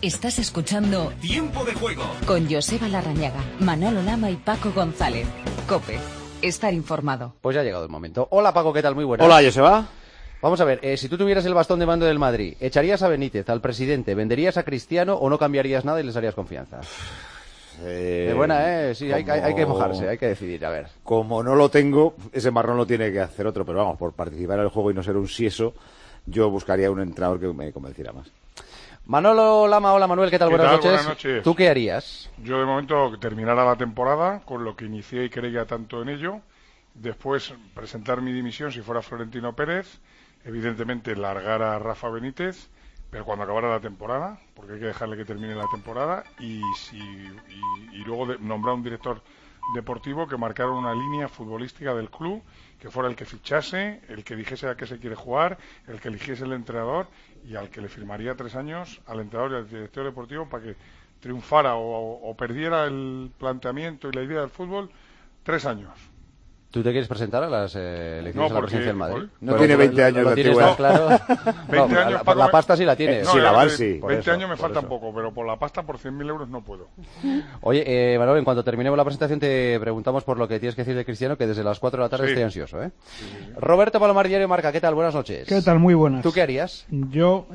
Estás escuchando Tiempo de Juego con Joseba Larrañaga, Manolo Lama y Paco González. COPE. Estar informado. Pues ya ha llegado el momento. Hola Paco, ¿qué tal? Muy buenas. Hola, Joseba. Vamos a ver, si tú tuvieras el bastón de mando del Madrid, ¿echarías a Benítez, al presidente, venderías a Cristiano o no cambiarías nada y les harías confianza? De buena, sí, hay que mojarse, hay que decidir, a ver. Como no lo tengo, ese marrón lo tiene que hacer otro, pero vamos, por participar en el juego y no ser un sieso, yo buscaría un entrenador que me convenciera más. Manolo Lama, hola Manuel, ¿qué tal? Buenas noches. Buenas noches. ¿Tú qué harías? Yo de momento que terminara la temporada con lo que inicié y creía tanto en ello, después presentar mi dimisión si fuera Florentino Pérez, evidentemente largar a Rafa Benítez, pero cuando acabara la temporada, porque hay que dejarle que termine la temporada, y luego nombrar un director deportivo que marcara una línea futbolística del club, que fuera el que fichase, el que dijese a qué se quiere jugar, el que eligiese el entrenador y al que le firmaría 3 años al entrenador y al director deportivo para que triunfara o perdiera el planteamiento y la idea del fútbol 3 años. ¿Tú te quieres presentar a las elecciones a la presidencia del Madrid? No tiene 20 años de antigüedad. Claro. 20 años, por la pasta sí la tiene. Sí, la Val sí. 20 años me faltan poco, pero por la pasta, por 100.000 euros no puedo. Oye, Manuel, en cuanto terminemos la presentación te preguntamos por lo que tienes que decir de Cristiano, que desde las 4 de la tarde estoy ansioso, ¿eh? Sí. Roberto Palomar, Diario Marca, ¿qué tal? Buenas noches. ¿Qué tal? Muy buenas. ¿Tú qué harías? Yo,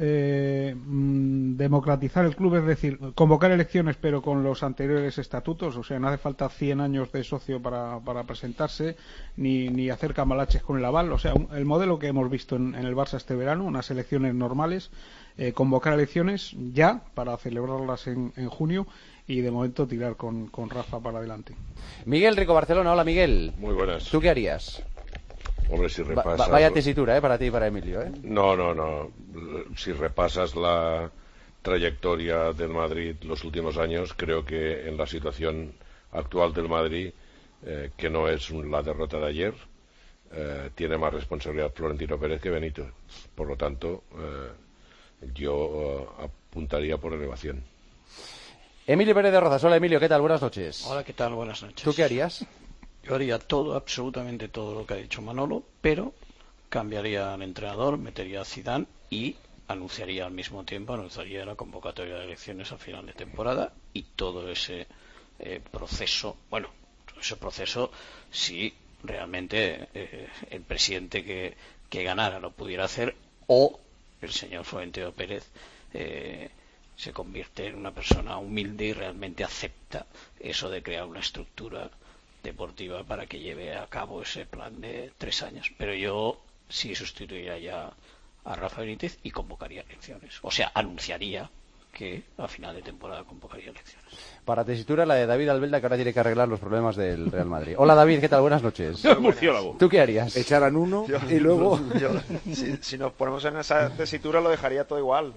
democratizar el club, es decir, convocar elecciones pero con los anteriores estatutos, o sea, no hace falta 100 años de socio para presentarse, ni hacer camalaches con el aval, o sea, el modelo que hemos visto en el Barça este verano, unas elecciones normales, convocar elecciones ya para celebrarlas en junio y de momento tirar con Rafa para adelante. Miguel Rico, Barcelona, hola Miguel. Muy buenas. ¿Tú qué harías? Hombre, si repasas... Vaya tesitura, para ti y para Emilio, ¿eh? No. Si repasas la trayectoria del Madrid los últimos años, creo que en la situación actual del Madrid, que no es la derrota de ayer, tiene más responsabilidad Florentino Pérez que Benito. Por lo tanto, yo apuntaría por elevación. Emilio Pérez de Rozas, hola Emilio, ¿qué tal? Buenas noches. Hola, ¿qué tal? Buenas noches. ¿Tú qué harías? Yo haría todo, absolutamente todo lo que ha dicho Manolo, pero cambiaría al entrenador, metería a Zidane y anunciaría al mismo tiempo, la convocatoria de elecciones a final de temporada y todo ese proceso, si realmente el presidente que ganara lo pudiera hacer o el señor Florentino Pérez se convierte en una persona humilde y realmente acepta eso de crear una estructura deportiva para que lleve a cabo ese plan de 3 años. Pero yo sí sustituiría ya a Rafa Benítez y convocaría elecciones. O sea, anunciaría que a final de temporada convocaría elecciones. Para tesitura la de David Albelda, que ahora tiene que arreglar los problemas del Real Madrid. Hola David, ¿qué tal? Buenas noches. Murciélago. ¿Tú qué harías? Echaran uno y luego... Si nos ponemos en esa tesitura lo dejaría todo igual.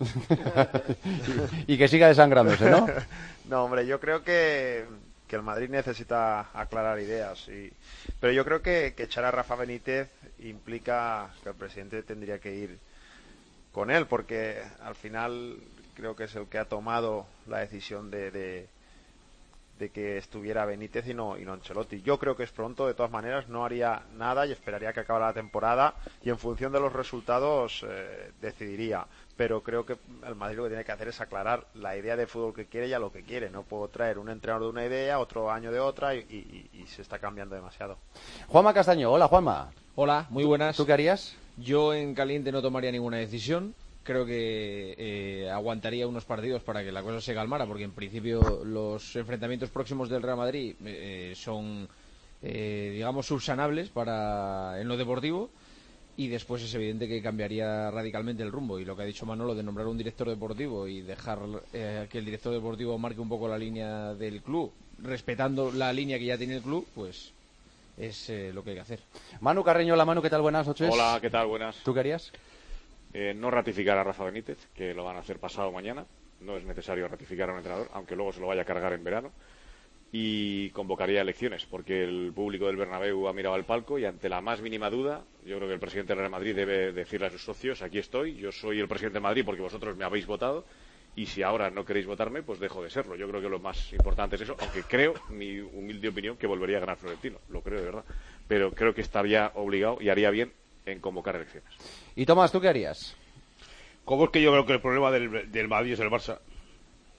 y que siga desangrándose, ¿no? No, hombre, yo creo que el Madrid necesita aclarar ideas. Pero yo creo que echar a Rafa Benítez implica que el presidente tendría que ir con él, porque al final creo que es el que ha tomado la decisión de que estuviera Benítez y no Ancelotti. Yo creo que es pronto, de todas maneras, no haría nada y esperaría que acabara la temporada y en función de los resultados decidiría. Pero creo que el Madrid lo que tiene que hacer es aclarar la idea de fútbol que quiere y a lo que quiere. No puedo traer un entrenador de una idea, otro año de otra y se está cambiando demasiado. Juanma Castaño, hola Juanma. Hola, muy buenas. ¿Tú qué harías? Yo en caliente no tomaría ninguna decisión. Creo que aguantaría unos partidos para que la cosa se calmara, porque en principio los enfrentamientos próximos del Real Madrid son, digamos, subsanables en lo deportivo, y después es evidente que cambiaría radicalmente el rumbo. Y lo que ha dicho Manolo de nombrar un director deportivo y dejar que el director deportivo marque un poco la línea del club, respetando la línea que ya tiene el club, pues es lo que hay que hacer. Manu Carreño, hola Manu, ¿qué tal? Buenas noches. Hola, ¿qué tal? Buenas. ¿Tú qué harías? No ratificar a Rafa Benítez, que lo van a hacer pasado mañana. No es necesario ratificar a un entrenador, aunque luego se lo vaya a cargar en verano. Y convocaría elecciones, porque el público del Bernabéu ha mirado al palco y ante la más mínima duda, yo creo que el presidente del Real Madrid debe decirle a sus socios: aquí estoy, yo soy el presidente de Madrid porque vosotros me habéis votado, y si ahora no queréis votarme, pues dejo de serlo. Yo creo que lo más importante es eso, aunque creo, mi humilde opinión, que volvería a ganar Florentino, lo creo de verdad. Pero creo que estaría obligado y haría bien en convocar elecciones. Y Tomás, ¿tú qué harías? ¿Cómo es que yo creo que el problema del Madrid es el Barça?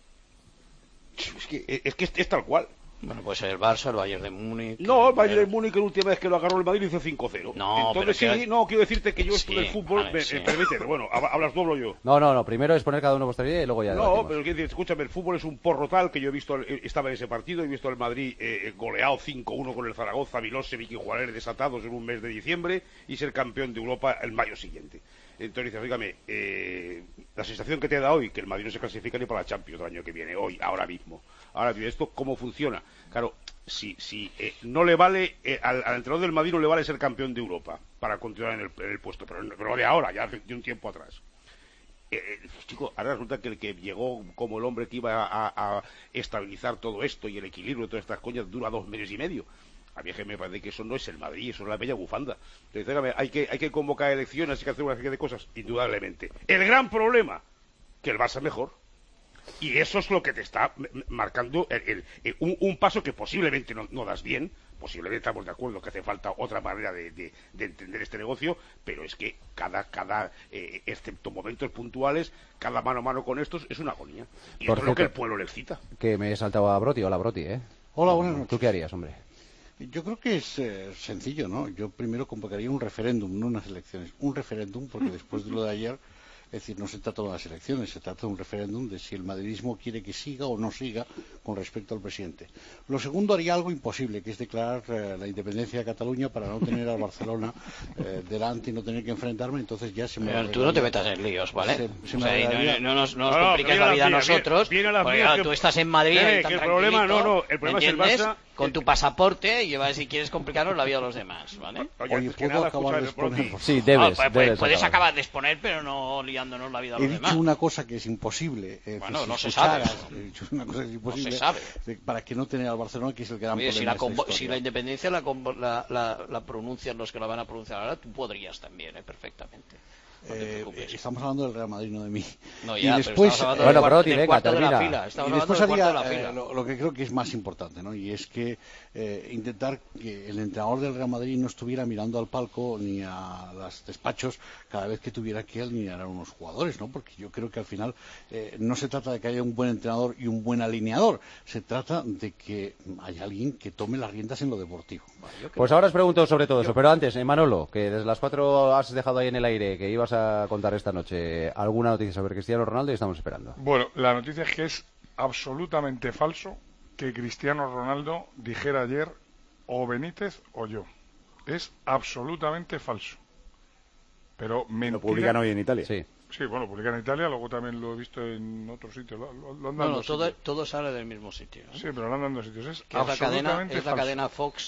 es que es tal cual. Bueno, puede ser el Barça, el Bayern de Múnich. No, el Bayern de Múnich, la última vez que lo agarró el Madrid hizo 5-0. No, entonces sí, no, quiero decirte que yo esto del fútbol, permíteme, bueno, hablas tú, hablo yo. No, primero es poner cada uno vuestra idea y luego ya No, pero escúchame, el fútbol es un porro tal que yo he visto, estaba en ese partido, he visto al Madrid goleado 5-1 con el Zaragoza, Milosevic y jugadores desatados en un mes de diciembre y ser campeón de Europa el mayo siguiente. Entonces dices, oígame, la sensación que te da hoy, que el Madrid no se clasifica ni para la Champions el año que viene, hoy, ahora mismo. Ahora bien, ¿esto cómo funciona? Claro, si no le vale, al entrenador del Madrid no le vale ser campeón de Europa para continuar en el puesto, pero de ahora, ya de un tiempo atrás. Chico, ahora resulta que el que llegó como el hombre que iba a estabilizar todo esto y el equilibrio de todas estas coñas dura 2 meses y medio. A mí me parece que eso no es el Madrid, eso es la bella bufanda. Entonces, hay que convocar elecciones, hay que hacer una serie de cosas, indudablemente. El gran problema, que el Barça es mejor. Y eso es lo que te está marcando un paso que posiblemente no das bien, posiblemente estamos de acuerdo que hace falta otra manera de entender este negocio, pero es que excepto momentos puntuales, cada mano a mano con estos es una agonía. Y esto es lo que el pueblo le excita. Que me he saltado a Broti. Hola, Broti, Hola, buenas noches. ¿Tú qué harías, hombre? Yo creo que es sencillo, ¿no? Yo primero convocaría un referéndum, no unas elecciones. Un referéndum, porque después de lo de ayer, es decir, no se trata de las elecciones, se trata de un referéndum de si el madridismo quiere que siga o no siga con respecto al presidente. Lo segundo, haría algo imposible, que es declarar la independencia de Cataluña para no tener al Barcelona delante y no tener que enfrentarme, entonces ya se me... Pero tú no te metas en líos, ¿vale? No nos compliques la vida a nosotros, porque tú estás en Madrid y tan el problema, el problema es el Barça... Con tu pasaporte y si quieres complicarnos la vida a los demás, ¿vale? Oye, ¿puedo acabar de exponer? Sí, debes puedes acabar de exponer, pero no liándonos la vida a los demás. He dicho una cosa que es imposible. Bueno, no se sabe. He dicho una cosa que es imposible. No se sabe. Para que no tener al Barcelona, que es el gran problema. Si la independencia la pronuncian los que la van a pronunciar ahora, tú podrías también, perfectamente. Estamos hablando del Real Madrid, no de mí. No, ya, y después, bueno, Broti, venga, termina. Y después haría lo que creo que es más importante, ¿no? Y es que intentar que el entrenador del Real Madrid no estuviera mirando al palco ni a los despachos cada vez que tuviera que alinear a unos jugadores, ¿no? Porque yo creo que al final no se trata de que haya un buen entrenador y un buen alineador, se trata de que haya alguien que tome las riendas en lo deportivo. ¿Vale? Pues ahora os pregunto sobre todo eso, pero antes, Manolo, que desde las 4 has dejado ahí en el aire que ibas a contar esta noche alguna noticia sobre Cristiano Ronaldo y estamos esperando. Bueno, la noticia es que es absolutamente falso que Cristiano Ronaldo dijera ayer o Benítez o yo. Es absolutamente falso. Pero mentira. Lo publican hoy en Italia. Sí. Sí, bueno, publican en Italia, luego también lo he visto en otro sitio. No, todo sale del mismo sitio, ¿no? Sí, pero lo andan en dos sitios. Es la cadena Fox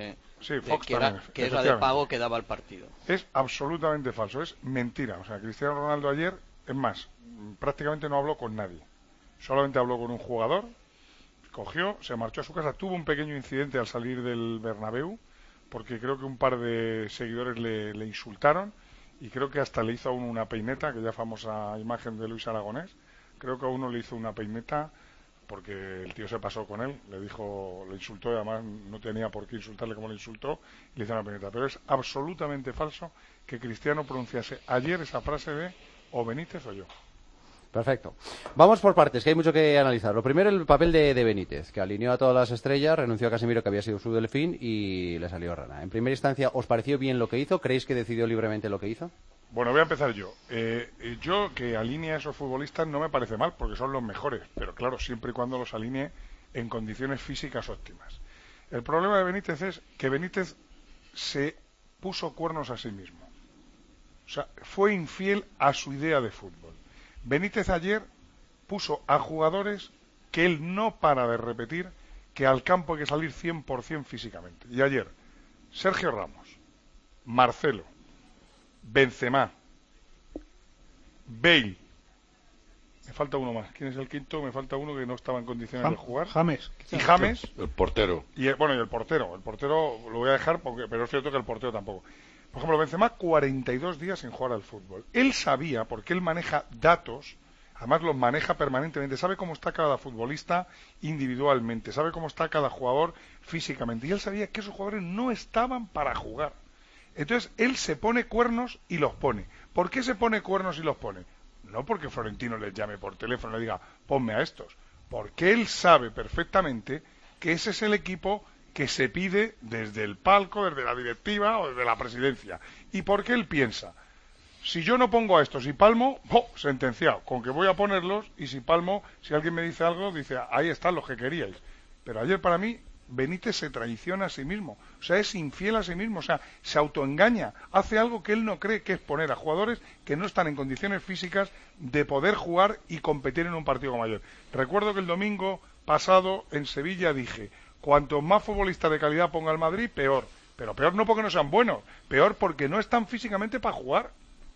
Fox también, que es la de pago que daba el partido. Es absolutamente falso, es mentira. O sea, Cristiano Ronaldo ayer, es más, prácticamente no habló con nadie. Solamente habló con un jugador, cogió, se marchó a su casa, tuvo un pequeño incidente al salir del Bernabéu, porque creo que un par de seguidores le insultaron y creo que hasta le hizo a uno una peineta, aquella famosa imagen de Luis Aragonés. Creo que a uno le hizo una peineta porque el tío se pasó con él, le insultó y además no tenía por qué insultarle como le insultó y le hizo una peineta. Pero es absolutamente falso que Cristiano pronunciase ayer esa frase de o Benítez o yo. Perfecto. Vamos por partes, que hay mucho que analizar. Lo primero, el papel de Benítez, que alineó a todas las estrellas, renunció a Casemiro, que había sido su delfín, y le salió rana. En primera instancia, ¿os pareció bien lo que hizo? ¿Creéis que decidió libremente lo que hizo? Bueno, voy a empezar yo. Yo que alinee a esos futbolistas no me parece mal, porque son los mejores, pero claro, siempre y cuando los alinee en condiciones físicas óptimas. El problema de Benítez es que Benítez se puso cuernos a sí mismo. O sea, fue infiel a su idea de fútbol. Benítez ayer puso a jugadores que él no para de repetir que al campo hay que salir 100% físicamente. Y ayer, Sergio Ramos, Marcelo, Benzema, Bale, me falta uno más. ¿Quién es el quinto? Me falta uno que no estaba en condiciones de jugar. James. Y James. El portero. Y el portero. El portero lo voy a dejar, pero es cierto que el portero tampoco. Por ejemplo, Benzema 42 días sin jugar al fútbol. Él sabía, porque él maneja datos, además los maneja permanentemente, sabe cómo está cada futbolista individualmente, sabe cómo está cada jugador físicamente. Y él sabía que esos jugadores no estaban para jugar. Entonces, él se pone cuernos y los pone. ¿Por qué se pone cuernos y los pone? No porque Florentino les llame por teléfono y le diga, ponme a estos. porque él sabe perfectamente que ese es el equipo que se pide desde el palco, desde la directiva o desde la presidencia. Y porque él piensa, si yo no pongo a estos y palmo, sentenciado, con que voy a ponerlos, y si palmo, si alguien me dice algo, dice, ahí están los que queríais. Pero ayer para mí Benítez se traiciona a sí mismo, o sea, es infiel a sí mismo, o sea, se autoengaña, hace algo que él no cree, que es poner a jugadores que no están en condiciones físicas de poder jugar y competir en un partido como ayer. Recuerdo que el domingo pasado en Sevilla dije, cuanto más futbolistas de calidad ponga el Madrid, peor. Pero peor no porque no sean buenos, peor porque no están físicamente para jugar.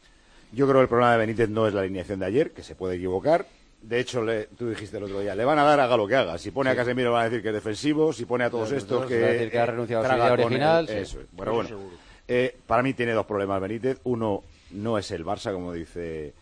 Yo creo que el problema de Benítez no es la alineación de ayer, que se puede equivocar. De hecho, tú dijiste el otro día, le van a dar haga lo que haga. Si pone a Casemiro van a decir que es defensivo, si pone a todos estos que... Va a decir que ha renunciado a su idea original. Eso es. Bueno. Para mí tiene dos problemas Benítez. Uno, no es el Barça, como dice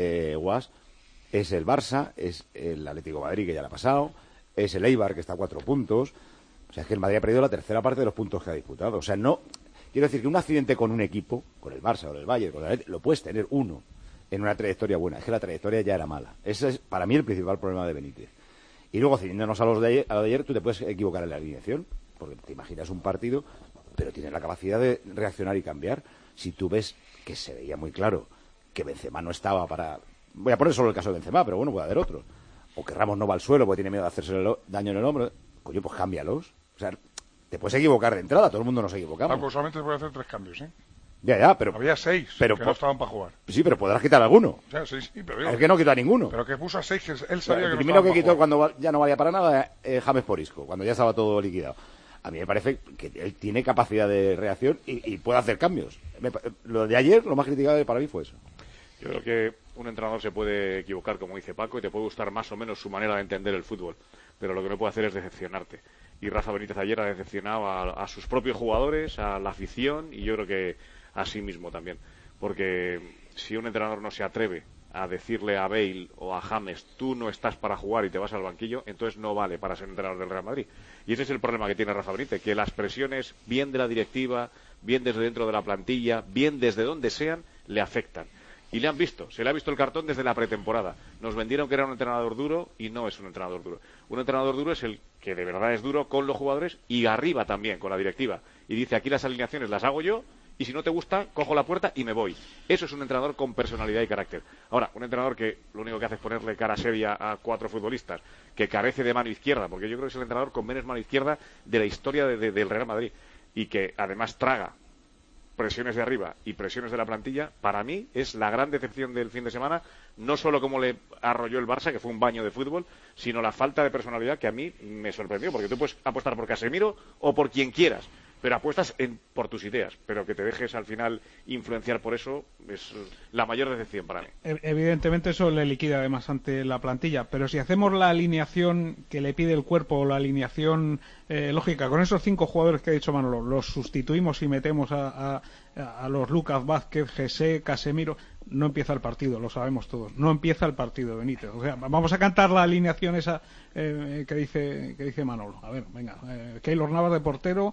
Guas. Es el Barça, es el Atlético de Madrid, que ya le ha pasado, es el Eibar, que está a 4 puntos. O sea, es que el Madrid ha perdido la tercera parte de los puntos que ha disputado. O sea, no... Quiero decir que un accidente con un equipo, con el Barça, con el Bayern, con el Atlético, lo puedes tener uno en una trayectoria buena. Es que la trayectoria ya era mala. Ese es, para mí, el principal problema de Benítez. Y luego, ciñéndonos a lo de ayer, tú te puedes equivocar en la alineación, porque te imaginas un partido, pero tienes la capacidad de reaccionar y cambiar. Si tú ves que se veía muy claro que Benzema no estaba para... Voy a poner solo el caso de Benzema, pero bueno, puede haber otro. O que Ramos no va al suelo porque tiene miedo de hacerse daño en el hombro. Coño, pues cámbialos. O sea, te puedes equivocar de entrada, todo el mundo nos equivocamos. Pues solamente se puede hacer 3 cambios, ¿eh? Ya, pero... Había 6 pero, que no estaban para jugar. Sí, pero podrás quitar alguno. O sea, sí, pero... Es que no quitó a ninguno. Pero que puso a 6 que él sabía que no primero que estaban quitó para cuando ya no valía para nada James por Isco, cuando ya estaba todo liquidado. A mí me parece que él tiene capacidad de reacción y puede hacer cambios. Lo de ayer, lo más criticado para mí fue eso. Yo creo que un entrenador se puede equivocar, como dice Paco, y te puede gustar más o menos su manera de entender el fútbol. Pero lo que no puede hacer es decepcionarte. Y Rafa Benítez ayer ha decepcionado a sus propios jugadores, a la afición, y yo creo que a sí mismo también. Porque si un entrenador no se atreve a decirle a Bale o a James, tú no estás para jugar y te vas al banquillo, entonces no vale para ser entrenador del Real Madrid. Y ese es el problema que tiene Rafa Benítez, que las presiones, bien de la directiva, bien desde dentro de la plantilla, bien desde donde sean, le afectan. Y le han visto, se le ha visto el cartón desde la pretemporada. Nos vendieron que era un entrenador duro y no es un entrenador duro. Un entrenador duro es el que de verdad es duro con los jugadores y arriba también, con la directiva. Y dice, aquí las alineaciones las hago yo y si no te gusta, cojo la puerta y me voy. Eso es un entrenador con personalidad y carácter. Ahora, un entrenador que lo único que hace es ponerle cara seria a 4 futbolistas, que carece de mano izquierda, porque yo creo que es el entrenador con menos mano izquierda de la historia del Real Madrid y que además traga presiones de arriba y presiones de la plantilla, para mí es la gran decepción del fin de semana, no solo como le arrolló el Barça, que fue un baño de fútbol, sino la falta de personalidad que a mí me sorprendió, porque tú puedes apostar por Casemiro o por quien quieras, pero apuestas por tus ideas, pero que te dejes al final influenciar por eso es la mayor decepción para mí. Evidentemente eso le liquida además ante la plantilla, pero si hacemos la alineación que le pide el cuerpo o la alineación lógica, con esos 5 jugadores que ha dicho Manolo, los sustituimos y metemos a los Lucas Vázquez, José, Casemiro, no empieza el partido, lo sabemos todos, no empieza el partido, Benítez. O sea, vamos a cantar la alineación esa que dice Manolo. A ver, venga, Keylor Navas de portero,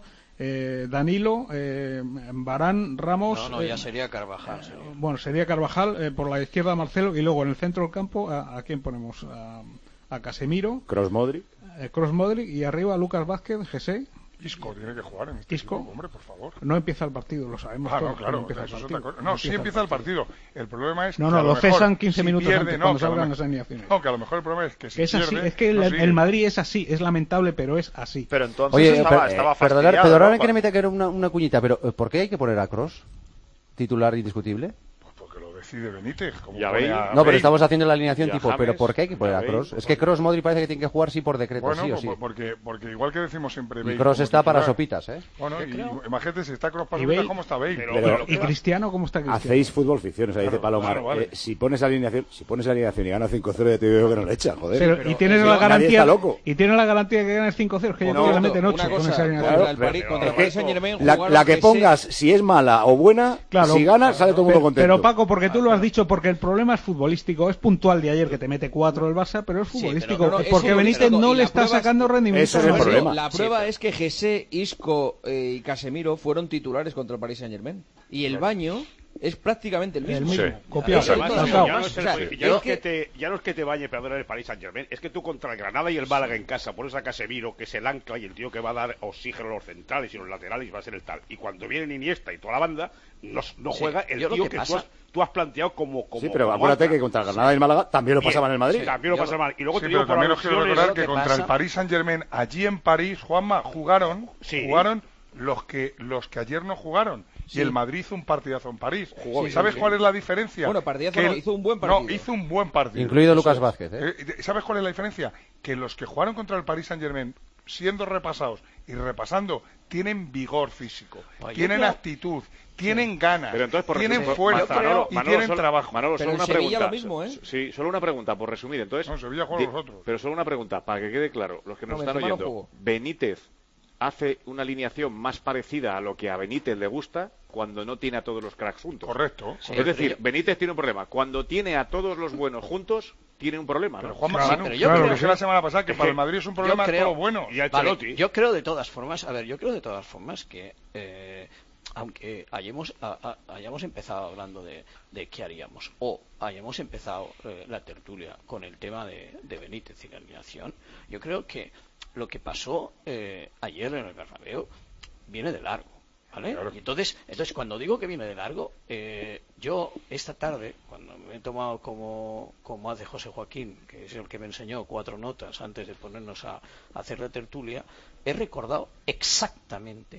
Danilo, Varane, Ramos... No, ya sería Carvajal. Bueno, sería Carvajal, por la izquierda Marcelo, y luego en el centro del campo, ¿a quién ponemos? A Casemiro, Kroos Modric, y arriba Lucas Vázquez, José. Isco tiene que jugar en este equipo, hombre, por favor. No empieza el partido, lo sabemos todos. No, claro, eso es otra cosa. No, sí empieza el partido. El problema es que lo cesan 15 minutos antes cuando salgan las alineaciones. No, que a lo mejor el problema es que si pierde... Es que el Madrid es así, es lamentable, pero es así. Pero entonces estaba fastidiado. Perdonad que le meta una cuñita, pero ¿por qué hay que poner a Kroos titular indiscutible? Decide Benítez. No, pero estamos haciendo la alineación tipo, James, pero ¿por qué hay que poner a Kroos? Es que Kroos Modric parece que tiene que jugar sí por decreto, sí o sí. Porque igual que decimos siempre Bale... Y Kroos está para sopitas, ¿eh? Bueno, imagínate si está Kroos para sopitas, ¿cómo está Bale? ¿Y Cristiano cómo está Cristiano? Hacéis fútbol ficción, o sea, dice Palomar. Vale. Si pones alineación y ganas 5-0, ya te digo que no le echa, joder. Pero, y tienes la garantía de que ganas 5-0, que yo le meten 8 con esa alineación. La que pongas, si es mala o buena, si ganas, sale todo el mundo contento. Pero Paco, porque tú lo has dicho, porque el problema es futbolístico, es puntual de ayer que te mete 4 el Barça, pero es futbolístico, porque Benítez no le está sacando rendimiento. Eso es el problema. La prueba es que José, Isco y Casemiro fueron titulares contra el Paris Saint-Germain. Y el baño es prácticamente el mismo. Copiado. Ya no es que te bañe, perdona, el Paris Saint-Germain, es que tú contra el Granada y el Málaga en casa pones a Casemiro, que es el ancla y el tío que va a dar oxígeno a los centrales y los laterales va a ser el tal. Y cuando viene Iniesta y toda la banda, no juega el tío que tú has planteado como sí, pero acuérdate que contra el Granada y el Málaga también lo pasaba en el Madrid. Sí, también lo pasaba mal. Y luego sí, pero también os quiero recordar que contra el Paris Saint-Germain, allí en París, Juanma, jugaron los que ayer no jugaron. Sí. Y el Madrid hizo un partidazo en París. ¿Sabes cuál es la diferencia? Bueno, partidazo no, hizo un buen partido. No, hizo un buen partido. Incluido Lucas Vázquez. ¿Sabes cuál es la diferencia? Que los que jugaron contra el Paris Saint-Germain, siendo repasados y repasando, tienen vigor físico, tienen actitud, tienen ganas, tienen fuerza y tienen trabajo. Manolo, pero solo una Sevilla pregunta. Lo mismo, ¿eh? Sí, solo una pregunta, por resumir. Entonces, no, Sevilla juega los otros. Pero solo una pregunta, para que quede claro, los que nos están oyendo. Benítez hace una alineación más parecida a lo que a Benítez le gusta cuando no tiene a todos los cracks juntos. Correcto. Sí, es decir, Benítez tiene un problema. Cuando tiene a todos los buenos juntos, tiene un problema, ¿no? Pero Juanma, claro, lo que dije la semana pasada, que para el Madrid es un problema todo bueno. Y vale, yo creo de todas formas que aunque hayamos empezado hablando de qué haríamos o hayamos empezado la tertulia con el tema de Benítez y la alineación, yo creo que lo que pasó ayer en el Bernabéu viene de largo, ¿vale? Claro. Y entonces cuando digo que viene de largo, yo esta tarde, cuando me he tomado como hace José Joaquín, que es el que me enseñó 4 notas antes de ponernos a hacer la tertulia, he recordado exactamente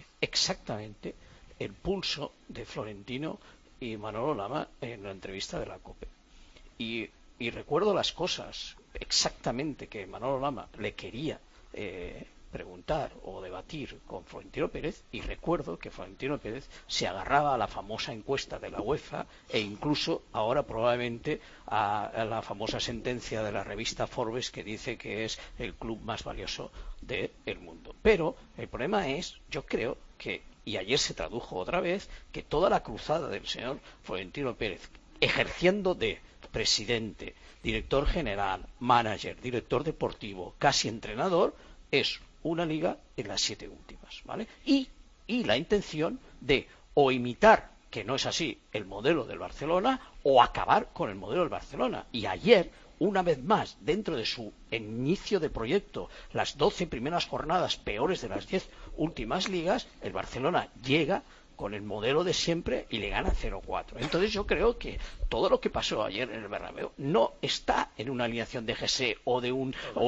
el pulso de Florentino y Manolo Lama en la entrevista de la COPE. Y recuerdo las cosas exactamente que Manolo Lama le quería preguntar o debatir con Florentino Pérez, y recuerdo que Florentino Pérez se agarraba a la famosa encuesta de la UEFA e incluso ahora probablemente a la famosa sentencia de la revista Forbes que dice que es el club más valioso del mundo. Pero el problema es, yo creo que, y ayer se tradujo otra vez, que toda la cruzada del señor Florentino Pérez ejerciendo de presidente, director general, manager, director deportivo, casi entrenador, es una liga en las 7 últimas, ¿vale? Y la intención de o imitar, que no es así, el modelo del Barcelona, o acabar con el modelo del Barcelona. Y ayer, una vez más, dentro de su inicio de proyecto, las 12 primeras jornadas peores de las 10 últimas ligas, el Barcelona llega con el modelo de siempre y le gana 0-4. Entonces yo creo que todo lo que pasó ayer en el Bernabéu no está en una alineación de GC o de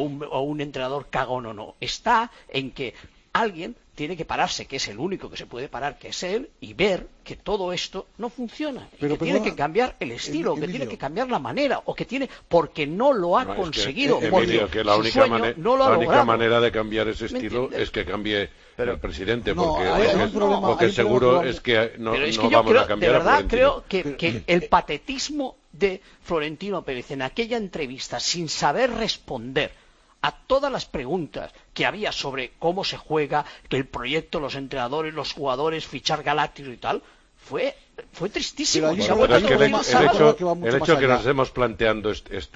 un entrenador cagón o no. Está en que alguien tiene que pararse, que es el único que se puede parar, que es él, y ver que todo esto no funciona. Pero tiene que cambiar el estilo, que tiene que cambiar la manera, o que tiene, porque no lo ha conseguido. Que la única manera de cambiar ese estilo es que cambie el presidente, porque seguro es que no vamos a cambiar. De verdad creo que el patetismo de Florentino Pérez en aquella entrevista, sin saber responder a todas las preguntas que había sobre cómo se juega, que el proyecto, los entrenadores, los jugadores, fichar galácticos y tal, fue tristísimo. El hecho que nos estemos planteando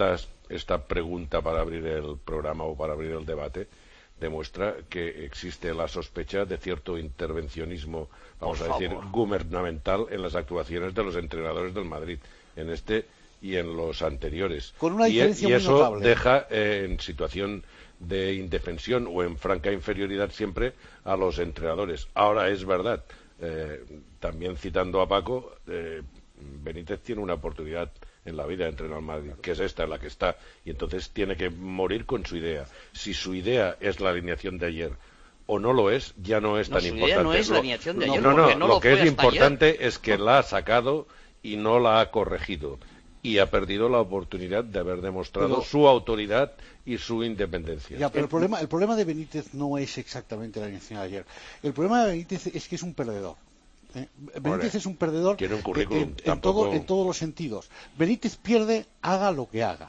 esta pregunta para abrir el programa o para abrir el debate demuestra que existe la sospecha de cierto intervencionismo, vamos a decir, gubernamental en las actuaciones de los entrenadores del Madrid, en este y en los anteriores. Con una diferencia y eso muy notable. deja en situación de indefensión o en franca inferioridad siempre a los entrenadores. Ahora es verdad, también citando a Paco, Benítez tiene una oportunidad en la vida de entrenar al Madrid, que es esta en la que está, y entonces tiene que morir con su idea. Si su idea es la alineación de ayer o no lo es, ya no es tan importante. No es la alineación de ayer, lo que es importante es que la ha sacado y no la ha corregido, y ha perdido la oportunidad de haber demostrado su autoridad y su independencia. Ya, pero el problema de Benítez no es exactamente la alineación de ayer. El problema de Benítez es que es un perdedor. Benítez es un perdedor en todos los sentidos. Benítez pierde, haga lo que haga.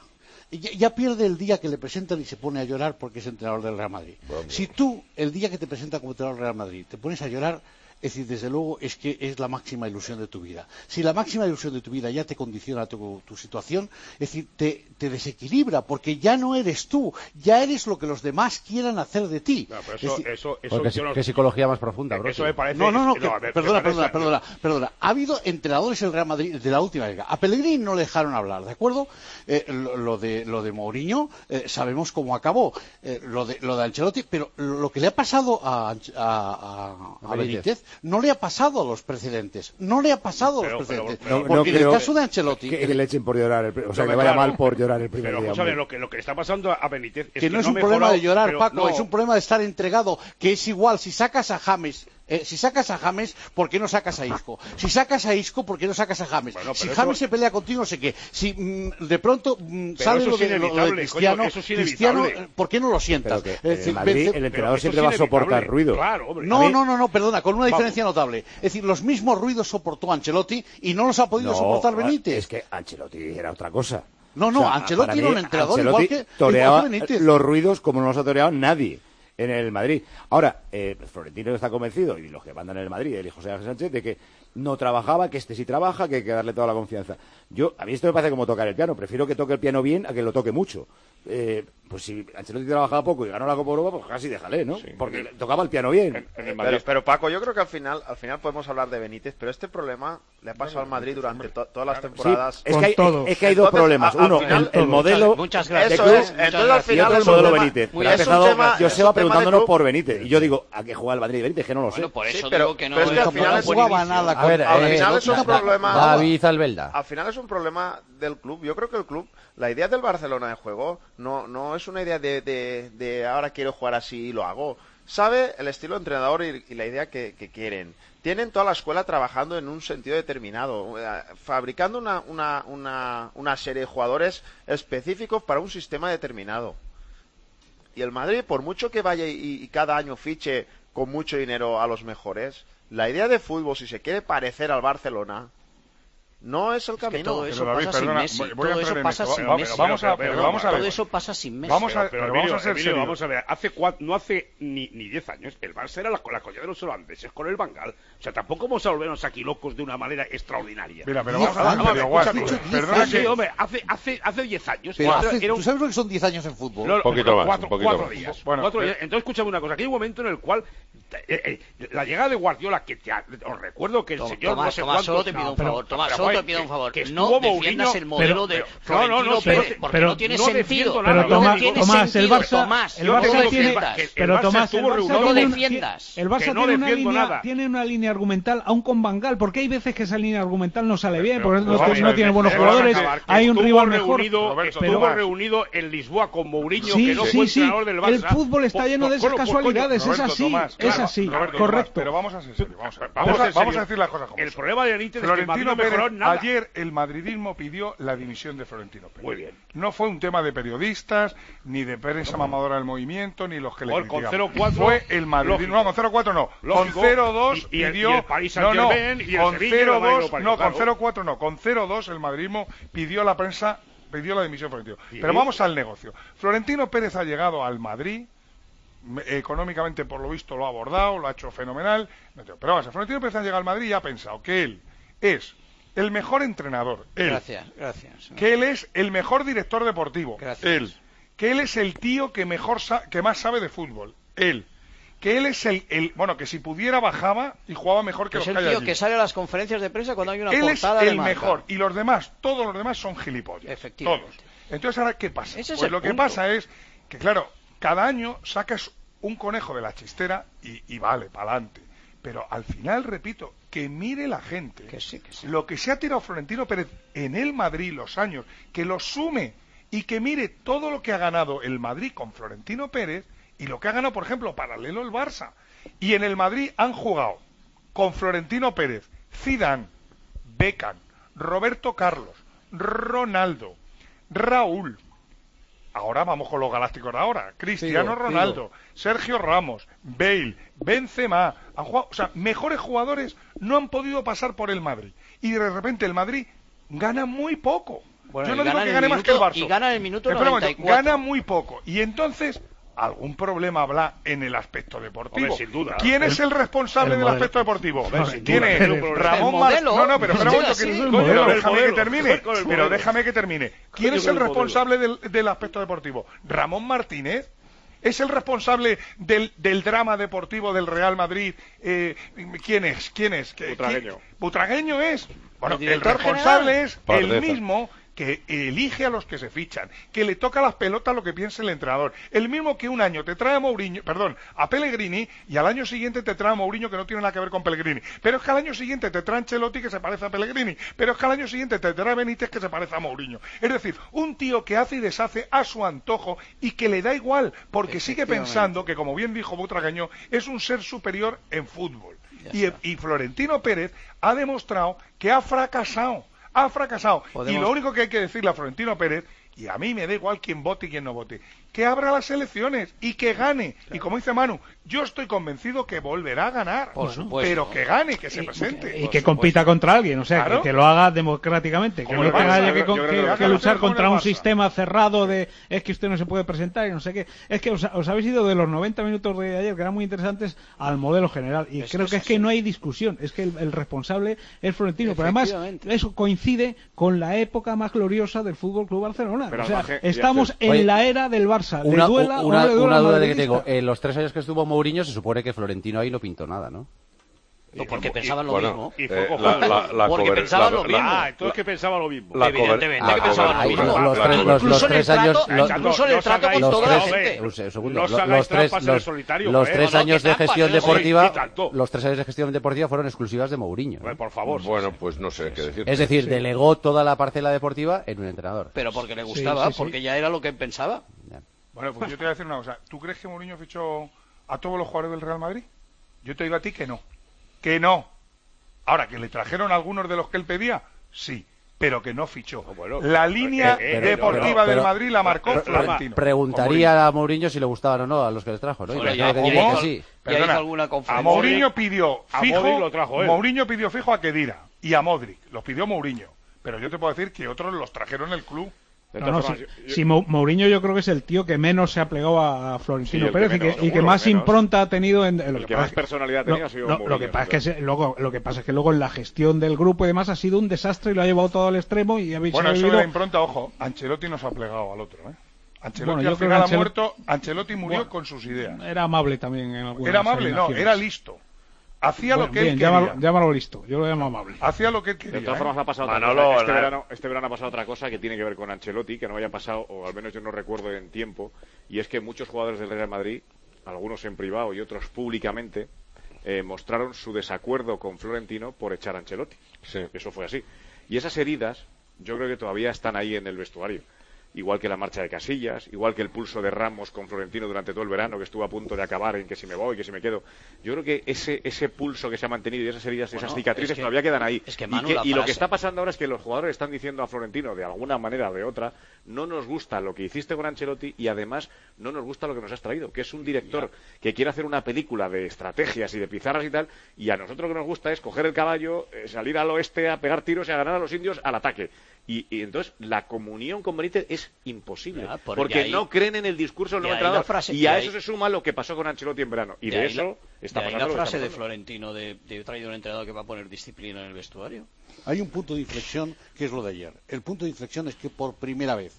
Ya pierde el día que le presentan y se pone a llorar porque es entrenador del Real Madrid. Si tú, el día que te presentan como entrenador del Real Madrid, te pones a llorar, Es decir, desde luego es que es la máxima ilusión de tu vida. Si la máxima ilusión de tu vida ya te condiciona tu situación, es decir, te desequilibra, porque ya no eres tú, ya eres lo que los demás quieran hacer de ti. No, pero ¿Qué psicología más profunda, bro? Eso me parece... Perdona. Ha habido entrenadores en el Real Madrid de la última liga. A Pellegrini no le dejaron hablar, ¿de acuerdo? Lo de Mourinho, sabemos cómo acabó. Lo de Ancelotti, pero lo que le ha pasado a Benítez no le ha pasado a los precedentes. Porque en el caso de Ancelotti... Que le echen por llorar, que le vaya mal por llorar el primer día. Pero lo que le está pasando a Benítez es que no es un problema de llorar, Paco, es un problema de estar entregado, que es igual si sacas a James... ¿por qué no sacas a Isco? Si sacas a Isco, ¿por qué no sacas a James? Si James se pelea contigo, no sé qué. Si de pronto sale lo de Cristiano, ¿por qué no lo sientas? El entrenador siempre va a soportar ruido. No, perdona, con una diferencia notable. Es decir, los mismos ruidos soportó Ancelotti y no los ha podido soportar Benítez. Es que Ancelotti era otra cosa. Ancelotti era un entrenador igual que Benítez. Los ruidos como no los ha toreado nadie en el Madrid. Ahora, Florentino está convencido, y los que mandan en el Madrid, él y José Ángel Sánchez, de que no trabajaba, que este sí trabaja, que hay que darle toda la confianza. A mí esto me parece como tocar el piano. Prefiero que toque el piano bien a que lo toque mucho. Pues si Ancelotti trabajaba poco y ganó la Copa Europa, pues casi déjale, ¿no? Sí, porque tocaba el piano bien. Pero Paco, yo creo que al final podemos hablar de Benítez, pero este problema le ha pasado al Madrid durante todas las temporadas. Sí, es que hay dos problemas. Uno, el modelo muchas gracias. Entonces al final y otro el modelo Benítez. Ha empezado Joseba preguntándonos por Benítez. Y yo digo, ¿a qué juega el Madrid Benítez? Que no lo sé. Por eso digo que no. Pero es que al final no jugaba nada. Al final es un problema. David Albelda. Al final es un problema del club. Yo creo que el club, la idea del Barcelona de juego no es una idea de ahora quiero jugar así y lo hago. Sabe el estilo de entrenador y la idea que quieren. Tienen toda la escuela trabajando en un sentido determinado, fabricando una serie de jugadores específicos para un sistema determinado. Y el Madrid, por mucho que vaya y cada año fiche con mucho dinero a los mejores, la idea de fútbol, si se quiere parecer al Barcelona, no es el camino. Todo eso pasa sin Messi. Todo eso pasa sin Messi. Todo eso pasa sin Messi. Vamos a ver. No hace ni 10 años el Barça era la collada de los holandeses con el Van Gaal. O sea, tampoco vamos a volvernos aquí locos de una manera extraordinaria. Mira, pero vamos a ver. Perdona que... hombre, hace 10 años. ¿Tú sabes lo que son 10 años en fútbol? Un poquito más. 4 días. Entonces, escúchame una cosa. Aquí hay un momento en el cual la llegada de Guardiola, os recuerdo que el señor Tomás, solo te pido un favor. Tomás, te pido un favor, no defiendas el modelo de Florentino Pérez, porque no tiene sentido. Pero Tomás, el Barça tiene una línea argumental aún con Van Gaal, porque hay veces que esa línea argumental no sale bien, porque no tiene buenos jugadores, hay un rival mejor. Estuvo reunido en Lisboa con Mourinho, que no fue entrenador del Barça. El fútbol está lleno de esas casualidades, es así, correcto. Pero vamos a ser serios, vamos a decir las cosas como el problema de Benítez es que Florentino Pérez, ayer el madridismo pidió la dimisión de Florentino Pérez. Muy bien. No fue un tema de periodistas, ni de prensa mamadora del movimiento, ni los que le criticaban. Con 0-4 fue el madridismo. No, con 0-4 no. Lógico. Con 0-2 pidió... con 0-2 no, con 0-4 no. Con 0-2 el madridismo pidió la dimisión de Florentino. Pero vamos al negocio. Florentino Pérez ha llegado al Madrid... económicamente por lo visto lo ha abordado, lo ha hecho fenomenal, pero vamos, Florentino Pérez ha llegado al Madrid y ha pensado que él es el mejor entrenador, gracias. Que él es el mejor director deportivo, gracias. Que él es el tío que más sabe de fútbol, que él es bueno, que si pudiera bajaba y jugaba mejor que los que hay allí. Es el tío que sale a las conferencias de prensa cuando hay una portada de marca. Él es el mejor, y los demás, todos los demás son gilipollas. Efectivamente. Todos. Entonces, ¿ahora qué pasa? Pues lo que pasa es que, claro, cada año sacas un conejo de la chistera y vale, para adelante. Pero al final, repito, que mire la gente que sí. Lo que se ha tirado Florentino Pérez en el Madrid los años, que lo sume y que mire todo lo que ha ganado el Madrid con Florentino Pérez y lo que ha ganado, por ejemplo, paralelo el Barça. Y en el Madrid han jugado con Florentino Pérez, Zidane, Beckham, Roberto Carlos, Ronaldo, Raúl. Ahora vamos con los galácticos de ahora. Cristiano Ronaldo, Sergio Ramos, Bale, Benzema. Han jugado, o sea, mejores jugadores no han podido pasar por el Madrid. Y de repente el Madrid gana muy poco. Bueno, yo no digo que gane más que el Barça. Y gana en el minuto 94. Gana muy poco. Y entonces, algún problema habrá en el aspecto deportivo. Hombre, sin duda. ¿Quién es el responsable del aspecto deportivo? ¿Quién es? Ramón Martínez. No, pero espera un momento, déjame que termine. Pero déjame que termine. ¿Quién es el responsable del aspecto deportivo? ¿Ramón Martínez? ¿Es el responsable del drama deportivo del Real Madrid? ¿Quién es? Butragueño. ¿Butragueño es? Bueno, el responsable general es el mismo que elige a los que se fichan, que le toca las pelotas lo que piense el entrenador. El mismo que un año te trae a Pellegrini, y al año siguiente te trae a Mourinho, que no tiene nada que ver con Pellegrini. Pero es que al año siguiente te trae a Ancelotti, que se parece a Pellegrini. Pero es que al año siguiente te trae a Benítez, que se parece a Mourinho. Es decir, un tío que hace y deshace a su antojo y que le da igual, porque sigue pensando que, como bien dijo Butragueño, es un ser superior en fútbol. Y Florentino Pérez ha demostrado que ha fracasado. Y lo único que hay que decirle a Florentino Pérez, y a mí me da igual quién vote y quién no vote, que abra las elecciones y que gane. Claro. Y como dice Manu, yo estoy convencido que volverá a ganar, pero que gane, que se presente. Y que compita contra alguien, o sea, que lo haga democráticamente, que no tenga que luchar contra un sistema cerrado de es que usted no se puede presentar y no sé qué. Es que os habéis ido de los 90 minutos de ayer, que eran muy interesantes, al modelo general. Y creo que es que no hay discusión, es que el responsable es Florentino. Pero además, eso coincide con la época más gloriosa del Fútbol Club Barcelona. Pero o sea, estamos en la era del Barça. Una duda de que tengo. En los 3 años que estuvo Mourinho, se supone que Florentino ahí no pintó nada, ¿no? No, porque pensaban lo mismo. Porque pensaban lo mismo. Entonces que pensaban lo mismo. Evidentemente que pensaban lo mismo. Los 3 años... Incluso en el trato con toda la gente. Los 3 años de gestión deportiva... Los 3 años de gestión deportiva fueron exclusivas de Mourinho. Por favor. Bueno, pues no sé qué decir. Es decir, delegó toda la parcela deportiva en un entrenador. Pero porque le gustaba, porque ya era lo que pensaba. Bueno, pues yo te voy a decir una cosa. ¿Tú crees que Mourinho fichó a todos los jugadores del Real Madrid? Yo te digo a ti que no. Que no. Ahora, ¿que le trajeron algunos de los que él pedía? Sí, pero que no fichó. La línea deportiva del Madrid la marcó Florentino. Preguntaría a Mourinho si le gustaban o no a los que les trajo, ¿no? Perdona, a Mourinho pidió fijo, Mourinho pidió fijo a Khedira y a Modric, los pidió Mourinho. Pero yo te puedo decir que otros los trajeron el club. Mourinho yo creo que es el tío que menos se ha plegado a Florentino Pérez y que más impronta ha tenido en lo que más personalidad tenía ha sido Mourinho. Lo que pasa es que luego en la gestión del grupo y demás ha sido un desastre y lo ha llevado todo al extremo y habéis eso de la impronta, ojo, Ancelotti no se ha plegado al otro, Ancelotti al final ha muerto, Ancelotti murió con sus ideas. Era amable también en algunas. Era amable, no, era listo. Hacía lo que él quería. Llámalo listo, yo lo llamo amable. Hacía lo que él quería. De todas formas ha pasado otra cosa. Este verano ha pasado otra cosa que tiene que ver con Ancelotti, que no haya pasado, o al menos yo no recuerdo en tiempo, y es que muchos jugadores del Real Madrid, algunos en privado y otros públicamente, mostraron su desacuerdo con Florentino por echar a Ancelotti. Sí. Eso fue así. Y esas heridas, yo creo que todavía están ahí en el vestuario. Igual que la marcha de Casillas, igual que el pulso de Ramos con Florentino durante todo el verano, que estuvo a punto de acabar en que si me voy, que si me quedo. Yo creo que ese pulso que se ha mantenido y esas heridas, esas cicatrices todavía quedan ahí. Y lo que está pasando ahora es que los jugadores están diciendo a Florentino, de alguna manera o de otra, no nos gusta lo que hiciste con Ancelotti y además no nos gusta lo que nos has traído, que es un director que quiere hacer una película de estrategias y de pizarras y tal, y a nosotros lo que nos gusta es coger el caballo, salir al oeste a pegar tiros y a ganar a los indios al ataque. Y entonces la comunión con Benítez es imposible, porque ahí, no creen en el discurso del nuevo entrenador. Y a eso se suma lo que pasó con Ancelotti en verano. Y de eso está pasando. La frase de Florentino de he traído un entrenador que va a poner disciplina en el vestuario. Hay un punto de inflexión que es lo de ayer. El punto de inflexión es que por primera vez,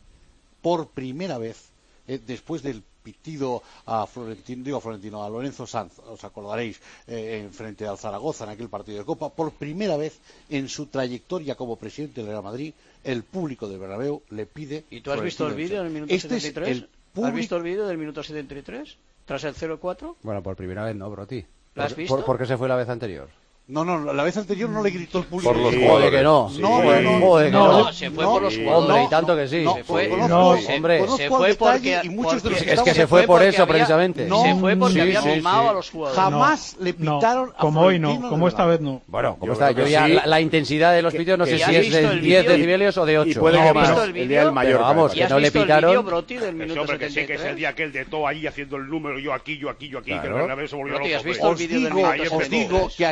después del pitido a Lorenzo Sanz, os acordaréis, frente al Zaragoza en aquel partido de Copa, por primera vez en su trayectoria como presidente del Real Madrid, el público del Bernabéu le pide... ¿Y tú has visto el vídeo del minuto 73? ¿Has visto el vídeo del minuto 73? ¿Tras el 0-4? Bueno, por primera vez no, Broti. ¿Lo has visto? ¿Por qué se fue la vez anterior? No, la vez anterior no le gritó el público. Por los jugadores. Que no. No, se fue por los jugadores. Hombre, y tanto que sí. Se fue porque... Es que se fue por eso, precisamente. Se fue porque había mimado a los jugadores. Jamás le pitaron a como hoy no, como esta vez no. Bueno, como esta vez. La intensidad de los pitidos no sé si es de 10 decibelios o de 8. Y puede que más. El día del mayor. Vamos, que no le pitaron. Hombre, que sí, que es el día aquel de todo ahí haciendo el número, yo aquí, que el Bernabéu se volvió loco. Os digo que aquella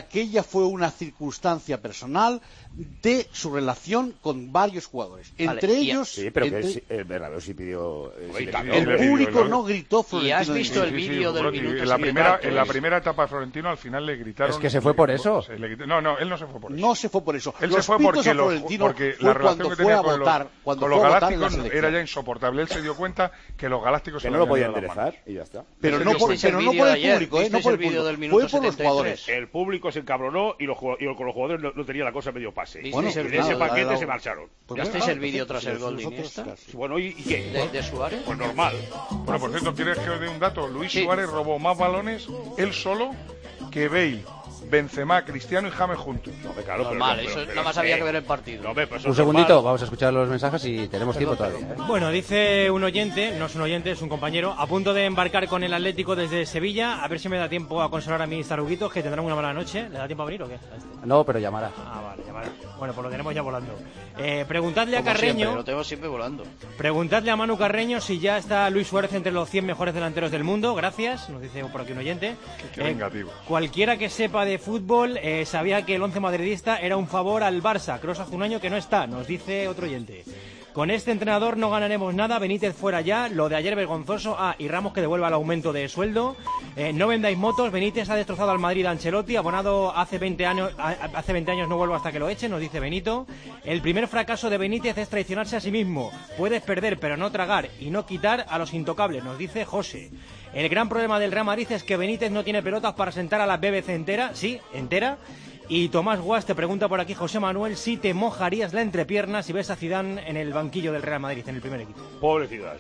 aquella fue una circunstancia personal de su relación con varios jugadores. Entre ellos... Sí, pero el Bernabéu sí pidió... el público no gritó Florentino. ¿Y has visto el vídeo del minuto? En la primera etapa de Florentino al final le gritaron... Es que se fue por eso. No, él no se fue por eso. No se fue por eso. Él se fue porque la relación que tenía con los galácticos era ya insoportable. Él se dio cuenta que los galácticos... Que no lo podía enderezar y ya está. Pero no por el público, no por el público. Fue por los jugadores. El público se encabronó y con los jugadores no tenía la cosa medio pase. Bueno, y de ese paquete se marcharon. ¿Visteis el vídeo tras el gol de Iniesta? Bueno, ¿y qué? ¿De Suárez? Pues normal. Bueno, por cierto, ¿quieres que os dé un dato? Luis Suárez robó más balones él solo que Bale, Benzema, Cristiano y James juntos. Claro, normal, eso nada más había que ver el partido. Un segundito, vamos a escuchar los mensajes y tenemos tiempo todavía. Bueno, dice un oyente, no es un oyente, es un compañero, a punto de embarcar con el Atlético desde Sevilla, a ver si me da tiempo a consolar a mis taruguitos que tendrán una mala noche. ¿Le da tiempo a venir o qué? No, pero llamará. Vale, llamará. Bueno, pues lo tenemos ya volando. Preguntadle Como a Carreño... Siempre, lo tengo siempre volando. Preguntadle a Manu Carreño si ya está Luis Suárez entre los 100 mejores delanteros del mundo. Gracias, nos dice por aquí un oyente. Qué vengativo. Cualquiera que sepa de fútbol sabía que el 11 madridista era un favor al Barça. Kroos hace un año que no está, nos dice otro oyente. Con este entrenador no ganaremos nada, Benítez fuera ya, lo de ayer vergonzoso, y Ramos que devuelva el aumento de sueldo, no vendáis motos, Benítez ha destrozado al Madrid a Ancelotti, abonado hace 20 años no vuelvo hasta que lo echen, nos dice Benito. El primer fracaso de Benítez es traicionarse a sí mismo, puedes perder pero no tragar y no quitar a los intocables, nos dice José. El gran problema del Real Madrid es que Benítez no tiene pelotas para sentar a la BBC entera, sí, entera. Y Tomás Guas te pregunta por aquí, José Manuel, si te mojarías la entrepierna si ves a Zidane en el banquillo del Real Madrid, en el primer equipo. Pobre Zidane.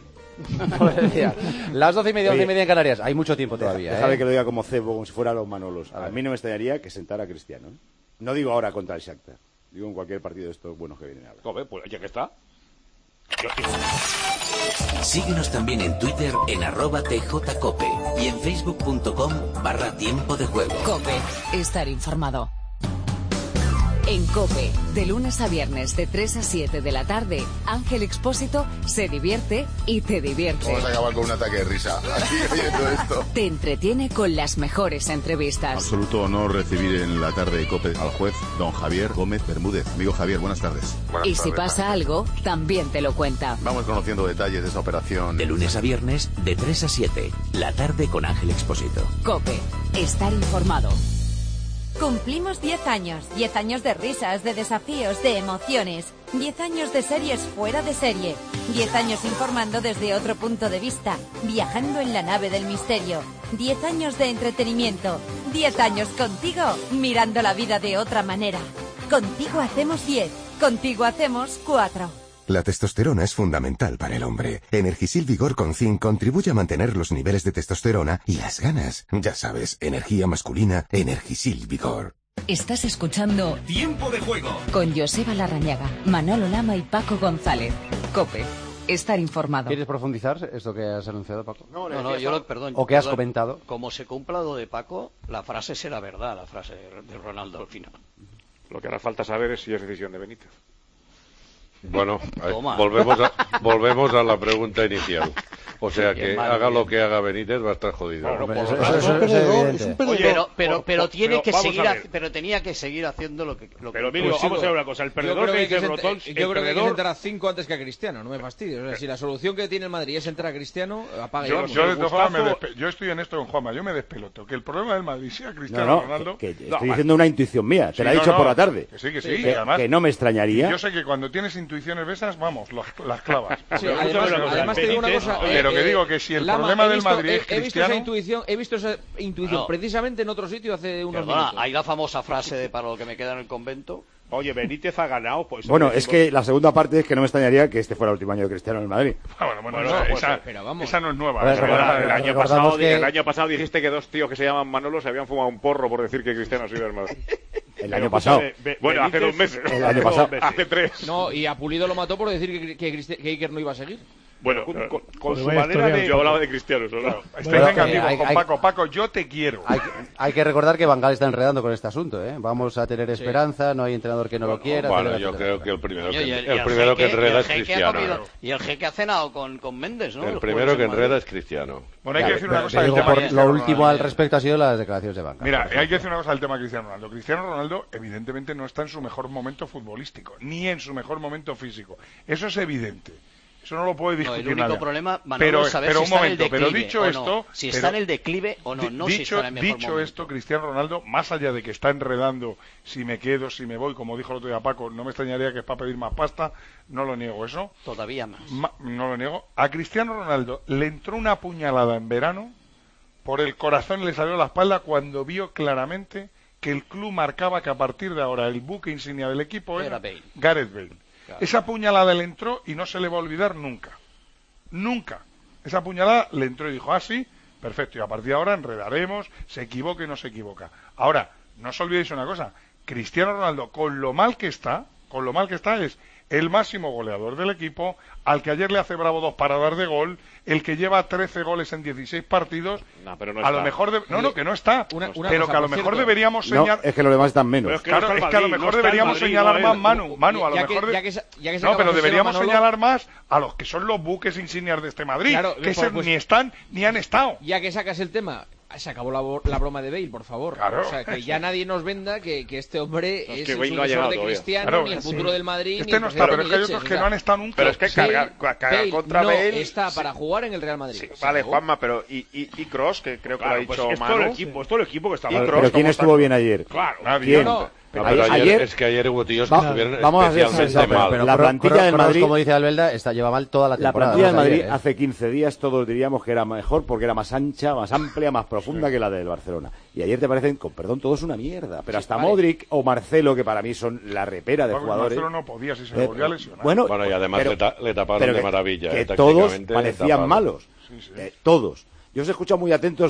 Las 12:30, 11:30 en Canarias. Hay mucho tiempo todavía. Déjame que lo diga como cebo, como si fuera los Manolos. A mí no me extrañaría que sentara a Cristiano. No digo ahora contra el Shakhtar. Digo en cualquier partido de estos buenos que vienen ahora. Pues ya que está. Síguenos también en Twitter en @tjcope y en facebook.com/tiempo de juego. COPE. Estar informado. En COPE, de lunes a viernes de 3 a 7 de la tarde, Ángel Expósito se divierte y te divierte. Vamos a acabar con un ataque de risa aquí oyendo esto. Te entretiene con las mejores entrevistas. Absoluto honor recibir en la tarde de COPE al juez don Javier Gómez Bermúdez. Amigo Javier, buenas tardes. Y si pasa algo, también te lo cuenta. Vamos conociendo detalles de esa operación. De lunes a viernes de 3 a 7, la tarde con Ángel Expósito. COPE. Estar informado. Cumplimos 10 años. 10 años de risas, de desafíos, de emociones. 10 años de series fuera de serie. 10 años informando desde otro punto de vista. Viajando en la nave del misterio. 10 años de entretenimiento. 10 años contigo, mirando la vida de otra manera. Contigo hacemos 10. Contigo hacemos 4. La testosterona es fundamental para el hombre. Energisil Vigor con Zinc contribuye a mantener los niveles de testosterona y las ganas. Ya sabes, energía masculina, Energisil Vigor. Estás escuchando Tiempo de Juego con Joseba Larrañaga, Manolo Lama y Paco González. COPE. Estar informado. ¿Quieres profundizar esto que has anunciado, Paco? No, yo perdón. ¿O que has comentado? Como se cumpla lo de Paco, la frase será verdad, la frase de Ronaldo al final. Lo que hará falta saber es si es decisión de Benítez. Bueno, volvemos a la pregunta inicial. O sea que haga lo que haga Benítez va a estar jodido. Pero tiene que seguir, pero tenía que seguir haciendo lo que. Pero mire, vamos a ver una cosa. El perdedor que dice Brotón, yo creo que hay que sentar a 5 antes que a Cristiano. No me fastidies. O sea, si la solución que tiene el Madrid es entrar a Cristiano, apaga yo estoy en esto con Juanma. Yo me despeloto. Que el problema del Madrid sea Cristiano Ronaldo. Que estoy diciendo una intuición mía. Te la he dicho por la tarde. Que sí. Que no me extrañaría. Yo sé que cuando tienes intuiciones de esas, vamos, las clavas. Sí, además te digo una cosa. Pero que digo que si el problema del Madrid es Cristiano... He visto esa intuición precisamente en otro sitio hace unos minutos. Hay la famosa frase de para lo que me queda en el convento. Oye, Benítez ha ganado. Pues, bueno, es que la segunda parte es que no me extrañaría que este fuera el último año de Cristiano en el Madrid. Esa no es nueva. El año pasado dijiste que dos tíos que se llaman Manolo se habían fumado un porro por decir que Cristiano se iba al Madrid. El año pasado. Bueno, hace 2 meses. El año pasado. Hace 3. No, y a Pulido lo mató por decir que Iker no iba a seguir. Bueno, con su manera de... Yo hablaba de Cristiano solo. Estoy vengativo con Paco. Paco, yo te quiero. Hay que recordar que Van Gaal está enredando con este asunto, ¿eh? Vamos a tener esperanza, no hay entrenador que no lo quiera. Bueno, yo creo que el primero que enreda es Cristiano. Y el jeque ha cenado con Méndez, ¿no? El primero que enreda es Cristiano. Bueno, hay que decir una cosa del tema. Lo último al respecto ha sido las declaraciones de Van Gaal. Mira, hay que decir una cosa del tema de Cristiano Ronaldo. Cristiano Ronaldo, evidentemente, no está en su mejor momento futbolístico, ni en su mejor momento físico. Eso es evidente. Eso no lo puede discutir nadie. El único problema, Manolo, es saber si está en el declive dicho esto, no. Si está en el declive o no, no si está en el mejor dicho momento. Esto, Cristiano Ronaldo, más allá de que está enredando si me quedo, si me voy, como dijo el otro día Paco, no me extrañaría que es para pedir más pasta, no lo niego eso. Todavía más. No lo niego. A Cristiano Ronaldo le entró una puñalada en verano, por el corazón y le salió a la espalda cuando vio claramente que el club marcaba que a partir de ahora el buque insignia del equipo era Gareth Bale. Claro. Esa puñalada le entró y no se le va a olvidar nunca. Nunca. Esa puñalada le entró y dijo, sí, perfecto, y a partir de ahora enredaremos, se equivoque o no se equivoca. Ahora, no os olvidéis una cosa, Cristiano Ronaldo, con lo mal que está es el máximo goleador del equipo, al que ayer le hace Bravo 2 paradas de gol, el que lleva 13 goles en 16 partidos. No, pero no a está. Lo mejor que no está. Pero que a lo mejor deberíamos señalar. No, es que los demás están menos. Claro, es que a lo mejor deberíamos señalar más, Manu, a lo mejor. No, pero deberíamos señalar más a los que son los buques insignias de este Madrid, claro, que ni están ni han estado. Ya que sacas el tema. Se acabó la broma de Bale, por favor. Claro. O sea, que ya nadie nos venda que este hombre es que el sucesor de Cristiano, claro, ni el futuro del Madrid. Este no está, pero es que hay otros que no han estado nunca. Pero es que cargar contra Bale... no está para jugar en el Real Madrid. Sí, vale, Juanma, pero ¿y Kroos, que creo que lo ha dicho Manu? Es todo el equipo que está mal. Pero ¿quién estuvo bien ayer? Claro. ¿Quién? Pero ayer hubo tíos que estuvieron especialmente mal. Pero la plantilla del Madrid, como dice Albelda, lleva mal toda la temporada. La plantilla del Madrid hace 15 días todos diríamos que era mejor porque era más ancha, más amplia, más profunda que la del Barcelona. Y ayer te parecen, con perdón, todos una mierda. Pero hasta Modric o Marcelo, que para mí son la repera de jugadores. Marcelo no podía si se volvía a lesionar. Bueno, y además le taparon de maravilla. Que todos parecían malos. Todos. Yo os he escuchado muy atentos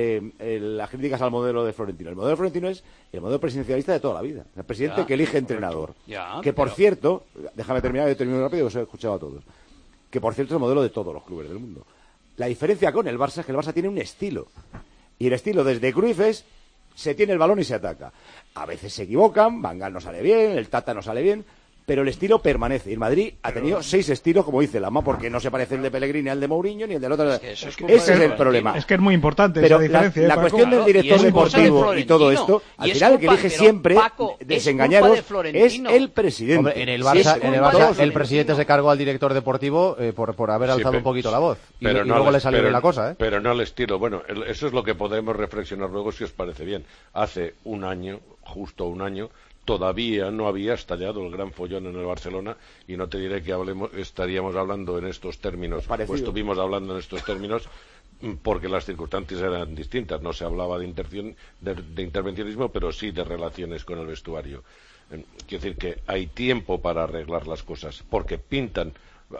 las críticas al modelo de Florentino. El modelo de Florentino es el modelo presidencialista de toda la vida. El presidente que elige entrenador. Por cierto, déjame terminar, yo termino rápido, os he escuchado a todos. Que por cierto es el modelo de todos los clubes del mundo. La diferencia con el Barça es que el Barça tiene un estilo. Y el estilo desde Cruyff es, se tiene el balón y se ataca. A veces se equivocan, Van Gaal no sale bien, el Tata no sale bien, pero el estilo permanece. Y el Madrid ha tenido 6 estilos, como dice Lama, porque no se parece el de Pellegrini al de Mourinho ni el del otro. Ese es el problema. Es que es muy importante pero esa diferencia. La cuestión del director deportivo y todo esto, al final el que elige siempre, desengañaros, es el presidente. Hombre, en el Barça el presidente se cargó al director deportivo por haber alzado un poquito la voz. Y luego le salió bien la cosa. Pero no al estilo. Bueno, eso es lo que podemos reflexionar luego si os parece bien. Hace un año, justo un año, todavía no había estallado el gran follón en el Barcelona y no te diré que estaríamos hablando en estos términos, o estuvimos hablando en estos términos porque las circunstancias eran distintas. No se hablaba de intervencionismo, pero sí de relaciones con el vestuario. Quiero decir que hay tiempo para arreglar las cosas, porque pintan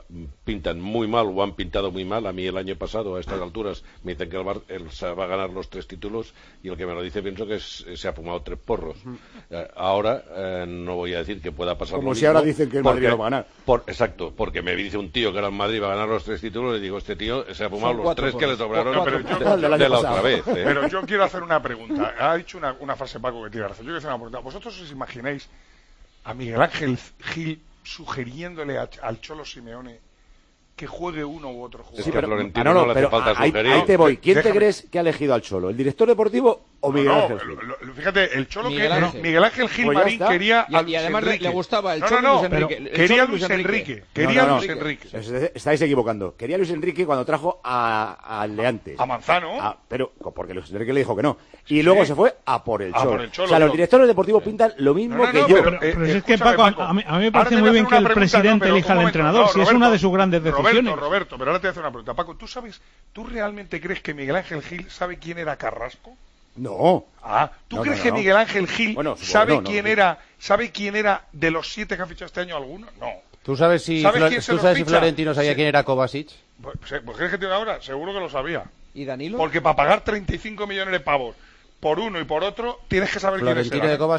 muy mal o han pintado muy mal. A mí el año pasado a estas alturas me dicen que el Barça va a ganar los 3 títulos y el que me lo dice pienso que se ha fumado 3 porros. Ahora no voy a decir que pueda pasar como lo si mismo, ahora dicen que el Madrid lo va a ganar. Exacto, porque me dice un tío que el Madrid va a ganar los 3 títulos y digo, este tío se ha fumado los 3 que le sobraron de la otra vez. Pero yo quiero hacer una pregunta. Ha dicho una frase Paco que tiene razón. Yo quiero hacer una pregunta. ¿Vosotros os imagináis a Miguel Ángel Gil sugiriéndole al Cholo Simeone que juegue uno u otro jugador? Es que a Florentino no le hace falta sugerir. Ahí te voy. ¿Quién te crees que ha elegido al Cholo? ¿El director deportivo o Miguel Ángel Gil? Fíjate, el Cholo Miguel Ángel Gil Marín quería a Luis y además Enrique. Le gustaba el Cholo Luis Enrique. Quería Luis Enrique. Quería Luis Enrique. Estáis equivocando. Quería Luis Enrique cuando trajo al de antes. A Manzano. Pero porque Luis Enrique le dijo que no. Y luego se fue a por el Cholo. O sea, los directores deportivos pintan lo mismo que yo. Pero es que, Paco, a mí me parece muy bien que el presidente elija al entrenador, si es una de sus grandes decisiones. Roberto, pero ahora te voy a hacer una pregunta. Paco, ¿tú realmente crees que Miguel Ángel Gil sabe quién era Carrasco? No. ¿Tú crees que Miguel Ángel Gil sabe quién era de los 7 que ha fichado este año alguno? No. ¿Tú sabes si Florentino sabía quién era Kovacic? Pues ¿crees que tiene ahora? Seguro que lo sabía. ¿Y Danilo? Porque para pagar 35 millones de pavos por uno y por otro, tienes que saber quién es. ¿Florentino de Kovacic?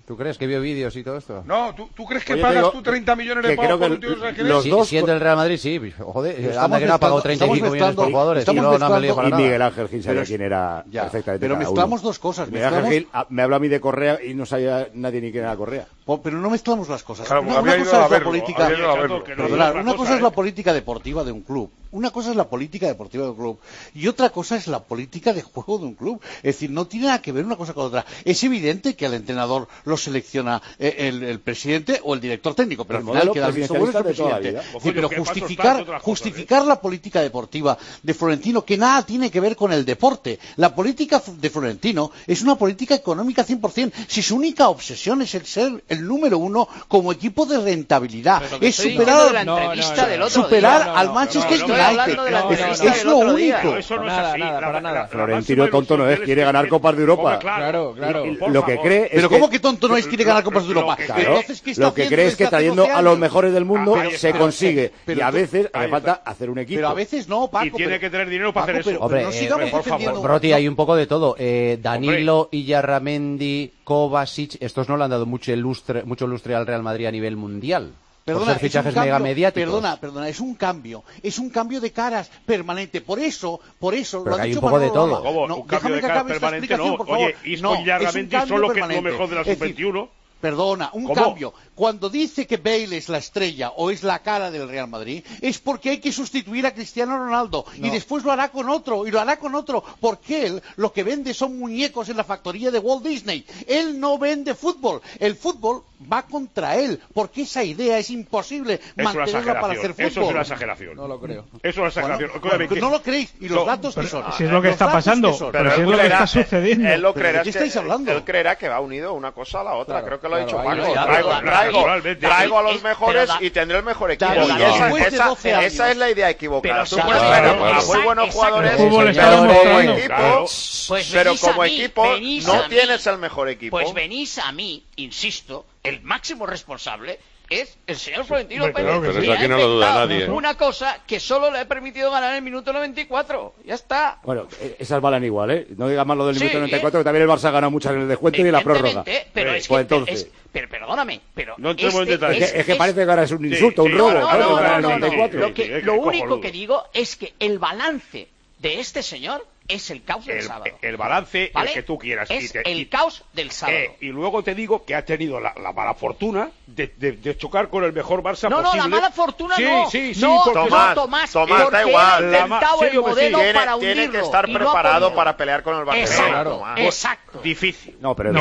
¿Tú crees que vio vídeos y todo esto? No, ¿tú crees que Oye, pagas digo, tú 30 millones de que pavos creo por un que tío que sabes quién los es? dos Siendo el Real Madrid, sí. Joder, Estamos anda que no ha pagado mezclando- 35 millones por estamos jugadores. Y mezclando- no han valido para Y nada. Miguel Ángel Gil sabía Pero quién era ya, perfectamente pero cada mezclamos uno. dos cosas. Miguel Ángel Gil me habla a mí de Correa y no sabía nadie ni quién era Correa. Pero no mezclamos las cosas. Claro, Una había ido cosa a es la verlo, política. había ido a verlo. Perdonad, una cosa es la política deportiva de un club. Una cosa es la política deportiva de un club y otra cosa es la política de juego de un club. Es decir, no tiene nada que ver una cosa con otra. Es evidente que al entrenador lo selecciona el presidente o el director técnico, pero El al final modelo queda el visto bueno es el presidencialista de presidente. toda la Sí, vida. pero justificar la política deportiva de Florentino, que nada tiene que ver con el deporte. La política de Florentino es una política económica 100%. Si su única obsesión es el ser el número uno como equipo de rentabilidad, es superar al Manchester United. Es lo único. Eso no es Nada, así. nada, para nada. Florentino tonto no es, quiere ganar Copas de Europa. Claro. Lo que cree es Pero que... ¿cómo que tonto no es quiere ganar Copas de Europa? Claro, Entonces, ¿qué está lo que haciendo cree es que desde hace trayendo 12 a los años? mejores del mundo Ahí se está. consigue. Pero Y a tú- veces hace ahí falta hacer un equipo. Pero a veces no, Paco. Y tiene que tener dinero para hacer eso. Hombre, no sigamos por favor. defendiendo. Broti, hay un poco de todo. Danilo, Illarramendi, Kovacic, estos no le han dado mucho lustre al Real Madrid a nivel mundial. Por ser fichajes mega mediáticos. Perdona, es un cambio de caras permanente. Por eso Pero lo ha que hay dicho un poco de Manolo todo. Lama. ¿Cómo? No, Un cambio déjame de que cara acabe esta permanente, explicación, no. por favor. Oye, Isco No, y Illarramendi es un cambio son lo permanente. mejor de la Es decir, sub-21. Perdona, un ¿Cómo? cambio. Cuando dice que Bale es la estrella o es la cara del Real Madrid, es porque hay que sustituir a Cristiano Ronaldo. No. Y después lo hará con otro, y lo hará con otro. Porque él lo que vende son muñecos en la factoría de Walt Disney. Él no vende fútbol. El fútbol va contra él. Porque esa idea es imposible Es una mantenerla para hacer exageración. fútbol. Eso es una exageración. No lo creo. Eso es una exageración. Bueno, Escúchame, no lo creéis. ¿Y los No, datos qué pero son? si es lo que Los está datos, pasando, ¿qué son? pero si es lo que está sucediendo. Él lo ¿Pero creerá de qué estáis hablando? Él creerá que va unido una cosa a la otra. Claro, Creo que lo ha dicho claro, Paco. ahí lo Traigo a los mejores y tendré el mejor equipo. David, Y después de 12 años. esa es la idea equivocada. Pero Tú sí, puedes claro, tener claro. a muy buenos Exacto. jugadores, El fútbol está pero como demostrando. equipo, Claro. Pues pero venís como a mí, equipo venís no a mí. tienes el mejor equipo. Pues venís a mí, insisto, el máximo responsable es el señor Florentino Hombre, Pérez. claro que Pero sí. eso Y ha aquí no lo duda inventado nadie. Una cosa que solo le ha permitido ganar en el minuto 94. Ya está. Bueno, esas valen igual, ¿eh? No digas más lo del Sí, minuto 94, que también el Barça ha ganado muchas en el descuento y en la prórroga. Evidentemente, pero es que, Pues entonces... pero perdóname, pero No entremos en detalles. Es que parece que ahora es un insulto, un sí, robo. no, claro, no, ganar el no, no, 94. no. Sí, Lo único cojonudo. que digo es que el balance de este señor es el caos del sábado. El balance, ¿Vale? el que tú quieras. Es el caos del sábado. Y luego te digo que ha tenido la mala fortuna de chocar con el mejor Barça No, posible. la mala fortuna sí, no. Sí, sí, no, porque Tomás, Tomás, porque da igual. él ha inventado Sí, el hombre, sí. modelo para hundirlo. Tiene que estar y no ha preparado podido. para pelear con el Barcelona. Exacto, exacto. Difícil. No, pero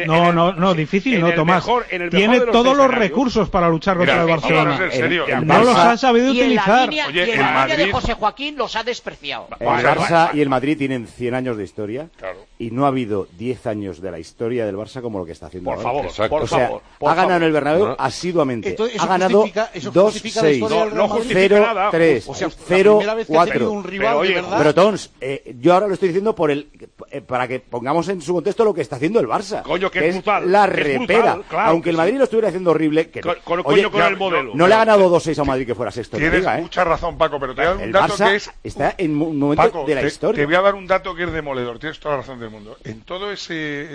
No, difícil no, Tomás. Tiene todos los recursos para luchar contra el Barcelona. en serio. No los ha sabido Y en la utilizar. línea, Oye, y en el la línea de Madrid- José Joaquín los ha despreciado. El Barça y el Madrid tienen 100 años de historia y no ha habido 10 años de la historia del Barça como lo que está haciendo Por ahora. favor, Exacto. por O sea, favor. ha ganado en el Bernabéu No. asiduamente. Entonces, ha eso ganado justifica la 2-6, historia del Real Madrid. 0-3, O sea, la primera vez que ha tenido 0-4. un rival Pero, de oye, verdad. Pero Tons, yo ahora lo estoy diciendo para que pongamos en su contexto lo que está haciendo el Barça. Coño, que es brutal, la que es repera. brutal, claro Aunque que el Madrid sí. lo estuviera haciendo horrible. Que, Con oye, el modelo. no le ha ganado 2-6 a Madrid que fuera sexto en la Tienes liga, ¿eh? mucha razón, Paco, pero te voy a dar un El dato Barça que es... está en un momento Paco, de la historia. te voy a dar un dato que es demoledor. Tienes toda la razón del mundo. En todo esos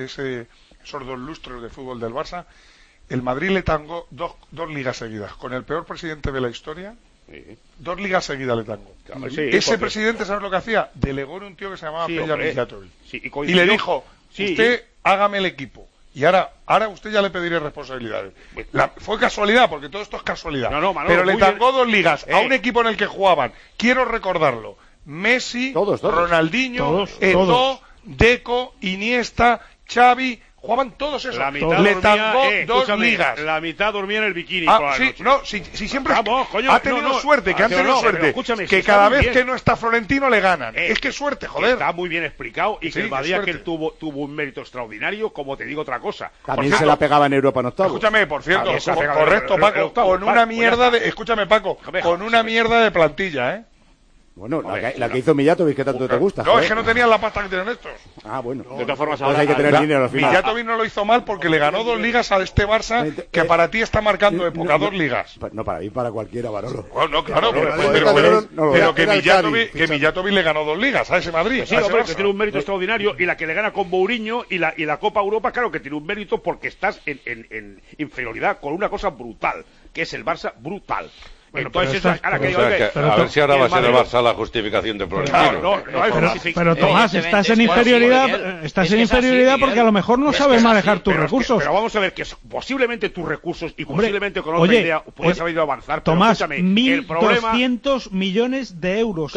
dos lustros de fútbol del Barça, el Madrid le tangó dos ligas seguidas. Con el peor presidente de la historia, 2 ligas seguidas le tangó. Sí, Ese porque- presidente, ¿sabes lo que hacía? Delegó en un tío que se llamaba Sí, Peña hombre. Mijatovic. Sí, y Y coincidió- le dijo, Sí. usted hágame el equipo. Y ahora usted ya le pediré responsabilidades. Fue casualidad, porque todo esto es casualidad. No, Manolo, pero le muy bien. tangó 2 ligas a un equipo en el que jugaban, quiero recordarlo, Messi, Todos. Ronaldinho, Todos. Eto'o, Deco, Iniesta, Xavi, jugaban todos esos. La mitad Le dormía, tangó 2 escúchame, ligas. La mitad dormía en el bikini toda la Sí, noche. no, si siempre Vamos, coño, ha tenido no, suerte, que han pero tenido no, pero suerte, escúchame, si que está cada muy vez bien. que no está Florentino le ganan. Es que suerte, joder. Está muy bien explicado y Sí, que el Madrid qué aquel suerte. tuvo un mérito extraordinario, como te digo otra cosa. También Por se cierto, la pegaba en Europa en octavos. Escúchame, por cierto, También se ha pegado correcto, el Paco, octavo, con vale, una pues mierda ya de, está. escúchame, Paco, Déjame, con una déjame. mierda de plantilla, ¿eh? Bueno, la que hizo Mijatovic, que tanto te gusta. No, es que no tenían la pasta que tienen estos. Ah, bueno. De todas formas, pues hay que tener dinero al final. Mijatovic no lo hizo mal porque le ganó 2 ligas a este Barça, que para ti está marcando época, 2 ligas. No, para mí, para cualquiera, Barolo. Bueno, no, claro, pero que Mijatovic le ganó 2 ligas a ese Madrid. Sí, hombre, que tiene un mérito extraordinario, y la que le gana con Mourinho y la Copa Europa, claro que tiene un mérito porque estás en inferioridad con una cosa brutal, que es el Barça brutal. Bueno, entonces a ver si ahora va a ser el Barça la justificación de Florentino. Pero Tomás, estás en inferioridad porque a lo mejor no sabes manejar tus recursos. Pero vamos a ver, que posiblemente tus recursos y posiblemente con otra idea puedes haber ido a avanzar. Tomás, 1.200 millones de euros.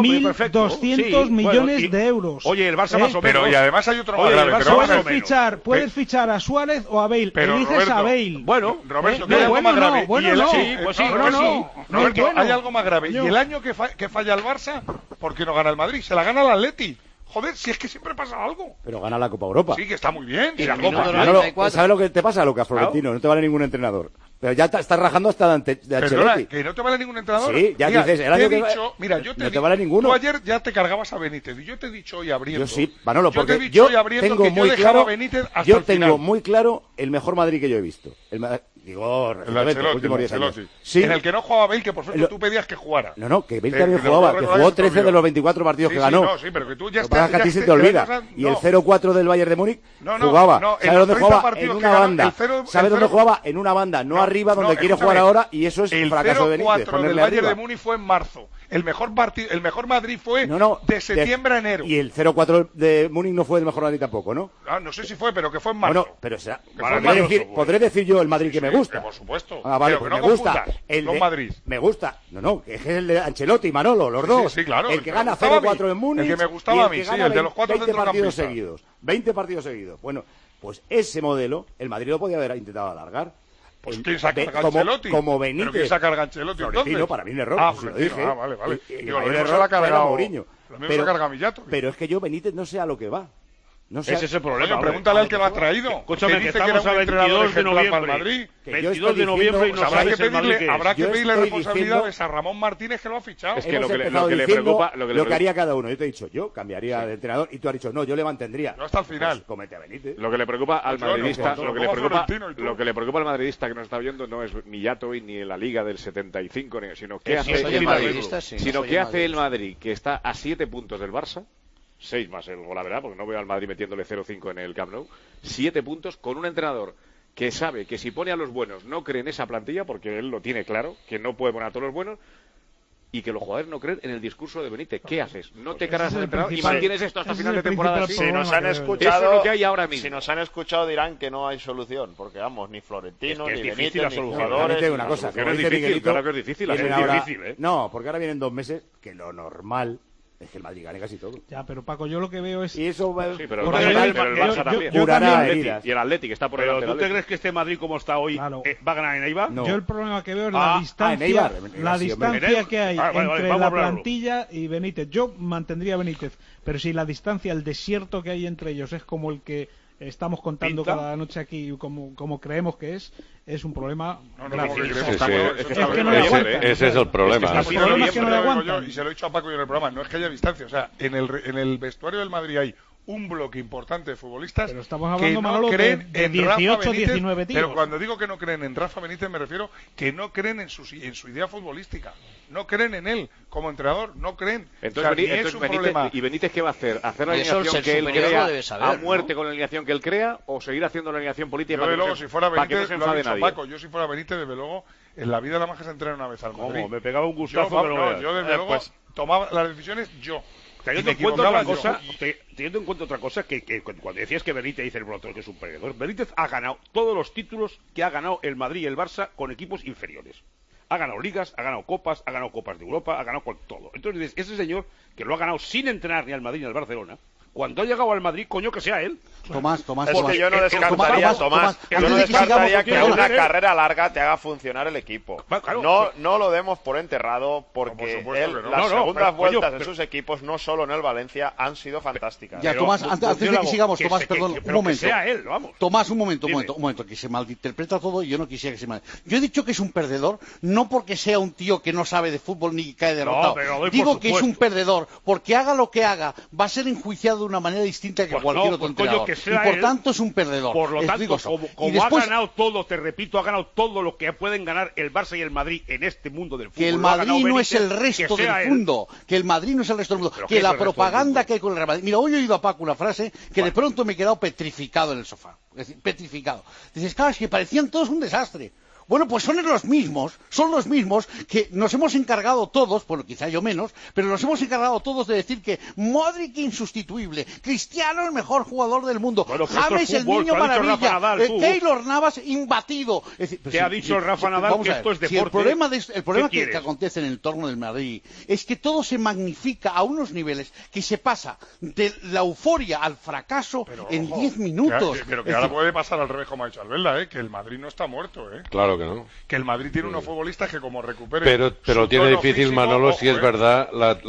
1.200 millones de euros. Oye, el Barça más o menos. Pero y además hay otro más grave. Puedes fichar a Suárez o a Bale. Eliges a Bale. Bueno, Roberto, hay algo más grave. Roberto, hay algo más grave. Y el año que falla el Barça, ¿por qué no gana el Madrid? Se la gana el Atleti. Joder, si es que siempre pasa algo. Pero gana la Copa Europa. Sí, que está muy bien. Y la Copa. ¿Sabes lo que te pasa, Lucas Florentino? No te vale ningún entrenador. Pero ya estás rajando hasta de Ancelotti. ¿Que no te vale ningún entrenador? Sí, ya dices, el año que no te vale ninguno. Tú ayer ya te cargabas a Benítez y yo te he dicho hoy abriendo. Yo sí, Manolo, porque yo tengo muy claro, yo tengo muy claro el mejor Madrid que yo he visto. Digo, los últimos 10 años. Sí. En el que no jugaba Bale, que por cierto tú pedías que jugara. No, que Bale también jugaba, que jugó 13 de los 24 partidos que ganó. Sí, pero que tú ya estás. Que a ti se te olvida. Y el 0-4 del Bayern de Múnich jugaba. ¿Sabes dónde jugaba? En una banda. ¿Sabes dónde jugaba? En una banda, no arriba donde quiere jugar ahora, y eso es un fracaso de Benítez. El 0-4 del Bayern de Múnich fue en marzo. El mejor Madrid fue de septiembre a enero. Y el 0-4 de Múnich no fue el mejor Madrid tampoco, ¿no? No sé si fue, pero que fue en marzo. Bueno, pero podré decir yo el Madrid que me gusta. Por supuesto. Vale, pues me gusta. El de Madrid. Me gusta. Que es el de Ancelotti y Manolo, los dos. Sí, claro. El que gana 0-4 en Múnich. El que me gustaba a mí, sí, el de los 4 centrocampistas. 20 partidos seguidos. Bueno, pues ese modelo, el Madrid lo podía haber intentado alargar. Pues ¿quién saca Ancelotti? Como Benítez. ¿Pero quién saca Ancelotti entonces? Para mí un error. Vale. Digo, lo mismo se lo ha cargado Mourinho. Lo mismo se lo ha cargado Mijatovic. Pero es que yo Benítez no sé a lo que va. No sé. Ese es el problema. Pregúntale al que lo ha traído. Escúchame, que estamos a 22 de noviembre. 22 de noviembre y no sabes el Madrid que es. Habrá que pedirle responsabilidades a Ramón Martínez, que lo ha fichado. Es que lo que le preocupa... Lo que haría cada uno. Yo te he dicho, yo cambiaría de entrenador, y tú has dicho, no, yo le mantendría. No hasta el final. Pues comete a Benítez. Lo que le preocupa al madridista, lo que le preocupa al madridista que nos está viendo no es Mijatovic ni la Liga del 75, sino qué hace el Madrid, que está a 7 puntos del Barça. 6 más el gol, la verdad, porque no veo al Madrid metiéndole 0-5 en el Camp Nou. 7 puntos con un entrenador que sabe que si pone a los buenos no cree en esa plantilla, porque él lo tiene claro, que no puede poner a todos los buenos, y que los jugadores no creen en el discurso de Benítez. ¿Qué haces? ¿No te cargas al entrenador y mantienes esto hasta final de temporada? Si nos han escuchado, eso es lo que hay ahora mismo. Si nos han escuchado dirán que no hay solución, porque vamos, ni Florentino, ni Benítez, ni jugadores. Una cosa, que no es difícil, claro que es difícil. No, porque ahora vienen 2 meses que lo normal es que el Madrid gane casi todo. Ya, pero Paco, yo lo que veo es... Y eso sí, pero el Barça también. Y el Atleti, está por delante. ¿Pero tú te crees que este Madrid, como está hoy, va a ganar en Eibar? No. Yo el problema que veo es la distancia que hay entre la plantilla y Benítez. Yo mantendría a Benítez, pero si la distancia, el desierto que hay entre ellos es como el que estamos contando cada noche aquí, como creemos que es un problema grave. Ese es el problema. El problema es que no le aguantan. Y se lo he dicho a Paco yo en el programa, no es que haya distancia, o sea, en el vestuario del Madrid hay un bloque importante de futbolistas pero estamos hablando, que no Manolo, creen en 18, Rafa Benítez, 19 tíos. pero cuando digo que no creen en Rafa Benítez me refiero que no creen en su idea futbolística, no creen en él como entrenador, no creen. Entonces, Benítez ¿qué va a hacer? ¿Hacer la alineación que él crea a muerte con la alineación que él crea o seguir haciendo la alineación política para que no se enfade nadie? Paco, yo si fuera Benítez, desde luego, en la vida la más que se entrena una vez al Madrid. Me pegaba un gustazo. Yo desde luego tomaba las decisiones yo. Teniendo en cuenta otra cosa, que cuando decías que Benítez dice el brotor que es un perdedor, Benítez ha ganado todos los títulos que ha ganado el Madrid y el Barça con equipos inferiores. Ha ganado ligas, ha ganado copas de Europa, ha ganado con todo. Entonces, ese señor que lo ha ganado sin entrenar ni al Madrid ni al Barcelona, cuando ha llegado al Madrid, coño, que sea él. Tomás. Es que yo no descartaría que una carrera larga te haga funcionar el equipo. No lo demos por enterrado, porque las segundas vueltas en sus equipos, no solo en el Valencia, han sido fantásticas. Ya, Tomás, antes de que sigamos, Tomás, perdón, un momento. Que sea él, vamos. Tomás, un momento, que se malinterpreta todo y yo no quisiera que se malinterprete. Yo he dicho que es un perdedor, no porque sea un tío que no sabe de fútbol ni cae derrotado. Digo que es un perdedor, porque haga lo que haga, va a ser enjuiciado de una manera distinta que cualquier otro entrenador. Y por tanto es un perdedor. Por lo tanto, como después, ha ganado todo, te repito, ha ganado todo lo que pueden ganar el Barça y el Madrid en este mundo del fútbol. Que el Madrid no es el resto del mundo. Que el Madrid no es el resto del mundo. Que la propaganda que hay con el Real Madrid. Mira, hoy he oído a Paco una frase que de pronto me he quedado petrificado en el sofá. Es decir, petrificado. Dices, claro, es que parecían todos un desastre. Bueno, pues son los mismos que nos hemos encargado todos, bueno, quizá yo menos, pero nos hemos encargado todos de decir que Modric insustituible, Cristiano el mejor jugador del mundo, James el niño maravilla, Keylor Navas imbatido. Es decir, ¿Qué ha dicho el Rafa Nadal? Que esto es deporte. Si el problema que acontece en el entorno del Madrid es que todo se magnifica a unos niveles que se pasa de la euforia al fracaso en 10 minutos. Pero que ahora puede pasar al revés, como ha dicho Albelda, que el Madrid no está muerto, Claro que no. Que el Madrid tiene unos futbolistas que como recuperen. Pero tiene difícil, físico, Manolo, si es verdad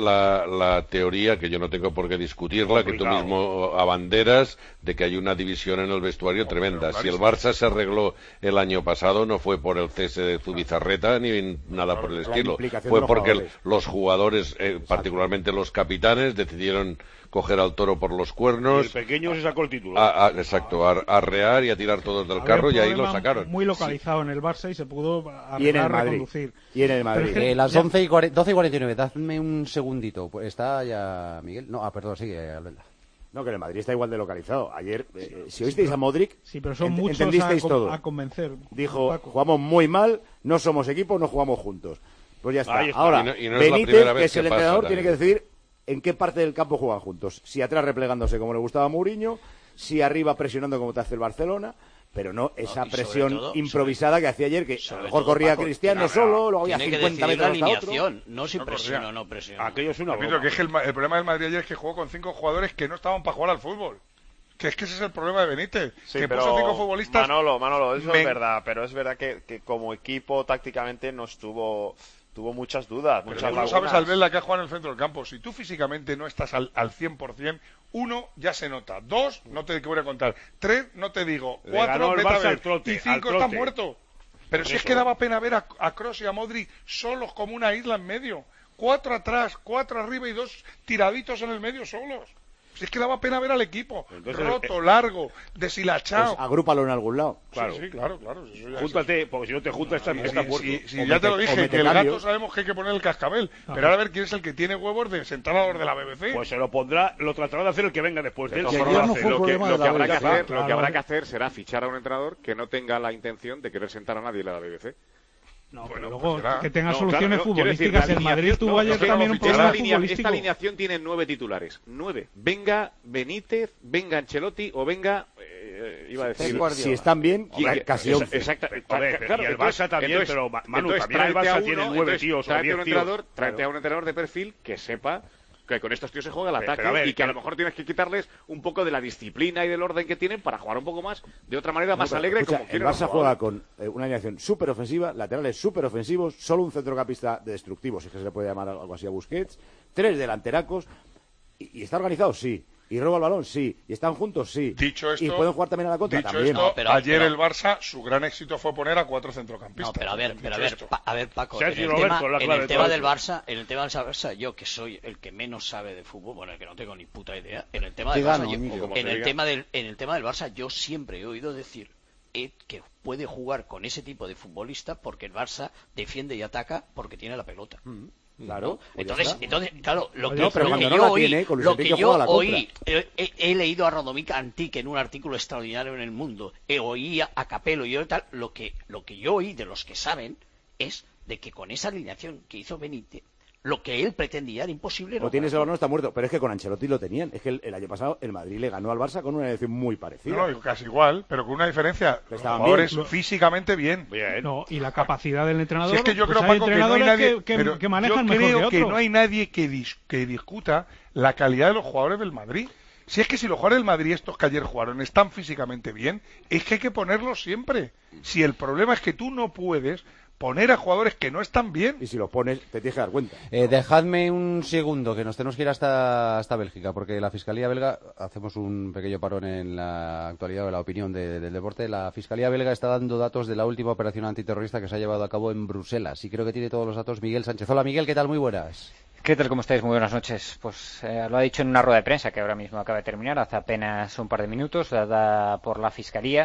la teoría, que yo no tengo por qué discutirla, que tú mismo abanderas, de que hay una división en el vestuario tremenda. Si el Barça se arregló el año pasado, no fue por el cese de Zubizarreta ni nada por el estilo. Fue porque los jugadores, particularmente los capitanes, decidieron coger al toro por los cuernos. Y el pequeño se sacó el título. Exacto, a arrear y a tirar todos del carro, y ahí lo sacaron. Muy localizado en el Barça y se pudo arreglar, reconducir. Y en el Madrid. Las 12:49, dadme un segundito. Pues está ya Miguel. No, perdón, sigue Albelda. No, que en el Madrid está igual de localizado. Ayer, si oísteis a Modric, sí, pero son muchos entendisteis todo. A convencer. Dijo, Paco, jugamos muy mal, no somos equipo, no jugamos juntos. Pues ya está. Ahora, y no es Benítez, que es el entrenador, tiene que decidir en qué parte del campo juegan juntos. Si atrás replegándose como le gustaba a Mourinho, si arriba presionando como te hace el Barcelona, pero no esa presión improvisada que hacía ayer, que a lo mejor corría Cristiano solo, luego había 50 metros hasta otro. No si presiona o no presiona. Aquello es una broma. Que es que el problema del Madrid ayer es que jugó con 5 jugadores que no estaban para jugar al fútbol. Que es que ese es el problema de Benítez, sí, que pero puso 5 futbolistas. Manolo, eso es verdad, pero es verdad que como equipo tácticamente no tuvo muchas dudas, muchas lagunas. Tú no sabes, Albelda, que ha jugado en el centro del campo. Si tú físicamente no estás al 100%, 1 ya se nota, 2 no te voy a contar, 3 no te digo, 4 vete a ver, y 5 estás muerto. Pero si es que daba pena ver a Kroos y a Modric solos como una isla en medio. 4 atrás, 4 arriba y 2 tiraditos en el medio solos. Si es que daba pena ver al equipo. Entonces, roto, largo, deshilachado. Pues agrúpalo en algún lado. Claro. Sí, claro. Júntate, porque si no te juntas está muerto. Si ya te lo dije, que el gato sabemos que hay que poner el cascabel. Pero ahora a ver quién es el que tiene huevos de sentar a los de la BBC. Pues se lo pondrá, lo tratará de hacer el que venga después de él. Lo que habrá que hacer será fichar a un entrenador que no tenga la intención de querer sentar a nadie en la BBC. No, pero luego que tenga soluciones futbolísticas. El Madrid tuvo ayer también un problema futbolístico. Esta alineación tiene 9 titulares. 9. Venga Benítez, venga Ancelotti o venga... iba a decir... Si están bien, casi 11. Exacto. Y el Barça también, pero Manu, también el Barça tiene 9 tíos o 10 tíos. Tráete a un entrenador de perfil que sepa que con estos tíos se juega el ataque y que a lo mejor tienes que quitarles un poco de la disciplina y del orden que tienen para jugar un poco más, de otra manera más alegre. Escucha, como el Barça juega con una alineación súper ofensiva, laterales súper ofensivos, solo un centrocampista destructivo, si es que se le puede llamar algo así a Busquets, 3 delanteracos, y está organizado, sí. Y roba el balón, sí. Y están juntos, sí. Dicho esto, y pueden jugar también a la contra, también. Ayer el Barça, su gran éxito fue poner a 4 centrocampistas. No, pero a ver, Paco, en el tema del Barça, yo que soy el que menos sabe de fútbol, bueno, el que no tengo ni puta idea, en el tema del Barça, yo siempre he oído decir que puede jugar con ese tipo de futbolista porque el Barça defiende y ataca porque tiene la pelota. Claro. Entonces, claro, lo que yo oí, he leído a Radomir Antic en un artículo extraordinario en El Mundo, oí a Capello y yo tal, lo que yo oí de los que saben es de que con esa alineación que hizo Benítez, lo que él pretendía era imposible. O tienes el balón, está muerto. Pero es que con Ancelotti lo tenían. Es que el año pasado el Madrid le ganó al Barça con una alineación muy parecida. No, casi igual, pero con una diferencia. Los jugadores físicamente bien. No, y la capacidad del entrenador. Si es que yo creo, Paco, que no hay nadie que manejan mejor que otros. No hay nadie que discuta la calidad de los jugadores del Madrid. Si es que si los jugadores del Madrid, estos que ayer jugaron, están físicamente bien, es que hay que ponerlos siempre. Si el problema es que tú no puedes poner a jugadores que no están bien. Y si los pones, te tienes que dar cuenta. Dejadme un segundo, que nos tenemos que ir hasta Bélgica, porque la Fiscalía belga, hacemos un pequeño parón en la actualidad de la opinión del deporte. La Fiscalía belga está dando datos de la última operación antiterrorista que se ha llevado a cabo en Bruselas. Y creo que tiene todos los datos Miguel Sánchez. Hola Miguel, ¿qué tal? Muy buenas. ¿Qué tal? ¿Cómo estáis? Muy buenas noches. Pues lo ha dicho en una rueda de prensa que ahora mismo acaba de terminar, hace apenas un par de minutos, dada por la Fiscalía,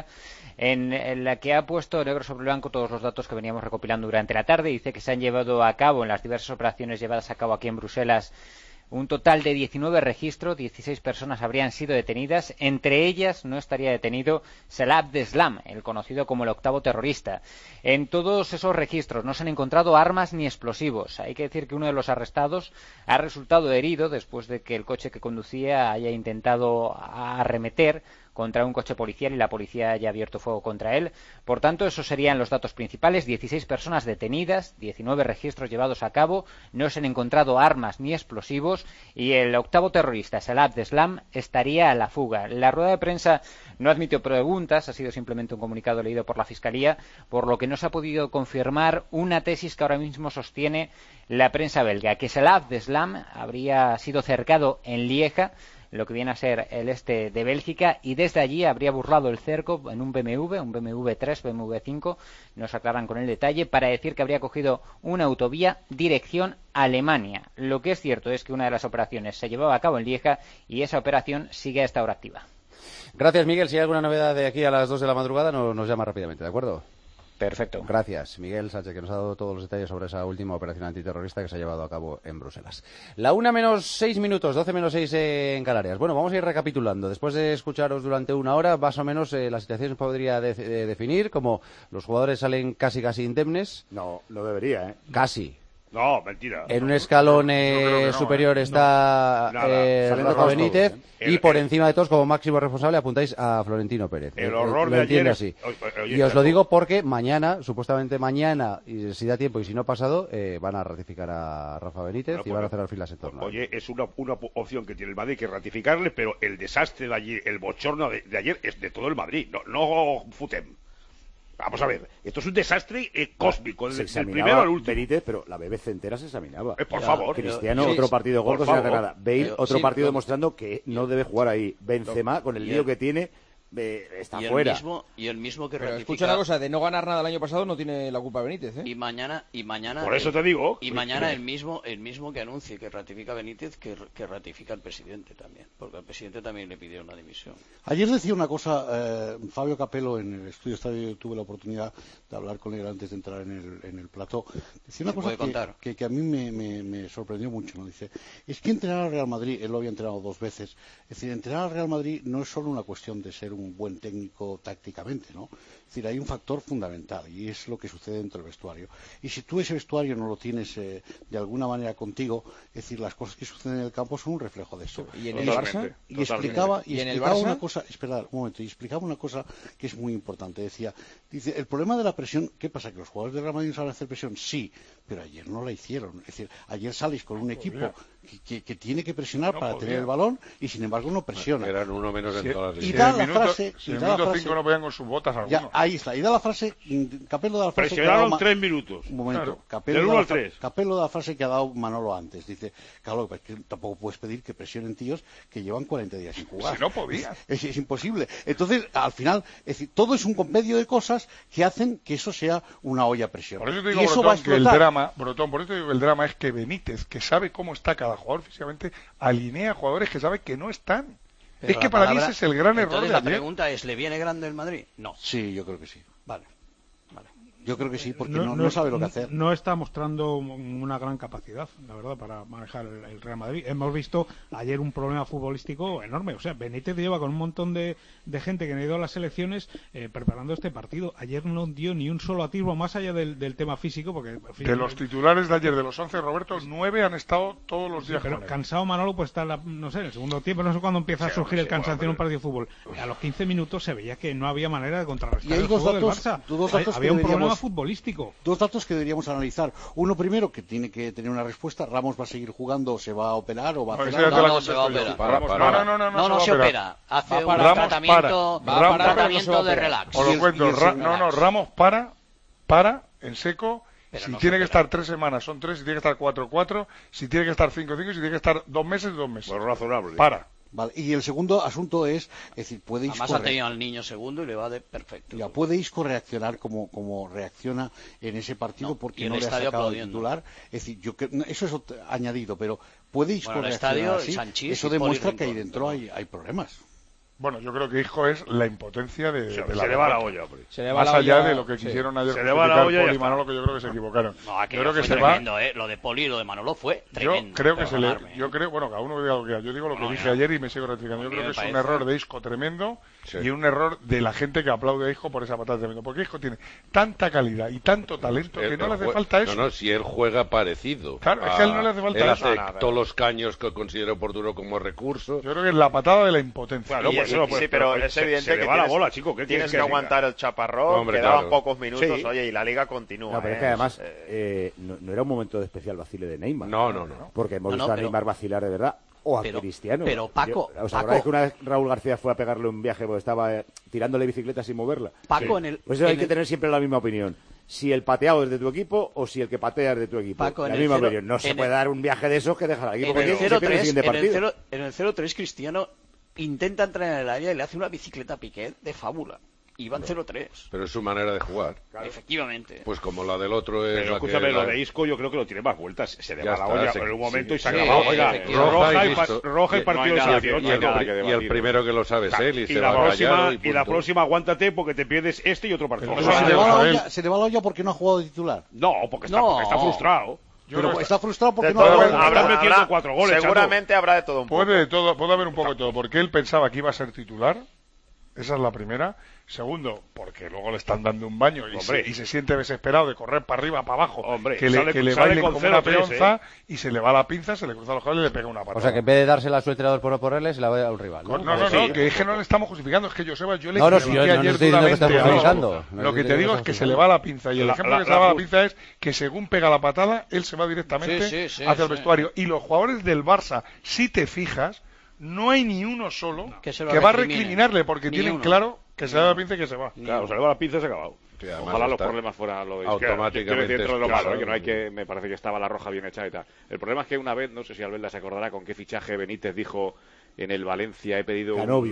en la que ha puesto negro sobre blanco todos los datos que veníamos recopilando durante la tarde. Dice que se han llevado a cabo en las diversas operaciones llevadas a cabo aquí en Bruselas un total de 19 registros, 16 personas habrían sido detenidas, entre ellas no estaría detenido Salah Abdeslam, el conocido como el octavo terrorista. En todos esos registros no se han encontrado armas ni explosivos. Hay que decir que uno de los arrestados ha resultado herido después de que el coche que conducía haya intentado arremeter contra un coche policial y la policía haya abierto fuego contra él. Por tanto, esos serían los datos principales: 16 personas detenidas, 19 registros llevados a cabo, no se han encontrado armas ni explosivos y el octavo terrorista, Salah Abdeslam, estaría a la fuga. La rueda de prensa no admitió preguntas, ha sido simplemente un comunicado leído por la Fiscalía, por lo que no se ha podido confirmar una tesis que ahora mismo sostiene la prensa belga, que Salah Abdeslam habría sido cercado en Lieja, lo que viene a ser el este de Bélgica, y desde allí habría burlado el cerco en un BMW 3, BMW 5, nos aclaran con el detalle, para decir que habría cogido una autovía dirección Alemania. Lo que es cierto es que una de las operaciones se llevaba a cabo en Lieja y esa operación sigue a esta hora activa. Gracias, Miguel. Si hay alguna novedad de aquí a las 2 de la madrugada, nos llama rápidamente, ¿de acuerdo? Perfecto. Gracias, Miguel Sánchez, que nos ha dado todos los detalles sobre esa última operación antiterrorista que se ha llevado a cabo en Bruselas. La 1 menos 6 minutos, 12 menos 6 en Canarias. Bueno, vamos a ir recapitulando. Después de escucharos durante una hora, más o menos la situación se podría definir como los jugadores salen casi indemnes. No, no debería, ¿eh? Casi. No, mentira. En un escalón superior está Rafa Benítez y por encima de todos, como máximo responsable, apuntáis a Florentino Pérez. El horror lo de entiendo ayer. Así. Y os lo digo porque mañana, supuestamente mañana, y si da tiempo y si no pasado, van a ratificar a Rafa Benítez y van a cerrar filas en torno. Oye, es una opción que tiene el Madrid que ratificarle, pero el desastre de ayer, el bochorno de ayer es de todo el Madrid, no Futem. Vamos a ver, esto es un desastre cósmico, desde el primero al último. Benítez, pero la BBC entera se examinaba. Por favor. Cristiano, otro partido gordo sin hacer nada. Bale, otro partido demostrando que no debe jugar ahí. Benzema, con el lío que tiene, está fuera. Y el mismo que ratifica... Escucha una cosa, de no ganar nada el año pasado no tiene la culpa Benítez, ¿eh? Y mañana por eso te digo. Y mañana el mismo que anuncie que ratifica Benítez, que ratifica el presidente también, porque al presidente también le pidió una dimisión. Ayer decía una cosa Fabio Capello en el estudio estadio, tuve la oportunidad de hablar con él antes de entrar en el plató. Decía una cosa que a mí me sorprendió mucho, ¿no? Dice, es que entrenar al Real Madrid, él lo había entrenado 2 veces, es decir, entrenar al Real Madrid no es solo una cuestión de ser un buen técnico tácticamente, ¿no? Es decir, hay un factor fundamental y es lo que sucede dentro del vestuario. Y si tú ese vestuario no lo tienes de alguna manera contigo, es decir, las cosas que suceden en el campo son un reflejo de eso. ¿Y en el Barça? Y explicaba una cosa, esperad un momento, y explicaba una cosa que es muy importante. Dice, el problema de la presión, ¿qué pasa? ¿Que los jugadores del Real Madrid saben hacer presión? Sí, pero ayer no la hicieron. Es decir, ayer salís con un equipo que tiene que presionar para tener el balón y sin embargo no presiona. Eran uno menos en todas las y da la frase. Si en el minuto 5 no podían con sus botas algunos. Ahí está, y da la frase, Capello da la frase. Presionaron 3 minutos. Un momento, claro. Del 1 al 3. Capello da la frase que ha dado Manolo antes. Dice, claro, que tampoco puedes pedir que presionen tíos que llevan 40 días sin jugar. Si no podías. Es imposible. Entonces, al final, es decir, todo es un compendio de cosas que hacen que eso sea una olla a presión. Por eso te digo, y eso Brotón, va a explotar. Por eso te digo que el drama es que Benítez, que sabe cómo está cada jugador físicamente, alinea a jugadores que sabe que no están. Pero es que para mí ese es el gran error de la ayer. pregunta es, ¿le viene grande el Madrid? No. Sí, yo creo que sí. Vale. Yo creo que sí, porque no sabe lo que hacer. No está mostrando una gran capacidad, la verdad, para manejar el Real Madrid. Hemos visto ayer un problema futbolístico enorme. O sea, Benítez lleva con un montón de gente que no ha ido a las selecciones preparando este partido. Ayer no dio ni un solo atisbo más allá del tema físico. Porque de los titulares de ayer, de los 11, Roberto, 9 han estado todos los días. Pero cansado Manolo, pues está, no sé, en el segundo tiempo, no sé cuándo empieza a surgir el cansancio en un partido de fútbol. A los 15 minutos se veía que no había manera de contrarrestar el juego del Barça. Había un problema futbolístico. Dos datos que deberíamos analizar. Uno primero, que tiene que tener una respuesta. ¿Ramos va a seguir jugando o se va a operar o va a hacer algo? No, se va a operar. No se opera. Hace un tratamiento de relax. Os lo cuento. Ramos para en seco. Pero si no tiene que estar 3 semanas, son 3. Si tiene que estar 4, si tiene que estar 5, si tiene que estar 2 meses, 2 meses. Pues razonable. Para. Vale. Y el segundo asunto es decir, puede Isco... Además ha tenido al niño segundo y le va de perfecto. Ya, ¿puede Isco reaccionar como reacciona en ese partido porque no le ha sacado de titular? Es decir, eso es añadido, pero ¿puede Isco reaccionar así? Eso demuestra que ahí dentro hay problemas. Bueno, yo creo que Isco es la impotencia de se la le va la olla, hombre. Más allá de lo que quisieron ayer justificar Poli y Manolo, que yo creo que se equivocaron. No, yo creo que fue tremendo, Lo de Poli y lo de Manolo fue tremendo. Yo creo, bueno, cada uno diga lo que quiera. Yo digo lo que dije ayer y me sigo ratificando. Yo creo que es un error de Isco tremendo y un error de la gente que aplaude a Isco por esa patada tremendo. Porque Isco tiene tanta calidad y tanto talento que no le hace falta eso. No, si él juega parecido. Claro, es que a él no le hace falta él eso. Él hace todos los caños que considera oportuno como recurso. Yo creo que es la patada de la impotencia. Claro, sí, pero es evidente que va la bola, chico. tienes que aguantar el chaparrón, quedaban pocos minutos, oye, y la liga continúa. No, pero es que además no era un momento de especial vacile de Neymar. No. Porque hemos visto a Neymar vacilar de verdad. O a Cristiano. Pero Paco... ¿Os acordáis que una vez Raúl García fue a pegarle un viaje porque estaba tirándole bicicleta sin moverla? Paco, Pues hay que tener siempre la misma opinión. Si el pateado es de tu equipo o si el que patea es de tu equipo. Paco, la misma opinión. No se puede dar un viaje de esos que dejar al equipo. En el 0-3 Cristiano intenta entrar en el área y le hace una bicicleta a Piqué de fábula. Y van 0-3. Pero es su manera de jugar. Claro. Efectivamente. Pues como la del otro es. Pero escúchame, lo de Isco yo creo que lo tiene más vueltas. Se le va la olla en un momento y se acaba. Roja y partido de sanción. Y el primero que lo sabe es él. Y la próxima aguántate porque te pierdes este y otro partido. ¿Se le va la olla porque no ha jugado de titular? No, porque está frustrado. Pero está frustrado porque no habrá metido 4 goles. Seguramente habrá de todo un poco. Puede haber un poco de todo. Porque él pensaba que iba a ser titular. Esa es la primera. Segundo, porque luego le están dando un baño y se siente desesperado de correr para arriba, para abajo, que le bailen como una peonza y se le va la pinza, se le cruza los cables y le pega una patada. O sea, que en vez de dársela a su entrenador por ponerle, se la va al rival. No, que es que no le estamos justificando, es que Joseba, yo le critiqué ayer duramente. Lo que te digo es que se le va la pinza y el ejemplo que se le va la pinza es que según pega la patada, él se va directamente hacia el vestuario. Y los jugadores del Barça, si te fijas, no hay ni uno solo que va a recriminarle porque tienen claro que se le da la pinza y que se va. Claro, se le va la pinza y se ha acabado. Sí, ojalá los problemas fueran lo de automáticamente dentro de lo malo, que no hay que, me parece que estaba la roja bien hecha y tal. El problema es que una vez, no sé si Albelda se acordará con qué fichaje Benítez dijo en el Valencia he pedido un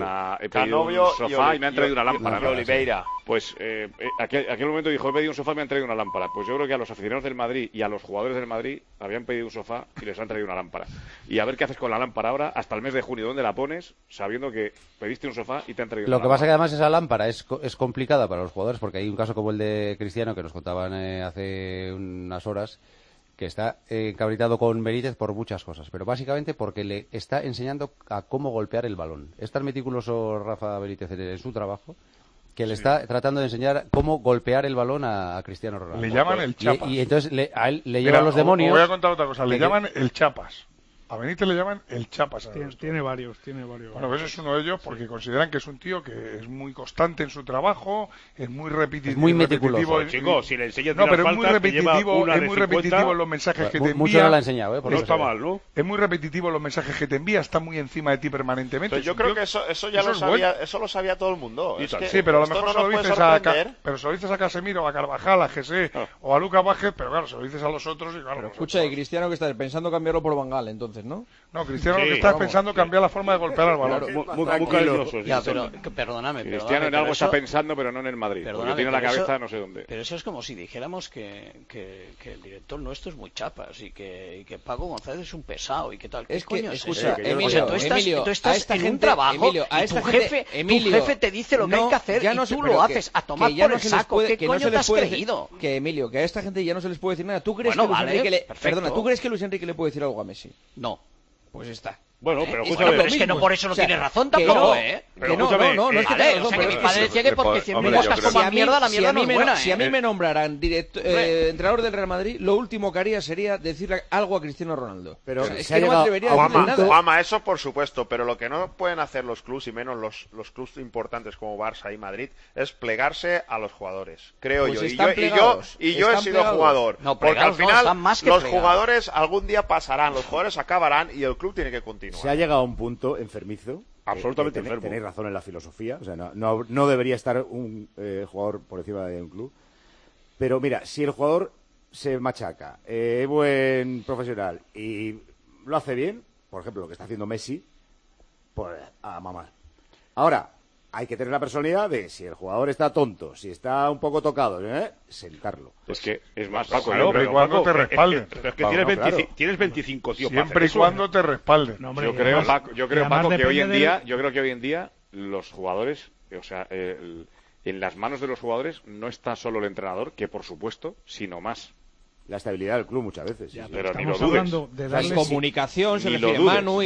sofá y me han traído una lámpara. Y Oliveira. Pues aquel momento dijo he pedido un sofá y me han traído una lámpara. Pues yo creo que a los aficionados del Madrid y a los jugadores del Madrid habían pedido un sofá y les han traído una lámpara. Y a ver qué haces con la lámpara ahora hasta el mes de junio, ¿dónde la pones? Sabiendo que pediste un sofá y te han traído una lámpara. Lo que pasa que además esa lámpara es complicada para los jugadores porque hay un caso como el de Cristiano que nos contaban hace unas horas que está encabritado con Benítez por muchas cosas, pero básicamente porque le está enseñando a cómo golpear el balón. Es tan meticuloso Rafa Benítez en su trabajo que le está tratando de enseñar cómo golpear el balón a Cristiano Ronaldo. Le llaman el Chapas. Y entonces a él le llevan los demonios. Voy a contar otra cosa, le llaman el Chapas. A Benítez le llaman el Chapas. Tiene varios. Bueno, pues es uno de ellos porque consideran que es un tío que es muy constante en su trabajo, es muy repetitivo. Es muy meticuloso. Chicos, si le enseñas pero es muy repetitivo en los mensajes que te envía. Mucho no lo ha enseñado, no está mal, ¿no? Es muy repetitivo en los mensajes que te envía, está muy encima de ti permanentemente. Pero yo creo que eso ya lo sabía, eso lo sabía todo el mundo. Sí, pero a lo mejor se lo dices a Casemiro, a Carvajal, a José o a Lucas Vázquez, pero claro, se lo dices a los otros y claro. Pero escucha, y Cristiano que está pensando cambiarlo por Van Gaal, entonces, ¿no? No, Cristiano lo que está pensando cambiar la forma de golpear al balón. Muy cariñoso. Ya, pero perdóname. Cristiano en algo está pensando, pero no en el Madrid. Porque tiene la cabeza no sé dónde. Pero eso es como si dijéramos que el director nuestro es muy chapas y que Paco González es un pesado y que tal. Es que, escucha, Emilio, tú estás en un trabajo y tu jefe te dice lo que hay que hacer y tú lo haces a tomar por el saco. ¿Qué coño te has creído? Que Emilio, que a esta gente ya no se les puede decir nada. ¿Tú crees que Luis Enrique le puede decir algo a Messi? No. Pues está. Bueno, pero escúchame, es que no por eso no tienes razón tampoco, Pero no es que tengas razón. Mi padre decía que porque 100.000 moscas coman mierda, la mierda no es buena. Si a mí me nombraran entrenador del Real Madrid, lo último que haría sería decirle algo a Cristiano Ronaldo. Pero es que no me atrevería a decirle nada. Juanma, eso por supuesto, pero lo que no pueden hacer los clubs, y menos los clubs importantes como Barça y Madrid, es plegarse a los jugadores, creo yo. Y yo he sido jugador. Porque al final los jugadores algún día pasarán, los jugadores acabarán y el club tiene que continuar. Se ha llegado a un punto enfermizo. Absolutamente enfermo. Tenéis razón en la filosofía. O sea, no debería estar un jugador por encima de un club. Pero mira, si el jugador se machaca, es buen profesional y lo hace bien, por ejemplo, lo que está haciendo Messi, pues a mamar. Ahora, hay que tener la personalidad de si el jugador está tonto, si está un poco tocado, sentarlo. Es que es más, Paco, siempre y cuando te respalden. Pero es que tienes 25, tío. Siempre y cuando te respalden. No, yo creo, Paco, que hoy en día los jugadores, o sea, en las manos de los jugadores no está solo el entrenador, que por supuesto, sino más. La estabilidad del club muchas veces. Ya, pero ni lo dudes. De comunicación, se refiere Manu,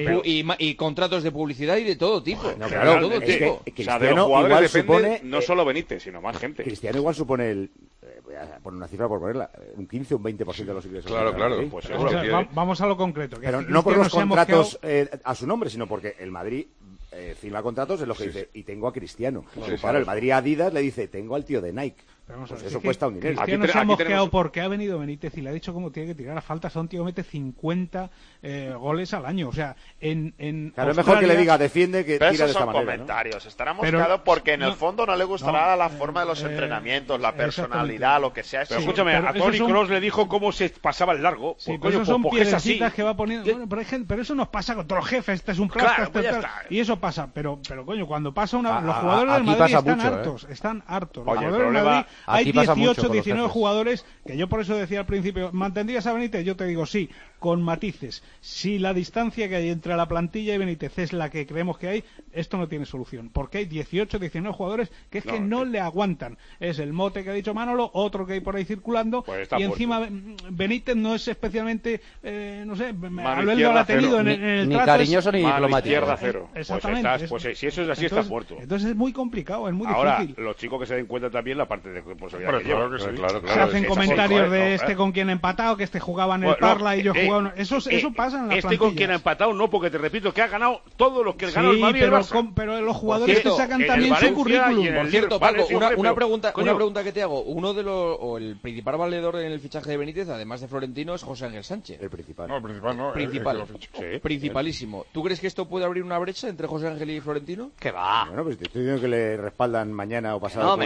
y contratos de publicidad y de todo tipo. No, claro, todo tipo. O sea, de los jugadores depende no solo Benítez, sino más gente. Cristiano igual supone voy a poner una cifra por ponerla, un 15 o un 20% de los ingresos. Claro. Pues vamos a lo concreto. Pero no por los contratos a su nombre, sino porque el Madrid firma contratos en los que dice, y tengo a Cristiano. Claro, el Madrid a Adidas le dice, tengo al tío de Nike. Pues eso cuesta un dinero. Cristiano se ha mosqueado porque ha venido Benítez y le ha dicho cómo tiene que tirar a faltas a un tío que mete 50 goles al año. O sea, claro, es mejor que le diga defiende que tira de esta manera. Comentarios. ¿No? Estará mosqueado porque en el fondo no le gustará la forma de los entrenamientos, la personalidad, lo que sea. Pero escúchame, a Toni Kroos le dijo cómo se pasaba el largo. Sí, pero eso son piedrecitas que va poniendo. Bueno, pero eso nos pasa con todos los jefes. Este es un plato, y eso pasa. Pero coño, cuando pasa los jugadores del Madrid están hartos. Los jugadores del Madrid hay 19 jugadores que yo por eso decía al principio, ¿mantendrías a Benítez? Yo te digo sí, con matices. Si la distancia que hay entre la plantilla y Benítez es la que creemos que hay, esto no tiene solución, porque hay 19 jugadores que no le aguantan. Es el mote que ha dicho Manolo, otro que hay por ahí circulando, y encima Benítez no es especialmente, no sé, Albeldo lo ha tenido en el ni trato, cariñoso ni diplomático. Izquierda cero. Exactamente. Pues si eso es así, estás muerto. Entonces es muy complicado, es muy Ahora, difícil. Los chicos que se den cuenta también la parte de responsabilidad que claro llevan. que sí. Claro, se hacen comentarios de con quien ha empatado, que jugaba en el Parla y yo jugaba. Eso pasa en la plantilla. Con quien ha empatado no, porque te repito que ha ganado todos los que ganó el Madrid. Pero los jugadores que sacan también su currículum. Por cierto, Paco, una pregunta que te hago. Uno de el principal valedor en el fichaje de Benítez, además de Florentino, es José Ángel Sánchez. El principal. No, el principal no. Principalísimo. ¿Tú crees que esto puede abrir una brecha entre José Ángel y Florentino? Que va. Bueno, pues te estoy diciendo que le respaldan mañana o pasado.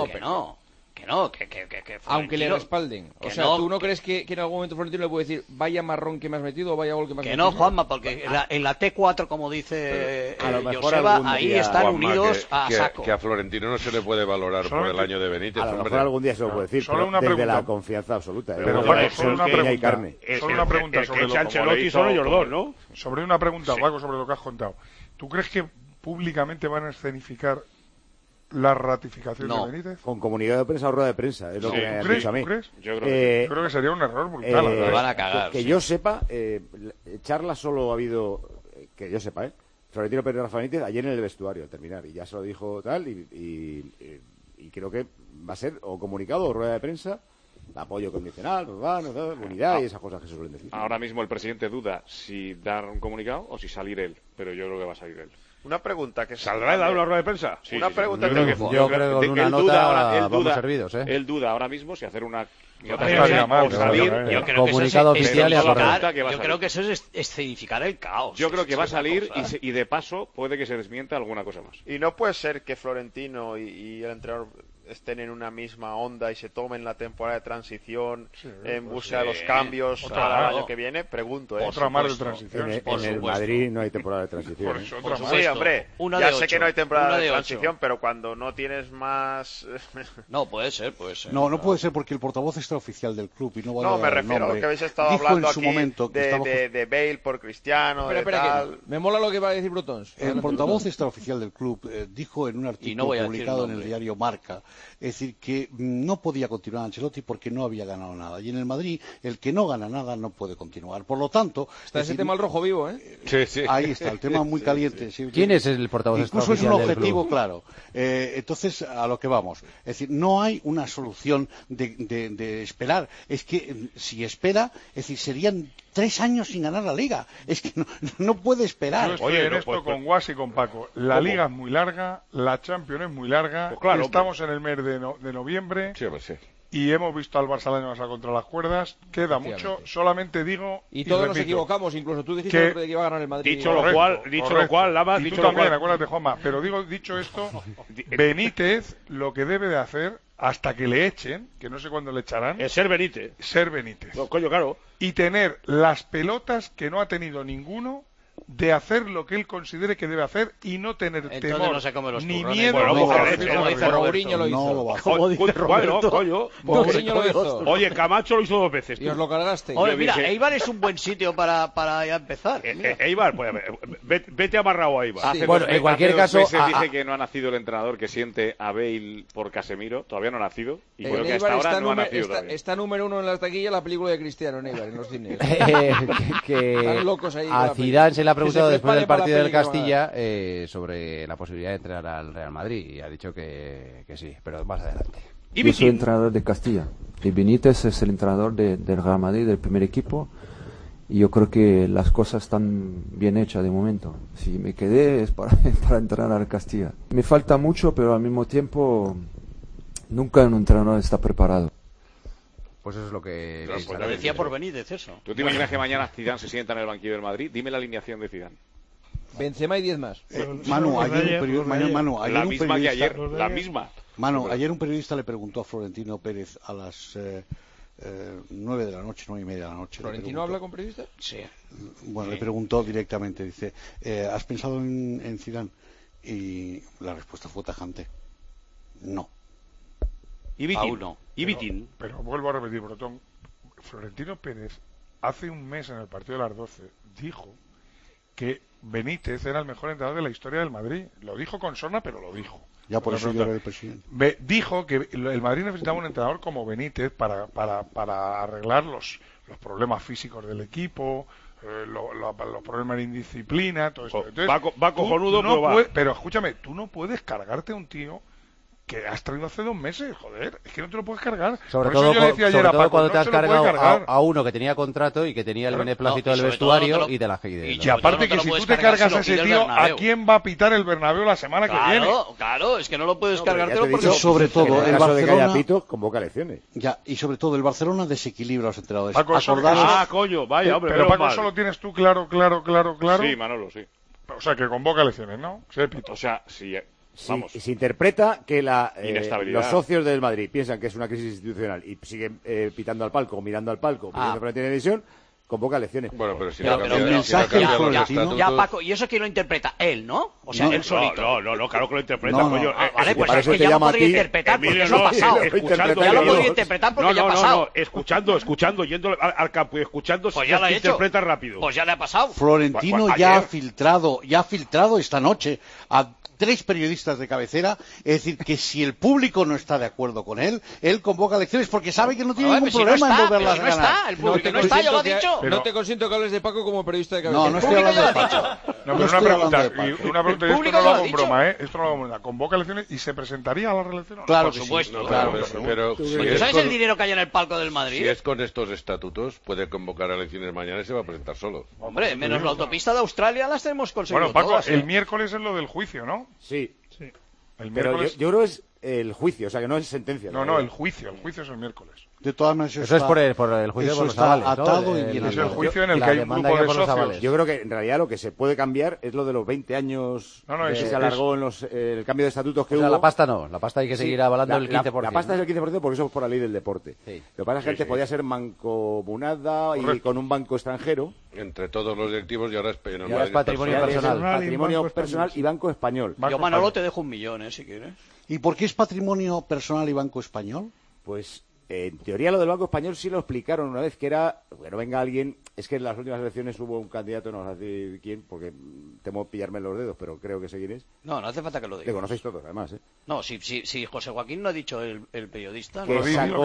Que aunque le respalden. O sea, ¿tú no crees que en algún momento Florentino le puede decir vaya marrón que me has metido o vaya gol que me has metido? Que no, Juanma, porque en la T4, como dice Joseba, ahí están Juanma, unidos a saco. Que a Florentino no se le puede valorar por el año de Benítez. A lo mejor algún día se lo puede decir, pero desde la confianza absoluta. Pero solo una pregunta sobre lo que Ancelotti son ellos dos, ¿no? Sobre una pregunta, Paco, sobre lo que has contado. ¿Tú crees que públicamente van a escenificar la ratificación de Benítez? Con comunicado de prensa o rueda de prensa, es lo que me han dicho a mí. Yo creo que sería un error brutal. Me van a cagar. Que yo sepa, charla solo ha habido, que yo sepa, Florentino Pérez y Rafa Benítez ayer en el vestuario al terminar, y ya se lo dijo tal, y creo que va a ser o comunicado o rueda de prensa, apoyo condicional, unidad y esas cosas que se suelen decir. Ahora mismo el presidente duda si dar un comunicado o si salir él, pero yo creo que va a salir él. Una pregunta que ¿saldrá de dar una rueda de prensa? Yo creo que en una nota vamos servidos, Él duda ahora mismo si hacer una comunicado oficial y yo creo que eso es escenificar el caos. Yo creo que va a salir y de paso puede que se desmienta alguna cosa más. Y no puede ser que Florentino y el entrenador estén en una misma onda y se tomen la temporada de transición en busca de los cambios para el año que viene, pregunto. Otra más de transición. En el Madrid no hay temporada de transición. Sí, hombre, ya sé que no hay temporada de transición, pero cuando no tienes más... No, puede ser. No puede ser porque el portavoz extraoficial del club y no va a me refiero a lo que habéis estado hablando aquí de Bale por Cristiano, me mola lo que va a decir Brotons. El portavoz extraoficial del club dijo en un artículo publicado en el diario Marca es decir, que no podía continuar Ancelotti porque no había ganado nada. Y en el Madrid, el que no gana nada no puede continuar. Por lo tanto... Está ese tema al rojo vivo, ¿eh? Sí. Ahí está, el tema muy caliente. Sí. ¿Quién es el portavoz Incluso es un extraoficial del objetivo, club? claro. Entonces, a lo que vamos. Es decir, no hay una solución de esperar. Es que si espera, es decir, serían 3 años sin ganar la Liga. Es que no puede esperar. Yo estoy en esto con Guas y con Paco. La ¿Cómo? Liga es muy larga, la Champions es muy larga. Pues claro, estamos en el mes de noviembre. Sí, pues sí. Y hemos visto al Barça el año pasado contra las cuerdas. Queda mucho. Solamente digo. Y todos nos repito, equivocamos, incluso tú dijiste que iba a ganar el Madrid. Dicho lo cual, Lama, y dicho tú lo también, cual. acuérdate, Juanma. Pero dicho esto, Benítez lo que debe de hacer hasta que le echen, que no sé cuándo le echarán, Es ser Benítez. ser Benítez. No, coño, claro. Y tener las pelotas que no ha tenido ninguno de hacer lo que él considere que debe hacer y no tener Entonces temor no se come los ni turrones. miedo. Bueno, ni porque decir, como dice Mourinho lo hizo. No lo va a hacer. Como dice Roberto. Coño. Mourinho lo hizo. Oye, Camacho lo hizo 2 veces. Y os lo cargaste. Oye, Yo mira, dije- Eibar es un buen sitio para ya empezar. Eibar, pues, vete amarrado a Eibar. Hace Bueno, dos- en cualquier hace 2 caso, meses a- dije que no ha nacido el entrenador que siente a Bale por Casemiro. Todavía no ha nacido. Y creo El que hasta Eibar ahora está, no ha nacido todavía. está número 1 en la taquilla la película de Cristiano en Eibar, en los cines. que Están locos ahí con a la Zidane se le ha que preguntado se después del prepare para partido la del peli que va a Castilla sobre la posibilidad de entrenar al Real Madrid y ha dicho que sí, pero más adelante. Yo soy entrenador de Castilla y Benítez es el entrenador del Real Madrid, del primer equipo, y yo creo que las cosas están bien hechas de momento. Si me quedé es para entrenar al Castilla. Me falta mucho, pero al mismo tiempo nunca un entrenador está preparado. Pues eso es lo que... Lo decía por Benítez eso. ¿Tú te imaginas que mañana Zidane se sienta en el banquillo del Madrid? Dime la alineación de Zidane. Benzema y 10 más. Manu, ayer un La misma que periodista... ayer, la misma. Manu, ayer un periodista le preguntó a Florentino Pérez a las 9 de la noche, 9:30 de la noche. ¿Florentino habla con periodistas? Sí. Bueno, le preguntó directamente, dice, ¿has pensado en Zidane? Y la respuesta fue tajante. No. Y Vitín. Aún no. Y Vitín. Pero vuelvo a repetir, Brotón. Florentino Pérez, hace un mes en el partido de las 12, dijo que Benítez era el mejor entrenador de la historia del Madrid. Lo dijo con sorna, pero lo dijo. Ya por Me eso yo preguntan, era el presidente. dijo que el Madrid necesitaba un entrenador como Benítez para arreglar los problemas físicos del equipo, los problemas de indisciplina, todo eso. Entonces, va cojonudo, tú no pero va. pero escúchame, tú no puedes cargarte a un tío que has traído hace 2 meses, joder, es que no te lo puedes cargar. Sobre Por eso todo, yo le decía ayer sobre a todo Paco, cuando no te has se lo puede cargado cargar. a uno que tenía contrato y que tenía el beneplácito no, y del sobre todo vestuario no te lo- y de la gente. Y aparte que si tú te cargas a ese tío, ¿a quién va a pitar el Bernabéu la semana que viene? Claro, es que no lo puedes No, pero ya cargártelo te he porque... dicho, sobre todo, en el el caso de que haya Barcelona- pito, convoca elecciones. Ya, y sobre todo, el Barcelona desequilibra a los entrenadores. Paco, eso- Acordaros- Coño, vaya, hombre. Pero menos Paco, mal. eso lo tienes tú claro. Sí, Manolo, sí. O sea, que convoca elecciones, ¿no? Se pito. O sea, si Vamos. Se interpreta que Inestabilidad. los socios del Madrid piensan que es una crisis institucional y siguen pitando al palco, mirando al palco, pidiendo por la televisión, convoca elecciones. Bueno, pero si Pero- no pero- cambia, pero- si no cambia ya, los ya, estatutos... ya, Paco, y eso que lo interpreta él, ¿no? O sea, él solito. No, claro que lo interpreta, No, no. coño. Vale, pues para es eso que te ya lo llama a podría ti, interpretar porque Emilio, eso ha no, pasado. escuchando, Ya lo Emilio. podría interpretar porque ya ha pasado. escuchando, yendo al campo y escuchando, Pues si ya es lo ha que hecho. interpreta rápido. Pues ya le ha pasado. Florentino Pues, ya ayer. ha filtrado esta noche a 3 periodistas de cabecera, es decir, que si el público no está de acuerdo con él convoca elecciones porque sabe que no tiene Joder, ningún pues si no problema en está, volverlas pero a no ganar. está, el público no está, ya lo ha dicho. No te consiento que hables de Paco como periodista de cabecera. No, no estoy hablando de Paco. No, pero estoy una hablando pregunta, de y Paco. una pregunta, y esto público no lo ya lo hago ha en dicho. broma, Esto no lo hago en broma. ¿Convoca elecciones y se presentaría a la reelección? Claro Por que sí. supuesto. Claro, pero si ¿Tú es sabes con- el dinero que hay en el palco del Madrid? Si es con estos estatutos, puede convocar a elecciones mañana y se va a presentar solo. Hombre, menos la autopista de Australia las tenemos conseguido Bueno, Paco, todas, el miércoles es lo del juicio, ¿no? Sí. El Pero miércoles... yo creo que es el juicio, o sea, que no es sentencia. No, el juicio es el miércoles. De todas maneras, Eso es por el juicio eso por los está avales, ¿no? atado y bien Es el atado. juicio en el la que hay un demanda grupo que de por los socios. avales. Yo creo que en realidad lo que se puede cambiar es lo de los 20 años No, que eso se alargó en el cambio de estatutos que O sea, hubo. la pasta no, la pasta hay que seguir avalando el 15%. La pasta es el 15% porque eso es por la ley del deporte. Sí. Lo que pasa es que antes podía ser mancomunada y con un banco extranjero. Entre todos los directivos y ahora es, Y ahora es patrimonio Ahora es personal. patrimonio Banco personal español. y banco español. Yo, Manolo, te dejo 1 millón, si quieres. ¿Y por qué es patrimonio personal y banco español? Pues En teoría lo del Banco Español sí lo explicaron una vez, que era, bueno, venga alguien, es que en las últimas elecciones hubo un candidato, no sé decir quién, porque temo pillarme los dedos, pero creo que sé quién es. No hace falta que lo digas. Le conocéis todos, además, ¿eh? No, si José Joaquín no ha dicho el periodista, Que no,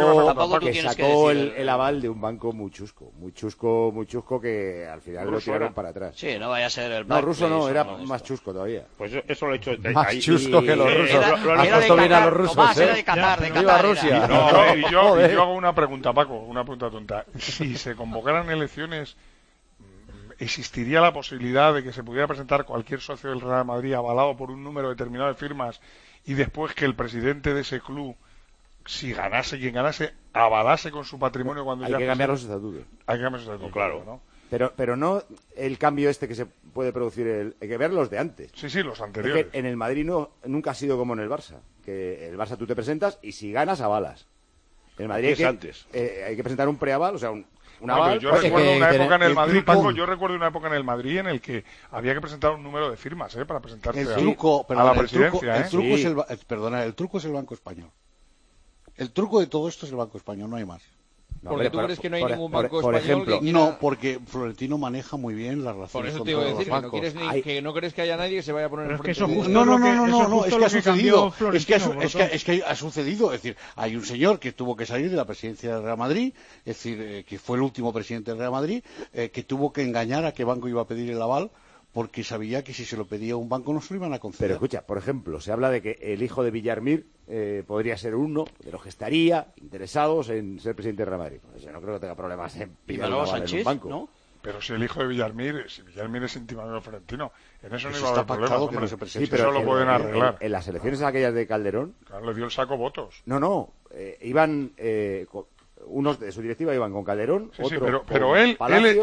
sacó el aval de un banco muy chusco, que al final lo tiraron para atrás. Sí, no vaya a ser el No, ruso no, era más chusco todavía. Pues eso lo he hecho. Más chusco que los rusos. Has puesto bien a los rusos, era de Qatar, de Qatar. Rusia. No, yo hago una pregunta, Paco, una pregunta tonta. Si se convocaran elecciones, ¿existiría la posibilidad de que se pudiera presentar cualquier socio del Real Madrid avalado por un número determinado de firmas y después que el presidente de ese club, si ganase quien ganase, avalase con su patrimonio cuando hay que cambiar los estatutos? Hay que cambiar los estatutos, claro, ¿no? Pero no el cambio este que se puede producir, hay que ver los de antes. Sí, los anteriores. Es que en el Madrid nunca ha sido como en el Barça, que el Barça tú te presentas y si ganas avalas. En el Madrid hay que presentar un preaval, o sea, un aval. Yo recuerdo una época en el Madrid, Paco, en el que había que presentar un número de firmas, para presentarse a la presidencia. El truco es el Banco Español. El truco de todo esto es el Banco Español, no hay más. Porque tú crees que no hay ningún banco español ejemplo, que quiera... No, porque Florentino maneja muy bien las relaciones. Por eso te iba a decir que no crees que haya nadie que se vaya a poner enfrente. Es que eso justo no, es que ha sucedido. Es que ha sucedido. Es decir, hay un señor que tuvo que salir de la presidencia del Real Madrid, es decir, que fue el último presidente del Real Madrid, que tuvo que engañar a qué banco iba a pedir el aval, porque sabía que si se lo pedía a un banco no se lo iban a conceder. Pero escucha, por ejemplo, se habla de que el hijo de Villarmir podría ser uno de los que estaría interesados en ser presidente del Real Madrid. Pues yo no creo que tenga problemas en pillar un aval en un banco. ¿No? Pero si el hijo de Villarmir es íntimo amigo Florentino, en eso no Eso iba a haber está problemas. pactado que no se presente. Sí, pero eso lo pueden arreglar. En las elecciones aquellas de Calderón... Claro, le dio el saco votos. No, iban... unos de su directiva iban con Calderón, pero él,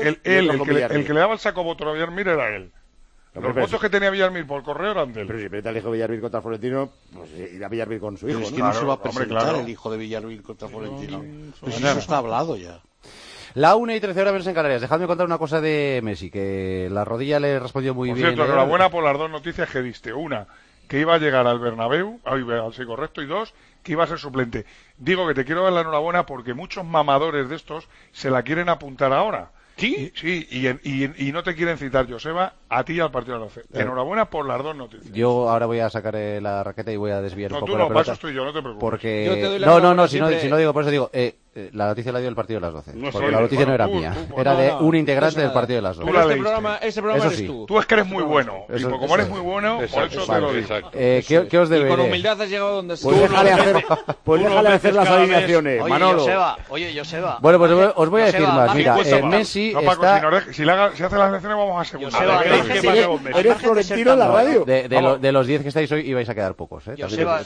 el que le daba el saco voto a Villarmir era él. Los votos que tenía Villarmir por correo eran de él. Pero si presenta el hijo de Villarmir contra Florentino, pues irá Villarmir con su hijo. Pero es que no se va a presentar el hijo de Villarmir contra Florentino. Pues eso está hablado ya. La 1:13 en Canarias. Dejadme contar una cosa de Messi, que la rodilla le respondió muy bien. Por cierto, enhorabuena por las dos noticias que diste. Una, que iba a llegar al Bernabéu, sí, correcto, y dos, que iba a ser suplente. Digo que te quiero dar la enhorabuena porque muchos mamadores de estos se la quieren apuntar ahora. ¿Sí? Sí, y no te quieren citar, Joseba, a ti y al partido de la fe. Enhorabuena por las dos noticias. Yo ahora voy a sacar la raqueta y voy a desviar un poco la pelota. No, para eso estoy yo, no te preocupes. Porque... Yo te doy la si no digo, por eso digo, la noticia la dio el partido de las 12. No porque la noticia no era mía, era de un integrante del partido de las 12. Este programa eres tú. Tú es que eres muy bueno. Y como eres muy bueno, por eso te lo digo. ¿Qué os deberé? Y con humildad has llegado donde estás. Pues déjale hacer las alineaciones, Manolo. Oye, Joseba. Bueno, pues os voy a decir más. Mira, Messi está... Si hace las elecciones vamos a segunda. ¿Eres Florentino en la radio? De los 10 que estáis hoy ibais a quedar pocos, Joseba,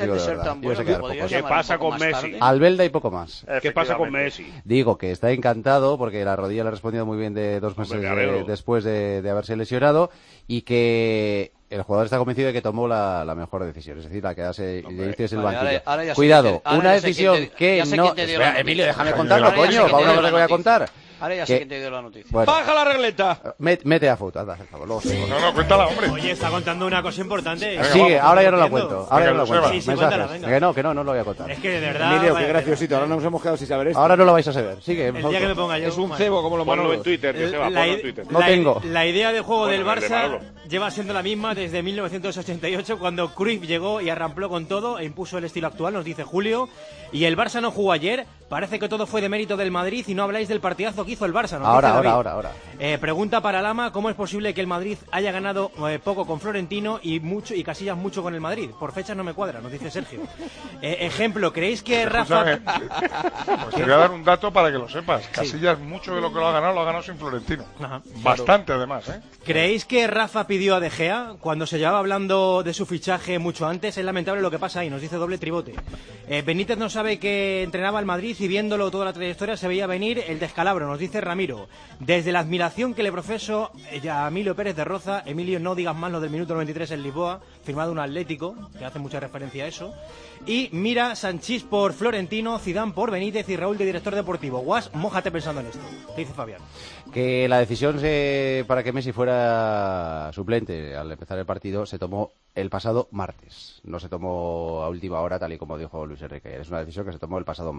¿qué pasa con Messi? Albelda y poco más. ¿Qué pasa con Messi? Digo que está encantado porque la rodilla le ha respondido muy bien de 2 meses después de haberse lesionado y que el jugador está convencido de que tomó la mejor decisión, es decir, la quedarse en el banquillo. Cuidado, una decisión que no... Espera, Emilio, déjame contarlo, coño, para una cosa que voy a contar. Ahora ya sé quién te dio la noticia. Bueno, ¡baja la regleta! Mete a foto, anda, luego No, cuéntala, hombre. Oye, está contando una cosa importante. Sigue, ahora ya no la cuento. Ahora ya no la cuento. Sí, cuéntala, venga. Que no lo voy a contar. Es que de verdad... Emilio, qué graciosito, ahora nos hemos quedado sin saber esto. Ahora no lo vais a saber. Sigue. El día que me ponga yo... Es un cebo como lo Ponlo Manolo. en Twitter, que se va, ponlo en Twitter. No tengo. La idea de juego del Bueno, el de Barça Manolo. lleva siendo la misma desde 1988, cuando Cruyff llegó y arrampló con todo e impuso el estilo actual, nos dice Julio. Y el Barça no jugó ayer. Parece que todo fue de mérito del Madrid y no habláis del partidazo que hizo el Barça. Ahora. Pregunta para Lama, ¿cómo es posible que el Madrid haya ganado poco con Florentino y Casillas mucho con el Madrid? Por fechas no me cuadra, nos dice Sergio. Ejemplo, ¿creéis que Rafa... Pues te voy a dar un dato para que lo sepas. Casillas mucho de lo que lo ha ganado sin Florentino. Ajá. Bastante, además, ¿eh? ¿Creéis que Rafa pidió a De Gea cuando se llevaba hablando de su fichaje mucho antes? Es lamentable lo que pasa ahí, nos dice doble tribote. Benítez no sabe que entrenaba al Madrid y viéndolo toda la trayectoria se veía venir el descalabro, nos dice Ramiro. Desde la admiración que le profeso a Emilio Pérez de Roza, Emilio, no digas más lo del minuto 93 en Lisboa, firmado un Atlético, que hace mucha referencia a eso. Y mira, Sanchís por Florentino, Zidane por Benítez y Raúl de director deportivo. Guas, mójate pensando en esto, dice Fabián. Que la decisión para que Messi fuera suplente al empezar el partido se tomó el pasado martes. No se tomó a última hora, tal y como dijo Luis Enrique. Es una decisión que se tomó el pasado martes.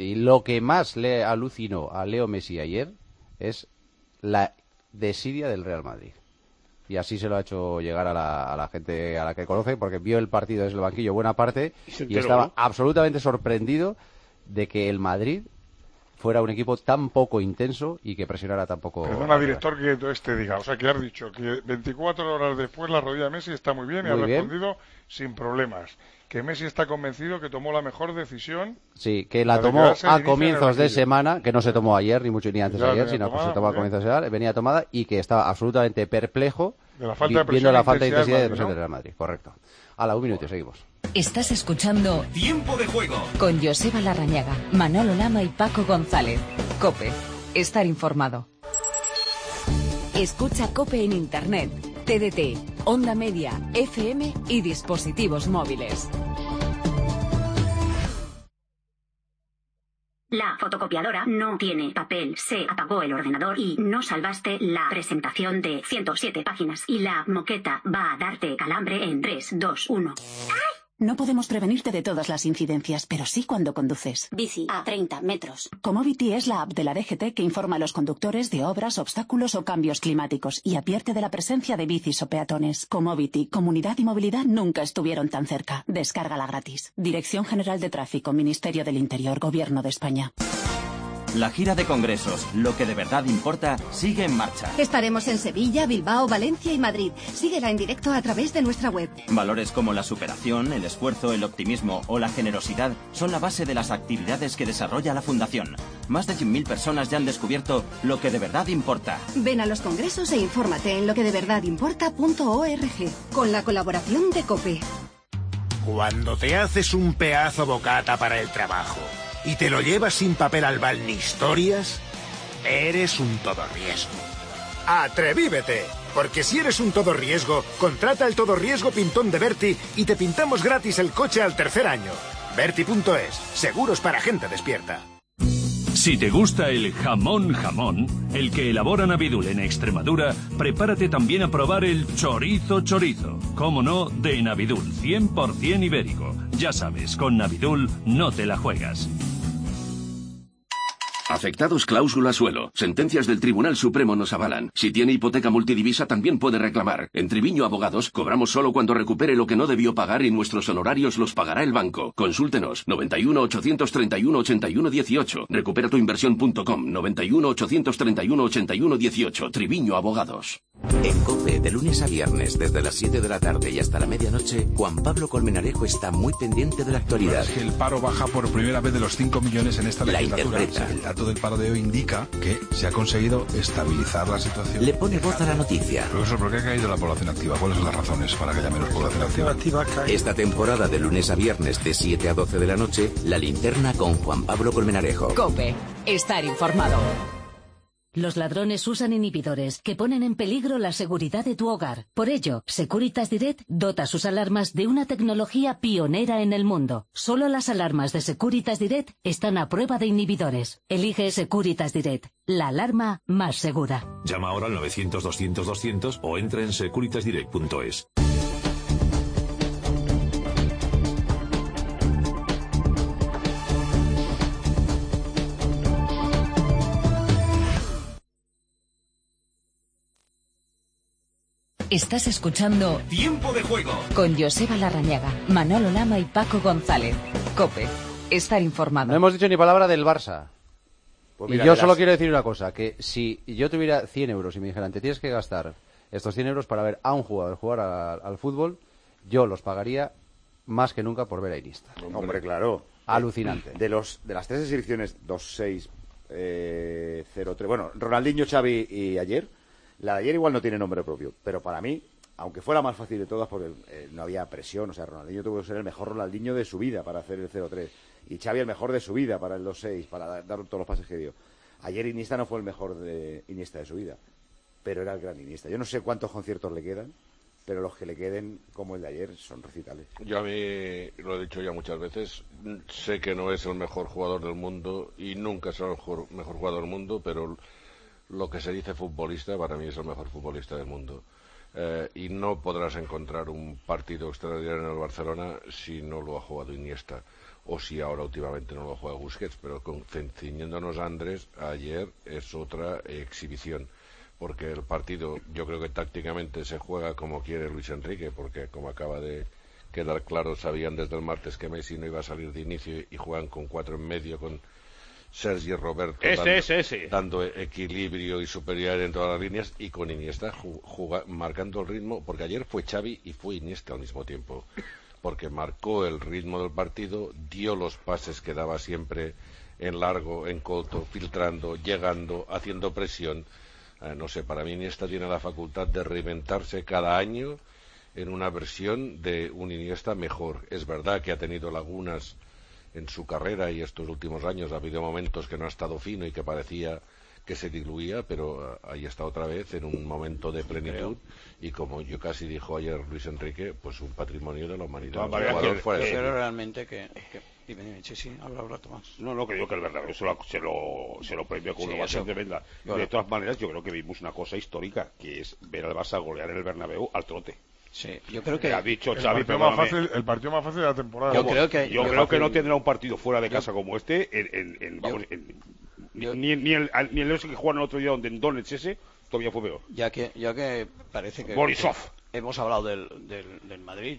Y lo que más le alucinó a Leo Messi ayer es la desidia del Real Madrid. Y así se lo ha hecho llegar a la gente a la que conoce, porque vio el partido desde el banquillo buena parte y estaba absolutamente sorprendido de que el Madrid fuera un equipo tan poco intenso y que presionara tan poco. Perdona, director, que te diga. O sea, que has dicho que 24 horas después la rodilla de Messi está muy bien y ha respondido sin problemas. Que Messi está convencido que tomó la mejor decisión. Sí, que la tomó a comienzos de semana, que no se tomó ayer, ni antes de ayer, sino que se tomó a comienzos de semana, venía tomada y que estaba absolutamente perplejo viendo la falta de intensidad de presión del Real Madrid. Correcto. A la 1 minuto, seguimos. Estás escuchando Tiempo de Juego con Joseba Larrañaga, Manolo Lama y Paco González. COPE. Estar informado. Escucha COPE en Internet, TDT, Onda Media, FM y dispositivos móviles. La fotocopiadora no tiene papel, se apagó el ordenador y no salvaste la presentación de 107 páginas. Y la moqueta va a darte calambre en 3, 2, 1. ¡Ay! No podemos prevenirte de todas las incidencias, pero sí cuando conduces. Bici a 30 metros. Comovity es la app de la DGT que informa a los conductores de obras, obstáculos o cambios climáticos y advierte de la presencia de bicis o peatones. Comovity, comunidad y movilidad nunca estuvieron tan cerca. Descárgala gratis. Dirección General de Tráfico, Ministerio del Interior, Gobierno de España. La gira de congresos, lo que de verdad importa, sigue en marcha. Estaremos en Sevilla, Bilbao, Valencia y Madrid. Síguela en directo a través de nuestra web. Valores como la superación, el esfuerzo, el optimismo o la generosidad son la base de las actividades que desarrolla la Fundación. Más de 100.000 personas ya han descubierto lo que de verdad importa. Ven a los congresos e infórmate en loquedeverdadimporta.org con la colaboración de COPE. Cuando te haces un pedazo bocata para el trabajo y te lo llevas sin papel albal ni historias, eres un todorriesgo. ¡Atrevívete! Porque si eres un todorriesgo, contrata el todorriesgo pintón de Berti y te pintamos gratis el coche al 3er año. Berti.es, seguros para gente despierta. Si te gusta el jamón, el que elabora Navidul en Extremadura, prepárate también a probar el chorizo. Cómo no, de Navidul, 100% ibérico. Ya sabes, con Navidul no te la juegas. Afectados cláusula suelo. Sentencias del Tribunal Supremo nos avalan. Si tiene hipoteca multidivisa también puede reclamar. En Triviño Abogados cobramos solo cuando recupere lo que no debió pagar y nuestros honorarios los pagará el banco. Consúltenos. 91 831 81 18. Recuperatuinversión.com. 91 831 81 18. Triviño Abogados. En COPE, de lunes a viernes, desde las 7 de la tarde y hasta la medianoche, Juan Pablo Colmenarejo está muy pendiente de la actualidad. Es que el paro baja por primera vez de los 5 millones en esta legislatura. La interpreta. El dato del paro de hoy indica que se ha conseguido estabilizar la situación. Le pone voz a la noticia. Profesor, ¿por qué ha caído la población activa? ¿Cuáles son las razones para que haya menos población activa? Esta temporada, de lunes a viernes, de 7 a 12 de la noche, La Linterna con Juan Pablo Colmenarejo. COPE. Estar informado. Los ladrones usan inhibidores que ponen en peligro la seguridad de tu hogar. Por ello, Securitas Direct dota sus alarmas de una tecnología pionera en el mundo. Solo las alarmas de Securitas Direct están a prueba de inhibidores. Elige Securitas Direct, la alarma más segura. Llama ahora al 900-200-200 o entra en securitasdirect.es. Estás escuchando Tiempo de Juego con Joseba Larrañaga, Manolo Lama y Paco González. COPE. Estar informado. No hemos dicho ni palabra del Barça. Pues y mira, yo verás. solo quiero decir una cosa, que si yo tuviera 100 euros y me dijeran, te tienes que gastar estos 100 euros para ver a un jugador jugar al fútbol, yo los pagaría más que nunca por ver a Iniesta. Hombre, claro. Alucinante. De las 3 selecciones 2-6, 0-3, bueno, Ronaldinho, Xavi y ayer, la de ayer igual no tiene nombre propio, pero para mí, aunque fuera más fácil de todas porque no había presión, o sea, Ronaldinho tuvo que ser el mejor Ronaldinho de su vida para hacer el 0-3 y Xavi el mejor de su vida para el 2-6, para dar todos los pases que dio. Ayer Iniesta no fue el mejor de Iniesta de su vida, pero era el gran Iniesta. Yo no sé cuántos conciertos le quedan, pero los que le queden, como el de ayer, son recitales. Yo a mí, lo he dicho ya muchas veces, sé que no es el mejor jugador del mundo y nunca será el mejor jugador del mundo, pero lo que se dice futbolista, para mí es el mejor futbolista del mundo. y no podrás encontrar un partido extraordinario en el Barcelona si no lo ha jugado Iniesta, o si ahora últimamente no lo juega Busquets, pero ciñéndonos a Andrés, ayer es otra exhibición, porque el partido yo creo que tácticamente se juega como quiere Luis Enrique, porque como acaba de quedar claro, sabían desde el martes que Messi no iba a salir de inicio y juegan con 4 en medio, con Sergi Roberto dando equilibrio y superioridad en todas las líneas, y con Iniesta marcando el ritmo, porque ayer fue Xavi y fue Iniesta al mismo tiempo, porque marcó el ritmo del partido, dio los pases que daba siempre en largo, en corto, filtrando, llegando, haciendo presión. No sé, para mí Iniesta tiene la facultad de reinventarse cada año en una versión de un Iniesta mejor. Es verdad que ha tenido lagunas en su carrera y estos últimos años ha habido momentos que no ha estado fino y que parecía que se diluía, pero ahí está otra vez en un momento de plenitud, y como yo casi dijo ayer Luis Enrique, pues un patrimonio de la humanidad. Pero realmente que dime, sí, habla un rato más. No, que digo que el Bernabéu se lo premio con una ovación tremenda. De todas maneras, yo creo que vimos una cosa histórica, que es ver al Barça golear en el Bernabéu al trote. Sí, yo creo que ha dicho Xavi, el partido más fácil de la temporada. Yo creo que no tendrá un partido fuera de casa como este ni el que jugaron el otro día donde en Donetsk ese todavía fue peor. Ya que parece que Borisov. Hemos hablado del Madrid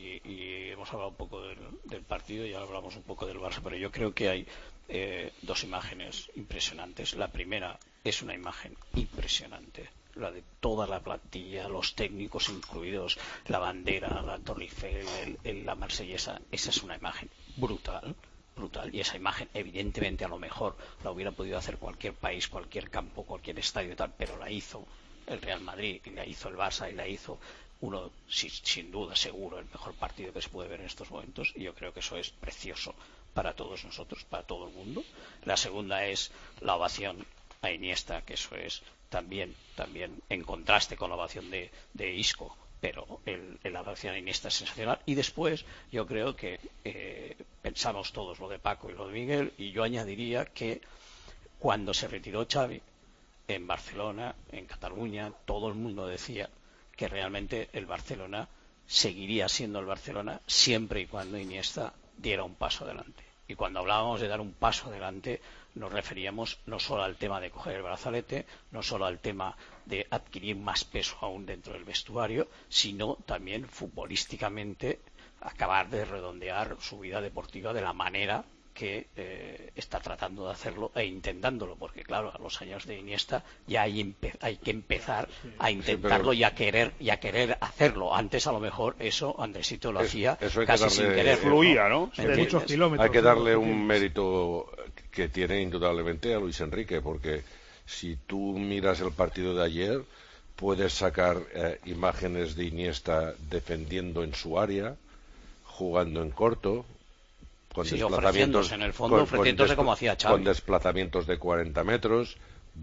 y hemos hablado un poco del partido, y ahora hablamos un poco del Barça, pero yo creo que hay dos imágenes impresionantes. La primera es una imagen impresionante, la de toda la plantilla, los técnicos incluidos, la bandera, la Torre Eiffel, la Marsellesa. Esa es una imagen brutal, y esa imagen evidentemente a lo mejor la hubiera podido hacer cualquier país, cualquier campo, cualquier estadio y tal, pero la hizo el Real Madrid, y la hizo el Barça, y la hizo uno, sin duda, seguro, el mejor partido que se puede ver en estos momentos, y yo creo que eso es precioso para todos nosotros, para todo el mundo. La segunda es la ovación a Iniesta, que eso es también en contraste con la ovación de Isco, pero la ovación a Iniesta es sensacional. Y después yo creo que pensamos todos lo de Paco y lo de Miguel, y yo añadiría que cuando se retiró Xavi en Barcelona, en Cataluña, todo el mundo decía que realmente el Barcelona seguiría siendo el Barcelona siempre y cuando Iniesta diera un paso adelante. Y cuando hablábamos de dar un paso adelante, nos referíamos no solo al tema de coger el brazalete, no solo al tema de adquirir más peso aún dentro del vestuario, sino también futbolísticamente acabar de redondear su vida deportiva de la manera que está tratando de hacerlo e intentándolo, porque claro, a los años de Iniesta ya hay que empezar a intentarlo y a querer hacerlo. Antes a lo mejor eso Andresito lo hacía casi sin querer, fluía, ¿no? Muchos kilómetros. Hay que darle un mérito que tiene indudablemente a Luis Enrique, porque si tú miras el partido de ayer, puedes sacar imágenes de Iniesta defendiendo en su área, jugando en corto, con desplazamientos en el fondo, ofreciéndose como hacía Xavi, con desplazamientos de 40 metros,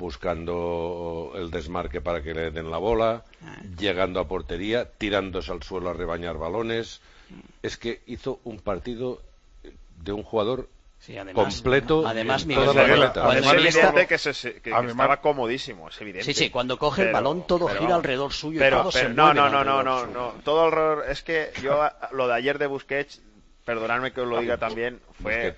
buscando el desmarque para que le den la bola, llegando a portería, tirándose al suelo a rebañar balones. Es que hizo un partido de un jugador completo. Además, es evidente que estaba comodísimo, es evidente. Sí, cuando coge el balón todo gira alrededor suyo y todo se mueve. No. Todo el error es que yo lo de ayer de Busquets, perdonadme que os lo diga también, fue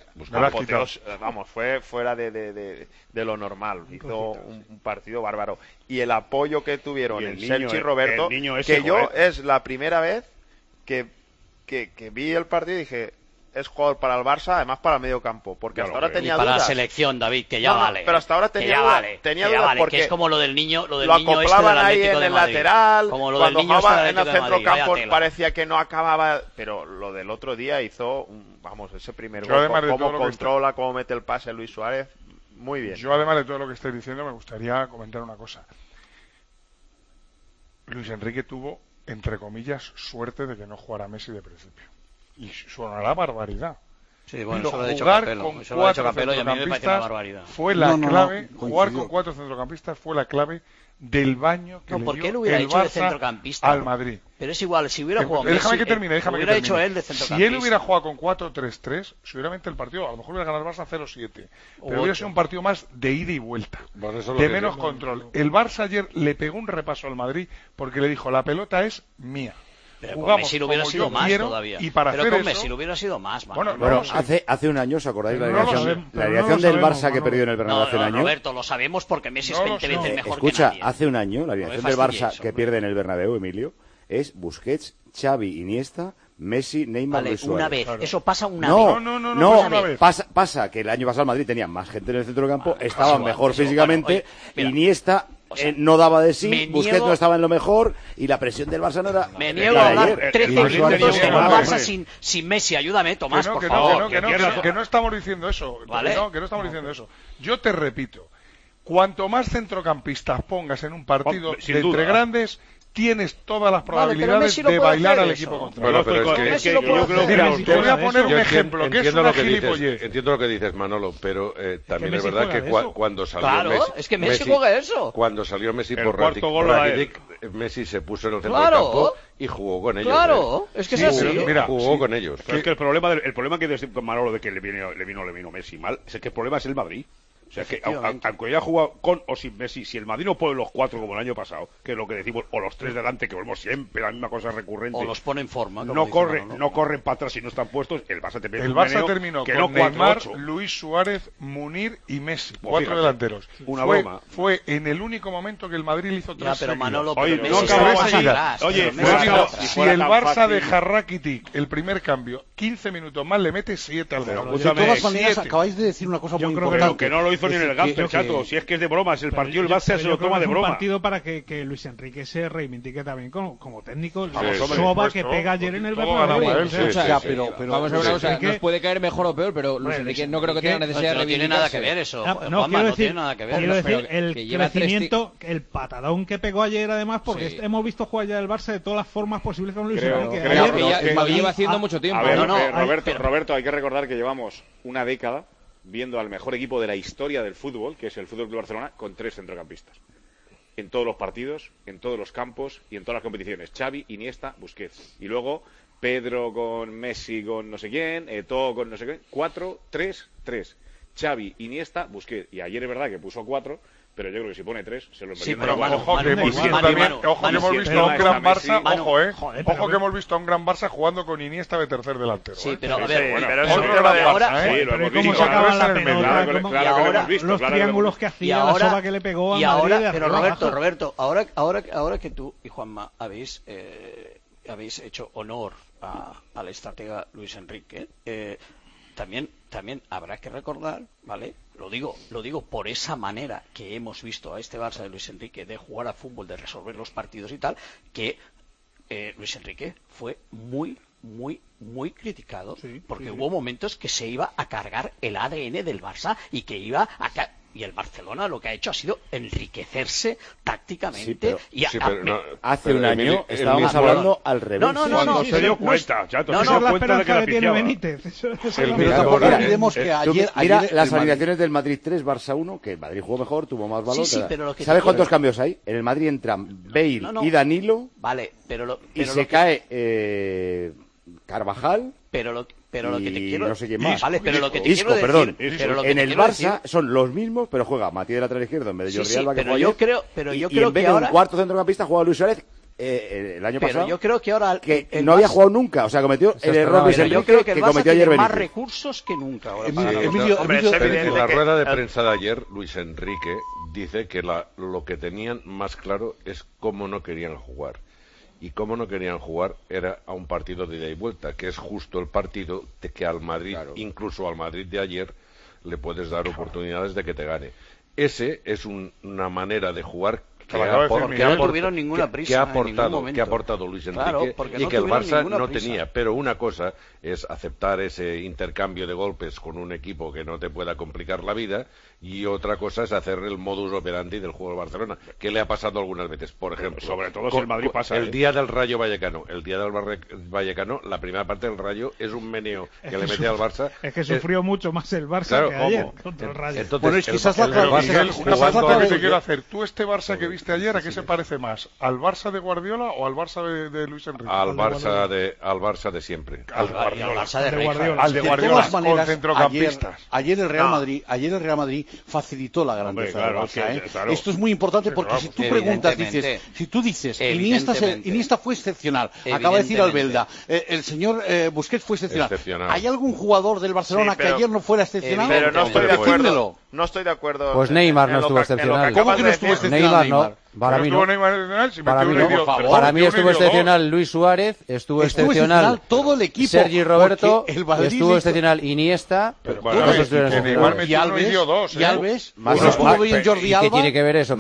fuera de lo normal. Hizo un partido bárbaro. Y el apoyo que tuvieron en Sergi Roberto, es la primera vez que vi el partido y dije, es jugador para el Barça, además para el medio campo, porque hasta ahora tenía dudas. Para la selección, David, que ya vale. Pero hasta ahora tenía dudas, porque que es como lo del niño, lo acoplaban este del ahí en el lateral, como lo cuando del niño jugaba en el Madrid, centrocampo parecía que no acababa, pero lo del otro día hizo, ese primer gol, cómo controla, cómo mete el pase Luis Suárez, muy bien. Yo además de todo lo que estoy diciendo me gustaría comentar una cosa. Luis Enrique tuvo, entre comillas, suerte de que no jugara Messi de principio. Y sonará barbaridad, Sí, bueno, pero jugar con 4 centrocampistas fue la clave. Jugar con 4 centrocampistas fue la clave del baño que le dio el Barça al Madrid. Pero es igual, si hubiera jugado Messi, déjame que termine. Hecho él de centrocampista. Si él hubiera jugado con 4-3-3, seguramente el partido a lo mejor hubiera ganado el Barça 0-7, pero hubiera sido un partido más de ida y vuelta, de menos control. El Barça ayer le pegó un repaso al Madrid porque le dijo, la pelota es mía. Pero con Messi lo hubiera sido más todavía. Y para pero hacer con eso, Messi lo hubiera sido más. Bueno, hace un año, ¿os acordáis la alineación del Barça que perdió en el Bernabéu hace un año? Roberto, lo sabemos porque Messi es 20 veces mejor que nadie. Hace un año la alineación del Barça que pierde en el Bernabéu, Emilio, es Busquets, Xavi, Iniesta, Messi, Neymar, Luis Suárez. Una vez, eso pasa una vez. No, una vez. Pasa que el año pasado el Madrid tenía más gente en el centro del campo, estaba mejor físicamente, Iniesta no daba de sí, Busquets no estaba en lo mejor y la presión del Barça no era. Me niego a dar 13 minutos en un Barça sin Messi. Ayúdame, Tomás, por favor. Que no estamos diciendo eso. ¿Vale? Que no estamos diciendo eso. Yo te repito, cuanto más centrocampistas pongas en un partido entre grandes, tienes todas las probabilidades de bailar al equipo contrario. Bueno, pero es que yo creo que te voy a poner un ejemplo, que es una gilipollez. Entiendo lo que dices, Manolo, pero también es verdad que cuando salió Messi... es que Messi juega eso. Cuando salió Messi por Rakitic, Messi se puso en el centro del campo y jugó con ellos. Claro, es que es así. Jugó con ellos. Pero es que el problema que dice Manolo de que le vino Messi mal, es que el problema es el Madrid. O sea, que aunque haya jugado con o sin Messi, si el Madrid no pone los 4 como el año pasado, que es lo que decimos, o los 3 delante, que volvemos siempre la misma cosa recurrente, o los pone en forma, no corren para atrás si no están puestos, el Barça terminó con Neymar, Luis Suárez, Munir y Messi, 4 delanteros. Una broma. Fue en el único momento que el Madrid le hizo 3 pero Manolo, si el Barça deja Rakitic el primer cambio, 15 minutos más le mete 7 al Real. De todas maneras, acabáis de decir una cosa muy importante. Que no lo hizo ni en el Gamper, chato. Si es que es de broma, es el partido, el Barça se lo toma de broma. Es un partido para que Luis Enrique se reivindique también como técnico. Soba que pega ayer en el Bernabéu. Vamos a ver una cosa, nos puede caer mejor o peor, pero Luis Enrique no creo que tenga necesidad de reivindicarse. No tiene nada que ver eso. No, quiero decir, el crecimiento, el patadón que pegó ayer, además, porque hemos visto jugar ya el Barça de todas las formas posibles con Luis Enrique. Lo lleva haciendo mucho tiempo. Roberto, hay que recordar que llevamos una década viendo al mejor equipo de la historia del fútbol, que es el Fútbol Club Barcelona, con 3 centrocampistas. En todos los partidos, en todos los campos y en todas las competiciones. Xavi, Iniesta, Busquets. Y luego Pedro con Messi con no sé quién, Eto'o con no sé quién. 4-3-3. Xavi, Iniesta, Busquets. Y ayer es verdad que puso 4, pero yo creo que si pone 3 se lo sí, pero ojo que hemos visto a un gran Barça, ojo que hemos visto a un gran Barça jugando con Iniesta de tercer delantero. Sí, pero a ver, pero es un tema de ahora, cómo sacaba la pelota, los triángulos que hacía, la soba que le pegó a Madrid. Pero Roberto, ahora que tú y Juanma habéis hecho honor a la estratega Luis Enrique, también habrá que recordar, ¿vale? Lo digo por esa manera que hemos visto a este Barça de Luis Enrique de jugar a fútbol, de resolver los partidos y tal, que Luis Enrique fue muy criticado, porque hubo momentos que se iba a cargar el ADN del Barça y que iba a y el Barcelona lo que ha hecho ha sido enriquecerse tácticamente. Hace un año estábamos hablando al revés. No se dio cuenta, chato. No, la esperanza que tiene Benítez. Mira las alineaciones del Madrid 3, Barça 1, que el Madrid jugó mejor, tuvo más balón. ¿Sabes cuántos cambios hay? En el Madrid entran Bale y Danilo. Vale, y se cae Carvajal. Pero lo que te quiero no sé quién más. Vale, pero lo que te quiero decir, en el Barça son los mismos, pero juega Matías de lateral izquierdo en vez de Jordi Alba, que yo creo y en vez de un cuarto centrocampista juega Luis Suárez el año pasado. Pero yo creo que ahora no había jugado nunca, o sea, cometió el error Luis Enrique que cometió ayer Benítez. Más recursos que nunca ahora. En la rueda de prensa de ayer, Luis Enrique dice que lo que tenían más claro es cómo no querían jugar. Y cómo no querían jugar era a un partido de ida y vuelta, que es justo el partido de que al Madrid, incluso al Madrid de ayer, le puedes dar oportunidades de que te gane. Ese es una manera de jugar porque no tuvieron ninguna prisa. ¿Qué ha aportado Luis Enrique? Y que el Barça no tenía. Pero una cosa es aceptar ese intercambio de golpes con un equipo que no te pueda complicar la vida, y otra cosa es hacer el modus operandi del juego del Barcelona, que le ha pasado algunas veces. Por ejemplo, sobre todo si el Madrid pasa. El día del Rayo Vallecano, la primera parte del Rayo es un meneo que le mete al Barça. Es que sufrió mucho más el Barça que ayer contra el Rayo. Entonces, bueno, es que quizás una que te quiero hacer. ¿Tú este Barça que viste ayer, a qué se parece más? ¿Al Barça de Guardiola o al Barça de Luis Enrique? Al Barça de siempre. Al Barça de Guardiola. Al de Guardiola, con centrocampistas. Ayer el Real Madrid facilitó la grandeza del Barça. Claro. Esto es muy importante porque si tú preguntas, dices, Iniesta fue excepcional. Acaba de decir Albelda, el señor Busquets fue excepcional. ¿Hay algún jugador del Barcelona que ayer no fuera excepcional? Pero no estoy de acuerdo. No estoy de acuerdo. Pues Neymar no estuvo excepcional. ¿Cómo que no estuvo excepcional Neymar? Para mí no. Para mí estuvo excepcional Luis Suárez, estuvo excepcional todo el equipo. Sergi Roberto, estuvo excepcional Iniesta. Y Alves. Estuvo bien Jordi Alba. ¿Qué tiene que ver eso?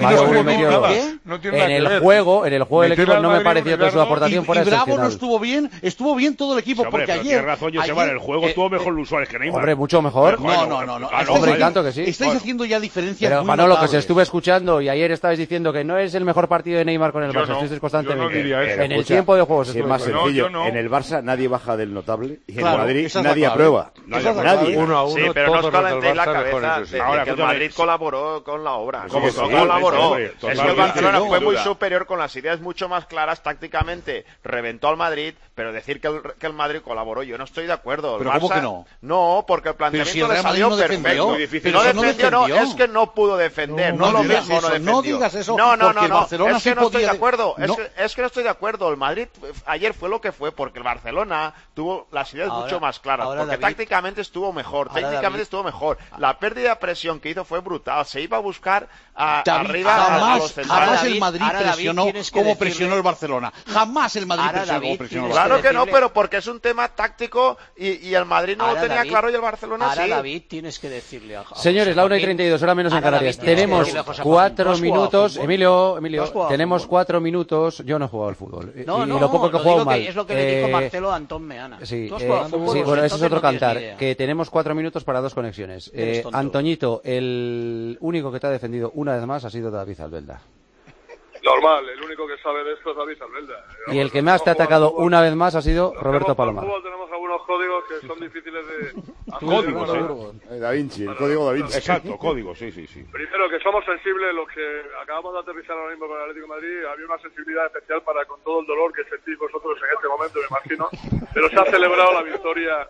En el juego del equipo no me pareció que su aportación fuera excepcional. Y Bravo no estuvo bien todo el equipo porque ayer. Tiene razón, Joseba, en el juego estuvo mejor Luis Suárez que Neymar. Hombre, mucho mejor. No. Hombre, tanto que sí. Estáis haciendo ya diferencias. Pero Manolo, que se estuve escuchando y ayer estabais diciendo que no es el mejor partido de Neymar con el Barça, estoy constantemente. En el tiempo de juego es más sencillo. En el Barça nadie baja del notable y en el Madrid nadie aprueba. Nadie. 1-1. Sí, pero no os calentéis la cabeza de que el Madrid colaboró con la obra. Colaboró. Es que el Barcelona fue muy superior con las ideas mucho más claras tácticamente. Reventó al Madrid, pero decir que el Madrid colaboró, yo no estoy de acuerdo. ¿Pero cómo que no? No, porque el planteamiento le salió perfecto. No defendió, es que no pudo defender. No lo mismo, no defendió. No digas eso. No. Es que no estoy de acuerdo. Es que no estoy de acuerdo. El Madrid ayer fue lo que fue porque el Barcelona tuvo las ideas mucho más claras. Porque tácticamente estuvo mejor. Técnicamente estuvo mejor. La pérdida de presión que hizo fue brutal. Se iba a buscar arriba a los centrales. Jamás el Madrid presionó como presionó el Barcelona. Jamás el Madrid presionó como presionó el Claro Barcelona. que no, pero porque es un tema táctico y el Madrid no lo tenía claro y el Barcelona sí. Ahora, David, tienes que decirle a Señores, la 1:32, hora menos en Canarias. Tenemos 4 minutos. Emilio, tenemos 4 minutos. Yo no he jugado al fútbol. Y lo poco que he jugado mal. Es lo que le dijo Marcelo a Antón Meana. Sí, bueno, ese es otro cantar. Que tenemos 4 minutos para 2 conexiones. Antoñito, el único que te ha defendido una vez más ha sido David Albelda. Normal, el único que sabe de esto es David Albelda. Y el que más te ha atacado una vez más ha sido Roberto Palomar. Tenemos algunos códigos que son difíciles de... Códigos, Da Vinci, el código Da Vinci. Exacto, código, sí. Primero, que somos sensibles, los que acabamos de aterrizar ahora mismo con el Atlético de Madrid, había una sensibilidad especial con todo el dolor que sentís vosotros en este momento, me imagino, pero se ha celebrado la victoria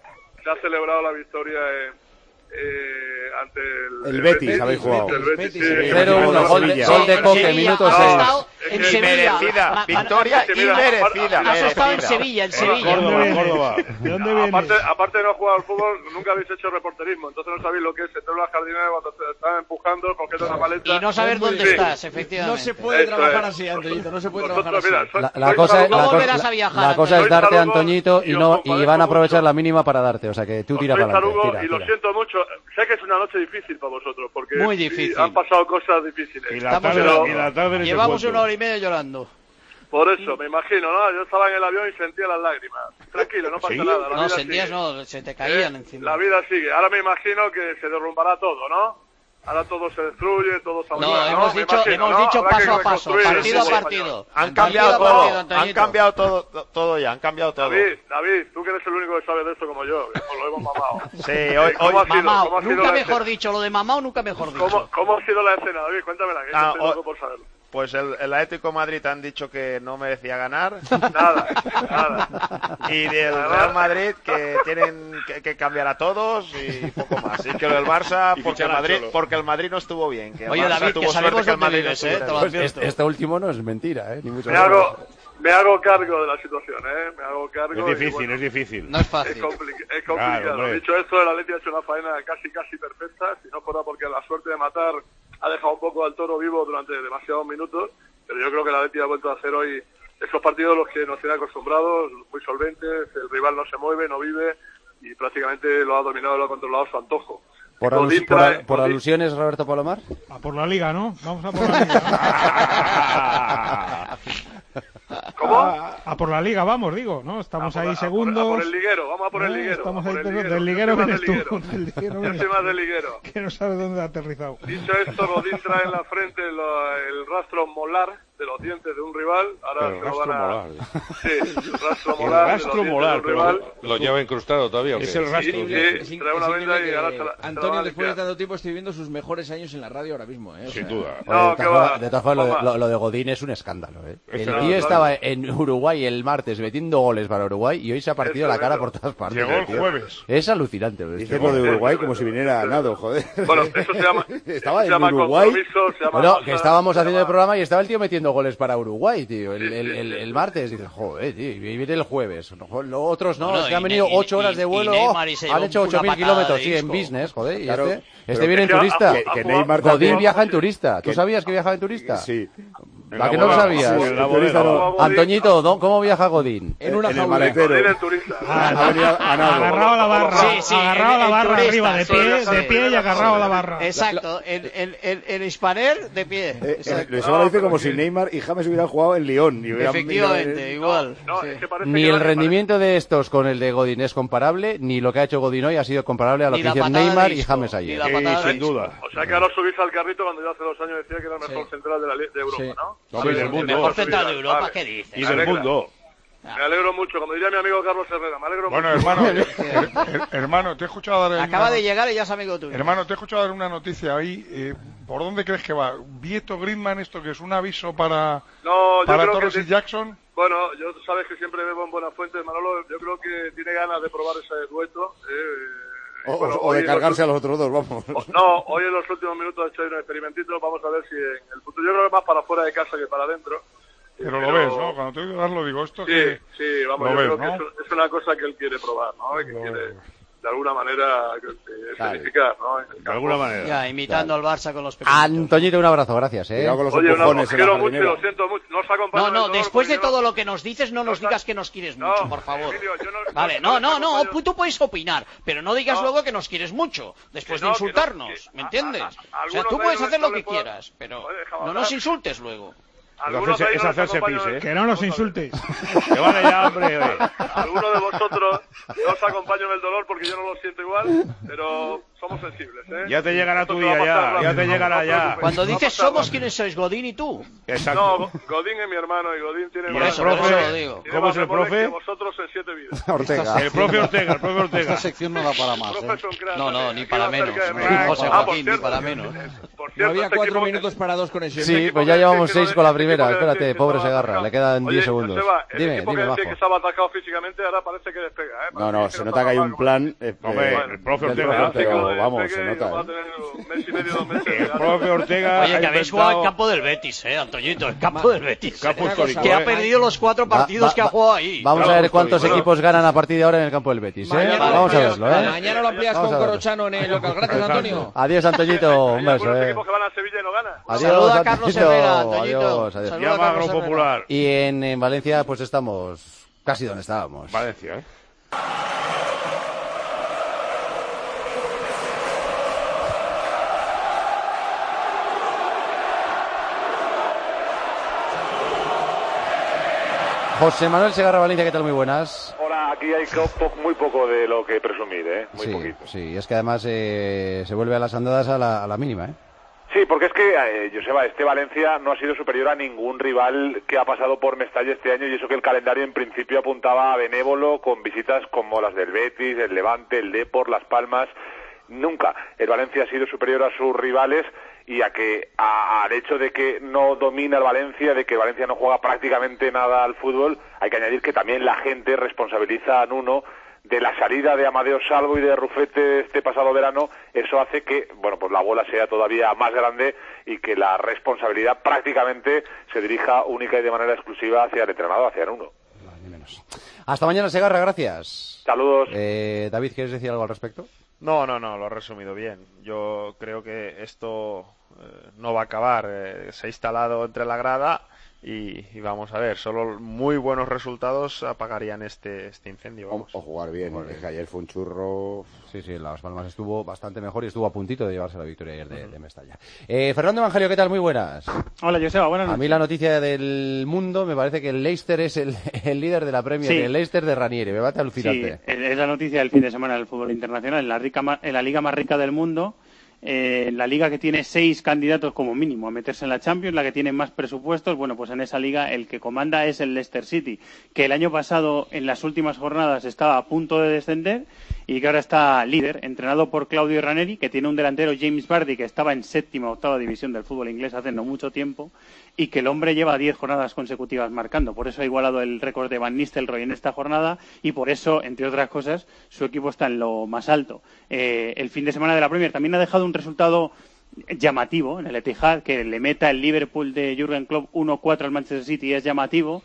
ante el Betis, habéis jugado. El Betis, 0-1, gol de Coque, minuto 6. En Sevilla. Victoria inmerecida. Has estado en Sevilla, Córdoba. ¿De dónde viene? Aparte de no jugar al fútbol, nunca habéis hecho reporterismo, entonces no sabéis lo que es entrar a las jardineras cuando te están empujando, cogiendo una maleta. Y no saber dónde estás, efectivamente. No se puede trabajar así, Antoñito, no se puede trabajar así. La cosa es darte, Antoñito, y van a aprovechar la mínima para darte, o sea que tú tira para adelante. Y lo siento mucho, sé que es una noche difícil para vosotros, porque muy difícil. Han pasado cosas difíciles. Y la tarde llevamos 1 hora y media llorando. Por eso, me imagino, ¿no? Yo estaba en el avión y sentía las lágrimas. Tranquilo, no pasa nada. No, sentías no, se te caían encima. La vida sigue. Ahora me imagino que se derrumbará todo, ¿no? Ahora todo se destruye, todo se No, hemos dicho paso a paso, partido a partido. Han cambiado todo ya, han cambiado todo. David, tú que eres el único que sabe de esto como yo, lo hemos mamado. Sí, hoy mamado, nunca mejor dicho, lo de mamado nunca mejor dicho. ¿Cómo ha sido la escena, David? Cuéntamela, que yo estoy loco por saberlo. Pues el Atlético de Madrid han dicho que no merecía ganar. Nada. Y del Real Madrid que tienen que cambiar a todos y poco más. Y que lo del Barça porque el Madrid no estuvo bien. Que oye, David, que sabemos que el Madrid no estuvo bien. Este último no es mentira, ni mucho me hago cargo de la situación, me hago cargo. Es difícil. No es fácil. Es complicado. Claro, dicho esto, el Atlético ha hecho una faena casi perfecta, si no fuera porque la suerte de matar ha dejado un poco al toro vivo durante demasiados minutos, pero yo creo que el Atlético ha vuelto a hacer hoy esos partidos los que nos tienen acostumbrados, muy solventes, el rival no se mueve, no vive y prácticamente lo ha dominado, lo ha controlado a su antojo. ¿Por alusiones, Roberto Palomar? A por la Liga, ¿no? Vamos a por la Liga. ¿Cómo? A por la Liga, vamos, digo, ¿no? Estamos ahí segundos. A por el liguero, vamos a por el liguero. Estamos ahí, del liguero vienes tú. Yo soy más del liguero. Que no sabes dónde ha aterrizado. Dicho esto, Godín trae en la frente el rastro molar de los dientes de un rival. Ahora pero se lo van a... molar. Sí, el rastro molar. El rastro molar, pero lo lleva incrustado todavía. Es el rastro. Sí, trae una venda y ahora Antonio, después de tanto tiempo, estoy viendo sus mejores años en la radio ahora mismo, ¿eh? Sin duda. No, de todas formas, lo de Godín es un escándalo, ¿eh? El tío estaba en Uruguay el martes metiendo goles para Uruguay y hoy se ha partido la cara por todas partes. Llegó el jueves. Es alucinante. Dice lo de Uruguay como si viniera a nado, joder. Bueno, eso se llama... Estaba en Uruguay. Bueno, que estábamos haciendo el programa y estaba el tío metiendo goles para Uruguay, tío, el martes. Dice, joder, tío, y viene el jueves. Los otros no, es que han venido 8 horas de vuelo, han hecho 8.000 kilómetros, sí, en business, joder, y claro, este viene en turista. Que Neymar Godín viaja en turista. ¿Tú sabías que viajaba en turista? Sí. ¿A que no lo sabías? Sí, Antoñito, ¿cómo viaja Godín? En una jaula. El maletero. Ha venido a nado. Agarrado a la barra. Sí, agarrado a la barra turista, arriba, de pie y agarrado a la barra. Exacto, en Hispaner, de pie. Eso lo dice como si Neymar y James hubieran jugado en Lyon. Efectivamente, igual. Ni el rendimiento de estos con el de Godín es comparable, ni lo que ha hecho Godín hoy ha sido comparable a lo que hicieron Neymar y James ayer. Sin duda. O sea que ahora subís al carrito cuando yo hace 2 años decía que era el mejor central de Europa, ¿no? No, y del mundo. El mejor central de Europa, ¿qué dices? Y del mundo. Me alegro mucho, como diría mi amigo Carlos Herrera, me alegro mucho. Bueno, hermano, te he escuchado dar... Acaba de llegar y ya es amigo tuyo. Hermano, te he escuchado dar una noticia ahí. ¿Por dónde crees que va? ¿Vieto Griezmann esto que es un aviso para Torres y Jackson? Bueno, yo sabes que siempre bebo en buenas fuentes, Manolo. Yo creo que tiene ganas de probar ese dueto. O de cargarse a los otros dos, vamos. No, hoy en los últimos minutos he hecho un experimentito. Vamos a ver si en el futuro... Yo creo que más para fuera de casa que para adentro. Pero lo ves, ¿no? Cuando te oigo darlo, digo esto que... Sí, vamos, yo creo que es una cosa que él quiere probar, ¿no? Que quiere, de alguna manera, verificar, ¿no? De alguna manera. Ya, imitando al Barça con los pequeños. Antoñito, un abrazo, gracias, ¿eh? Oye, os quiero mucho, lo siento mucho. No os acompaño. No, después de todo lo que nos dices, no nos digas que nos quieres mucho, por favor. Emilio, Vale, no, tú puedes opinar, pero no digas luego que nos quieres mucho, después de insultarnos, ¿me entiendes? O sea, tú puedes hacer lo que quieras, pero no nos insultes luego. Es hacerse pis, ¿eh? Que no nos insultes. Que vale ya, hombre. Alguno de vosotros no os acompaño en el dolor porque yo no lo siento igual, pero somos sensibles, ¿eh? Ya te llegará tu día, ya te llegará ya. Cuando dices somos, ¿quiénes sois? Godín y tú. Exacto. No, Godín es mi hermano y Godín tiene más memoria. ¿Cómo es el profe? Que vosotros en 7 vidas. Ortega. El profe Ortega. Esta sección no da para más, No, ni para menos. José Joaquín, ni para menos. No había 4 minutos para 2 conexiones. Sí, pues ya llevamos 6 con la primera. Espérate, pobre Segarra, le quedan 10 segundos. Dime, Majo. Que estaba atacado físicamente, ahora parece que despega, ¿eh? No, se nota que hay un plan. Hombre, el profe Ortega. Vamos, se nota. El profe Ortega. Oye, que habéis jugado el campo del Betis, Antoñito, el campo del Betis. Que ha perdido los 4 partidos que ha jugado ahí. Vamos a ver cuántos equipos ganan a partir de ahora en el campo del Betis, ¿eh? Vamos a verlo, ¿eh? Mañana lo amplías con Corrochano en el local. Gracias, Antonio. Adiós, Antoñito. Un beso, equipos que van a Sevilla y no ganan. Adiós, a Carlos Herrera, Antoñito. Adiós. Llama a Grupo Popular. Y en Valencia, pues estamos casi donde estábamos. Valencia, ¿eh? José Manuel Segarra, Valencia, ¿qué tal? Muy buenas. Hola, aquí hay muy poco de lo que presumir, ¿eh? Muy poquito. Sí, es que además se vuelve a las andadas a la mínima, ¿eh? Sí, porque es que, Joseba, este Valencia no ha sido superior a ningún rival que ha pasado por Mestalla este año, y eso que el calendario en principio apuntaba a benévolo, con visitas como las del Betis, el Levante, el Depor, Las Palmas. Nunca el Valencia ha sido superior a sus rivales, y al hecho de que no domina el Valencia, de que el Valencia no juega prácticamente nada al fútbol, hay que añadir que también la gente responsabiliza a Nuno de la salida de Amadeo Salvo y de Rufete este pasado verano. Eso hace que, pues la bola sea todavía más grande y que la responsabilidad prácticamente se dirija única y de manera exclusiva hacia el entrenador, hacia Nuno. Ni menos. Hasta mañana, Segarra, gracias. Saludos. David, ¿quieres decir algo al respecto? No, lo has resumido bien. Yo creo que esto no va a acabar. Se ha instalado entre la grada y vamos a ver, solo muy buenos resultados apagarían este incendio. Vamos. O jugar bien, es que ayer fue un churro. Sí, Las Palmas estuvo bastante mejor y estuvo a puntito de llevarse la victoria ayer de Mestalla. Fernando Evangelio, ¿qué tal? Muy buenas. Hola, Joseba, buenas noches. A mí la noticia del mundo me parece que el Leicester es el líder de la Premier, el Leicester de Ranieri, me bate alucinante. Sí, es la noticia del fin de semana del fútbol internacional, en la liga más rica del mundo. La liga que tiene 6 candidatos como mínimo a meterse en la Champions, la que tiene más presupuestos, bueno, pues en esa liga el que comanda es el Leicester City, que el año pasado en las últimas jornadas estaba a punto de descender y que ahora está líder, entrenado por Claudio Ranieri, que tiene un delantero, James Vardy, que estaba en 7ª o 8ª división del fútbol inglés hace no mucho tiempo, y que el hombre lleva 10 jornadas consecutivas marcando. Por eso ha igualado el récord de Van Nistelrooy en esta jornada y por eso, entre otras cosas, su equipo está en lo más alto. El fin de semana de la Premier también ha dejado un resultado llamativo en el Etihad, que le meta el Liverpool de Jürgen Klopp 1-4 al Manchester City es llamativo.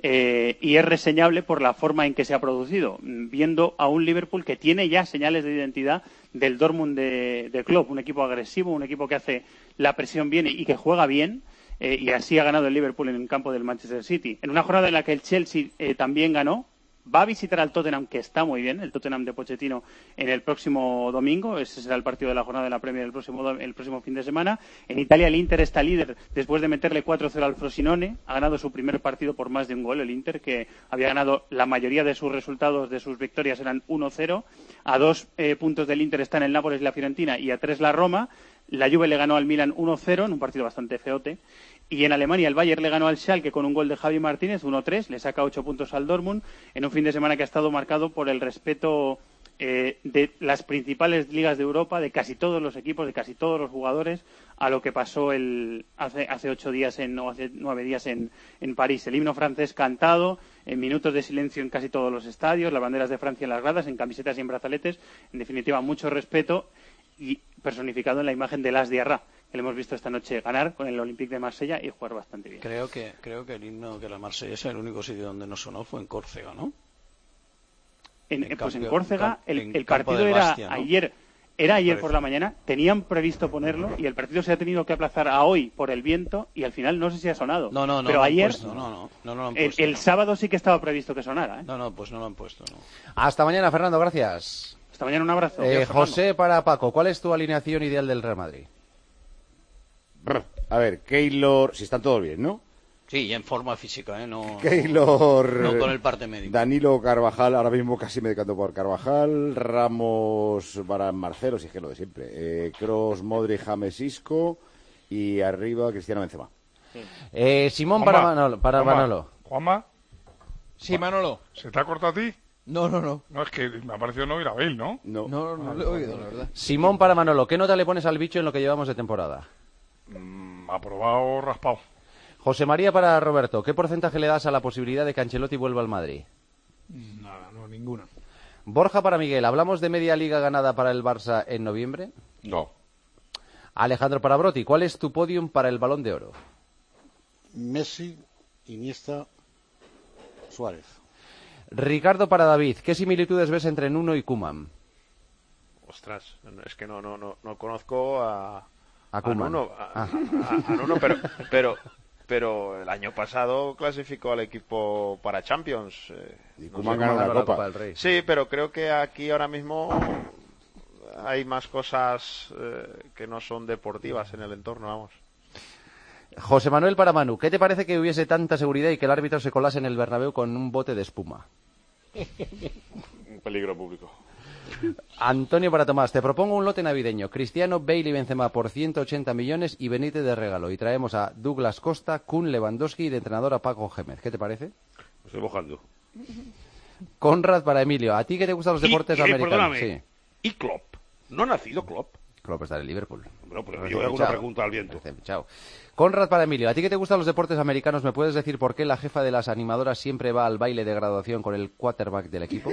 Y es reseñable por la forma en que se ha producido, viendo a un Liverpool que tiene ya señales de identidad del Dortmund de Klopp, un equipo agresivo, un equipo que hace la presión bien y que juega bien, y así ha ganado el Liverpool en el campo del Manchester City. En una jornada en la que el Chelsea también ganó, va a visitar al Tottenham, que está muy bien, el Tottenham de Pochettino, en el próximo domingo. Ese será el partido de la jornada de la Premier el próximo fin de semana. En Italia el Inter está líder después de meterle 4-0 al Frosinone. Ha ganado su primer partido por más de un gol. El Inter, que había ganado la mayoría de sus resultados, de sus victorias, eran 1-0. A 2 puntos del Inter están el Nápoles y la Fiorentina, y a 3 la Roma. La Juve le ganó al Milan 1-0 en un partido bastante feote. Y en Alemania el Bayern le ganó al Schalke con un gol de Javi Martínez, 1-3, le saca 8 puntos al Dortmund, en un fin de semana que ha estado marcado por el respeto de las principales ligas de Europa, de casi todos los equipos, de casi todos los jugadores, a lo que pasó hace 8 días o hace 9 días en París. El himno francés cantado, en minutos de silencio en casi todos los estadios, las banderas de Francia en las gradas, en camisetas y en brazaletes, en definitiva mucho respeto, y personificado en la imagen de Las Diarra, que le hemos visto esta noche ganar con el Olympique de Marsella y jugar bastante bien. Creo que el himno de la Marsella es el único sitio donde no sonó, fue en Córcega, ¿no? En Córcega el partido era ayer. Era ayer por la mañana, tenían previsto ponerlo y el partido se ha tenido que aplazar a hoy por el viento y al final no sé si ha sonado. No, pero ayer, no lo han puesto. El sábado sí que estaba previsto que sonara. Pues no lo han puesto. No. Hasta mañana, Fernando, gracias. Hasta mañana, un abrazo. José para Paco, ¿cuál es tu alineación ideal del Real Madrid? A ver, Keylor, si están todos bien, ¿no? Sí, ya en forma física, no. Keylor, no con el parte médico. Danilo, Carvajal, ahora mismo casi me decanto por Carvajal, Ramos, Varane, Marcelo, si es que lo de siempre. Kroos, Modric, James, Isco y arriba Cristiano Benzema. Simón Juanma, para Manolo. ¿Juanma? Sí, Manolo. ¿Se te ha cortado a ti? No. No, es que me ha parecido no oír a Bale, ¿no? No lo he oído, la verdad. Simón para Manolo, ¿qué nota le pones al bicho en lo que llevamos de temporada? Aprobado, raspado. José María para Roberto, ¿qué porcentaje le das a la posibilidad de que Ancelotti vuelva al Madrid? Nada, ninguna. Borja para Miguel, ¿hablamos de media liga ganada para el Barça en noviembre? No. Alejandro para Broti, ¿cuál es tu podium para el Balón de Oro? Messi, Iniesta, Suárez. Ricardo para David, ¿qué similitudes ves entre Nuno y Koeman? Ostras, es que no conozco a Nuno, a Nuno, pero el año pasado clasificó al equipo para Champions. Y Koeman ganó la Copa del Rey. Sí, pero creo que aquí ahora mismo hay más cosas que no son deportivas en el entorno, vamos. José Manuel para Manu, ¿qué te parece que hubiese tanta seguridad y que el árbitro se colase en el Bernabéu con un bote de espuma? Un peligro público. Antonio para Tomás, te propongo un lote navideño: Cristiano, Bale y Benzema por 180 millones y Benítez de regalo. Y traemos a Douglas Costa, Kun, Lewandowski y de entrenador a Paco Gémez. ¿Qué te parece? Me estoy mojando. Conrad para Emilio, ¿a ti que te gustan los deportes americanos? Perdóname, sí. ¿Y Klopp? ¿No ha nacido Klopp? Klopp está en el Liverpool. Bueno, pero yo hago una pregunta al viento. Chao. Conrad para Emilio, ¿a ti que te gustan los deportes americanos, me puedes decir por qué la jefa de las animadoras siempre va al baile de graduación con el quarterback del equipo?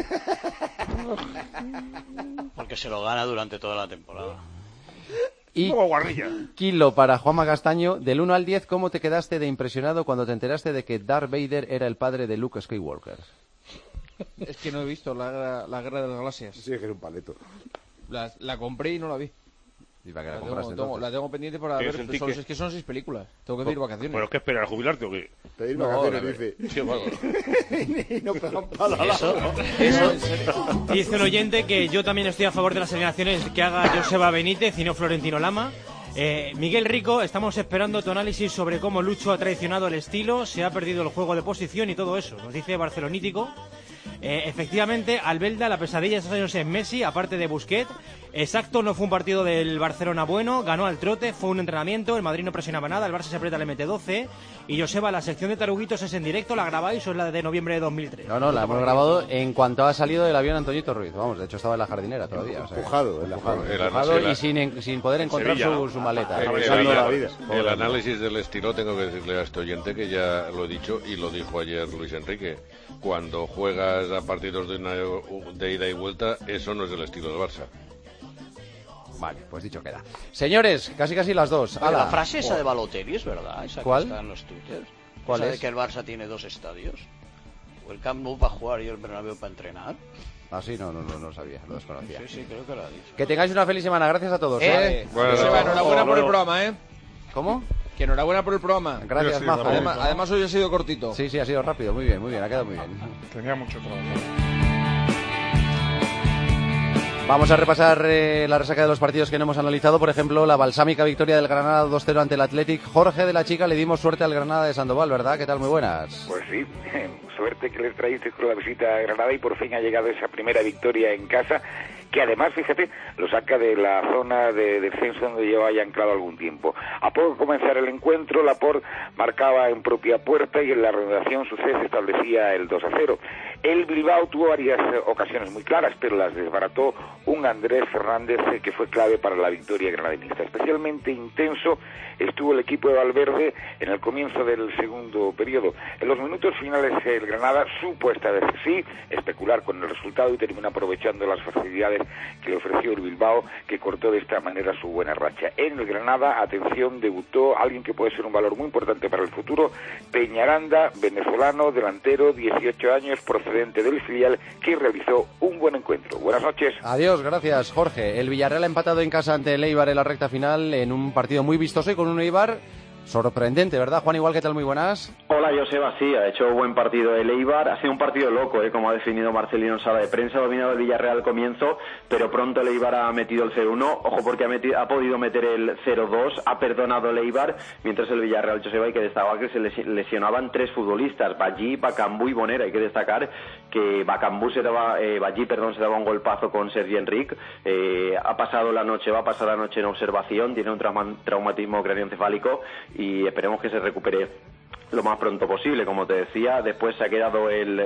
Porque se lo gana durante toda la temporada. Y Kilo para Juanma Castaño, del 1 al 10, ¿cómo te quedaste de impresionado cuando te enteraste de que Darth Vader era el padre de Luke Skywalker? Es que no he visto la Guerra de las Galaxias. Sí, que era un paleto. La compré y no la vi. Y para que la tengo pendiente para ver, es que son 6 películas. Tengo que pedir vacaciones. ¿Pero qué esperar a jubilarte o qué? Pedir vacaciones, dice. Sí, bueno. Y no pegan palo al Eso. Dice un oyente que yo también estoy a favor de las alineaciones que haga Joseba Benítez y no Florentino Lama. Miguel Rico, estamos esperando tu análisis sobre cómo Lucho ha traicionado el estilo, se ha perdido el juego de posición y todo eso. Nos dice Barcelonítico. Efectivamente, Albelda, la pesadilla de esos años es Messi, aparte de Busquets. Exacto, no fue un partido del Barcelona bueno, ganó al trote, fue un entrenamiento, el Madrid no presionaba nada, el Barça se aprieta, le mete 12. Y Joseba, la sección de taruguitos es en directo, ¿la grabáis o es la de noviembre de 2003? No, la hemos grabado en cuanto ha salido del avión Antoñito Ruiz. Vamos, de hecho estaba en la jardinera todavía. Empujado y sin poder encontrar su maleta. El análisis del estilo, tengo que decirle a este oyente que ya lo he dicho y lo dijo ayer Luis Enrique. Cuando juegas a partidos de ida y vuelta, eso no es el estilo del Barça. Vale, pues dicho queda. Señores, casi las 2. La frase esa de Balotelli es verdad, esa ¿Cuál? que está en los twitters. ¿Cuál esa es? de que el Barça tiene 2 estadios. O el Camp Nou para jugar y el Bernabéu para entrenar. Ah, sí, no sabía, lo desconocía. Sí, creo que lo ha dicho. Que tengáis una feliz semana, gracias a todos. Bueno, enhorabuena por el programa, ¿Cómo? Que enhorabuena por el programa. Gracias, Majo. Además hoy ha sido cortito. Sí, ha sido rápido, muy bien, ha quedado muy bien. Tenía mucho trabajo. Vamos a repasar la resaca de los partidos que no hemos analizado. Por ejemplo, la balsámica victoria del Granada 2-0 ante el Athletic. Jorge de la Chica, le dimos suerte al Granada de Sandoval, ¿verdad? ¿Qué tal? Muy buenas. Pues sí, suerte que les traíste con la visita a Granada y por fin ha llegado esa primera victoria en casa, que además, fíjate, lo saca de la zona de descenso donde lleva ya anclado algún tiempo. A poco de comenzar el encuentro, Laporte marcaba en propia puerta y en la reanudación su cese establecía el 2-0. El Bilbao tuvo varias ocasiones muy claras, pero las desbarató un Andrés Fernández que fue clave para la victoria granadinista. Especialmente intenso estuvo el equipo de Valverde en el comienzo del segundo periodo. En los minutos finales el Granada supo esta vez sí especular con el resultado y terminó aprovechando las facilidades que le ofreció el Bilbao, que cortó de esta manera su buena racha. En el Granada, atención, debutó alguien que puede ser un valor muy importante para el futuro, Peñaranda, venezolano, delantero, 18 años, procedente del filial, que realizó un buen encuentro. Buenas noches. Adiós, gracias, Jorge. El Villarreal ha empatado en casa ante el Eibar en la recta final en un partido muy vistoso y con un Eibar sorprendente, ¿verdad, Juan? Igual, ¿qué tal? Muy buenas. Hola, Joseba, sí, ha hecho buen partido el Eibar, ha sido un partido loco, como ha definido Marcelino en sala de prensa, ha dominado el Villarreal al comienzo, pero pronto el Eibar ha metido el 0-1, ojo porque ha podido meter el 0-2, ha perdonado el Eibar, mientras el Villarreal, Joseba, hay que destacar que se lesionaban 3 futbolistas, Ballí, Bacambú y Bonera. Hay que destacar que Ballí se daba un golpazo con Sergi Enric, va a pasar la noche en observación, tiene un traumatismo craneoencefálico y esperemos que se recupere lo más pronto posible. Como te decía, después se ha quedado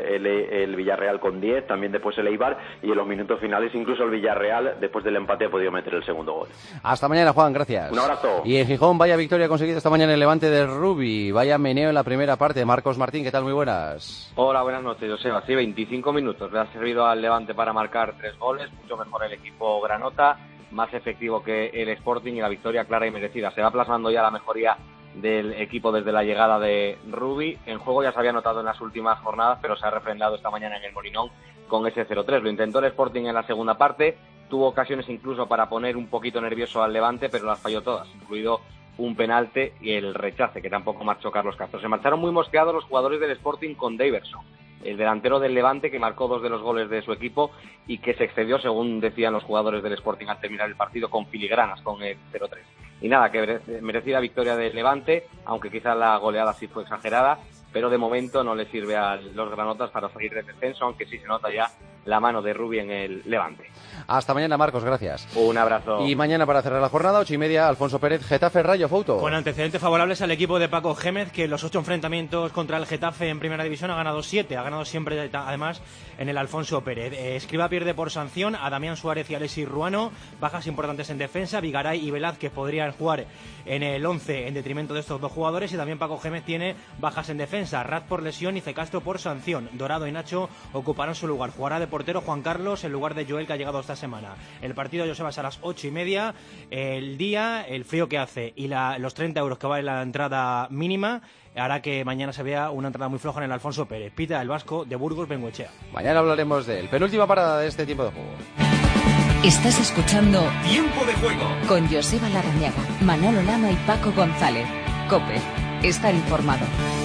el Villarreal con 10, también después el Eibar, y en los minutos finales incluso el Villarreal, después del empate, ha podido meter el segundo gol. Hasta mañana, Juan, gracias. Un abrazo. Y en Gijón, vaya victoria conseguida esta mañana en el Levante de Rubi, vaya meneo en la primera parte. Marcos Martín, ¿qué tal? Muy buenas. Hola, buenas noches, Joseba. Sí, 25 minutos le ha servido al Levante para marcar 3 goles, mucho mejor el equipo granota, más efectivo que el Sporting, y la victoria clara y merecida. Se va plasmando ya la mejoría del equipo desde la llegada de Rubi. En juego ya se había notado en las últimas jornadas, pero se ha refrendado esta mañana en el Molinón con ese 0-3. Lo intentó el Sporting en la segunda parte, tuvo ocasiones incluso para poner un poquito nervioso al Levante, pero las falló todas, incluido un penalte y el rechace, que tampoco marchó Carlos Castro. Se marcharon muy mosqueados los jugadores del Sporting con Daverson, el delantero del Levante, que marcó 2 de los goles de su equipo y que se excedió, según decían los jugadores del Sporting al terminar el partido, con filigranas, con el 0-3. Y nada, que merecida victoria del Levante, aunque quizás la goleada sí fue exagerada, pero de momento no le sirve a los granotas para salir del descenso, aunque sí se nota ya la mano de Rubi en el Levante. Hasta mañana, Marcos, gracias. Un abrazo. Y mañana, para cerrar la jornada, 8:30, Alfonso Pérez, Getafe, Rayo, Fouto. Con antecedentes favorables al equipo de Paco Gémez, que en los 8 enfrentamientos contra el Getafe en Primera División ha ganado 7, ha ganado siempre, además, en el Alfonso Pérez. Escribá pierde por sanción a Damián Suárez y Alexis Ruano, bajas importantes en defensa, Vigaray y Velázquez podrían jugar en el 11 en detrimento de estos 2 jugadores, y también Paco Gémez tiene bajas en defensa, Raz por lesión y Cecastro por sanción. Dorado y Nacho ocuparán su lugar. Jugará de portero Juan Carlos en lugar de Joel, que ha llegado esta semana. El partido, Joseba, a las 8:30. El día, el frío que hace y los 30 euros que vale la entrada mínima hará que mañana se vea una entrada muy floja en el Alfonso Pérez. Pita el vasco de Burgos Bengoechea. Mañana hablaremos de él. Penúltima parada de este tiempo de juego. Estás escuchando Tiempo de Juego con Joseba Larrañaga, Manolo Lama y Paco González. COPE. Estar informado.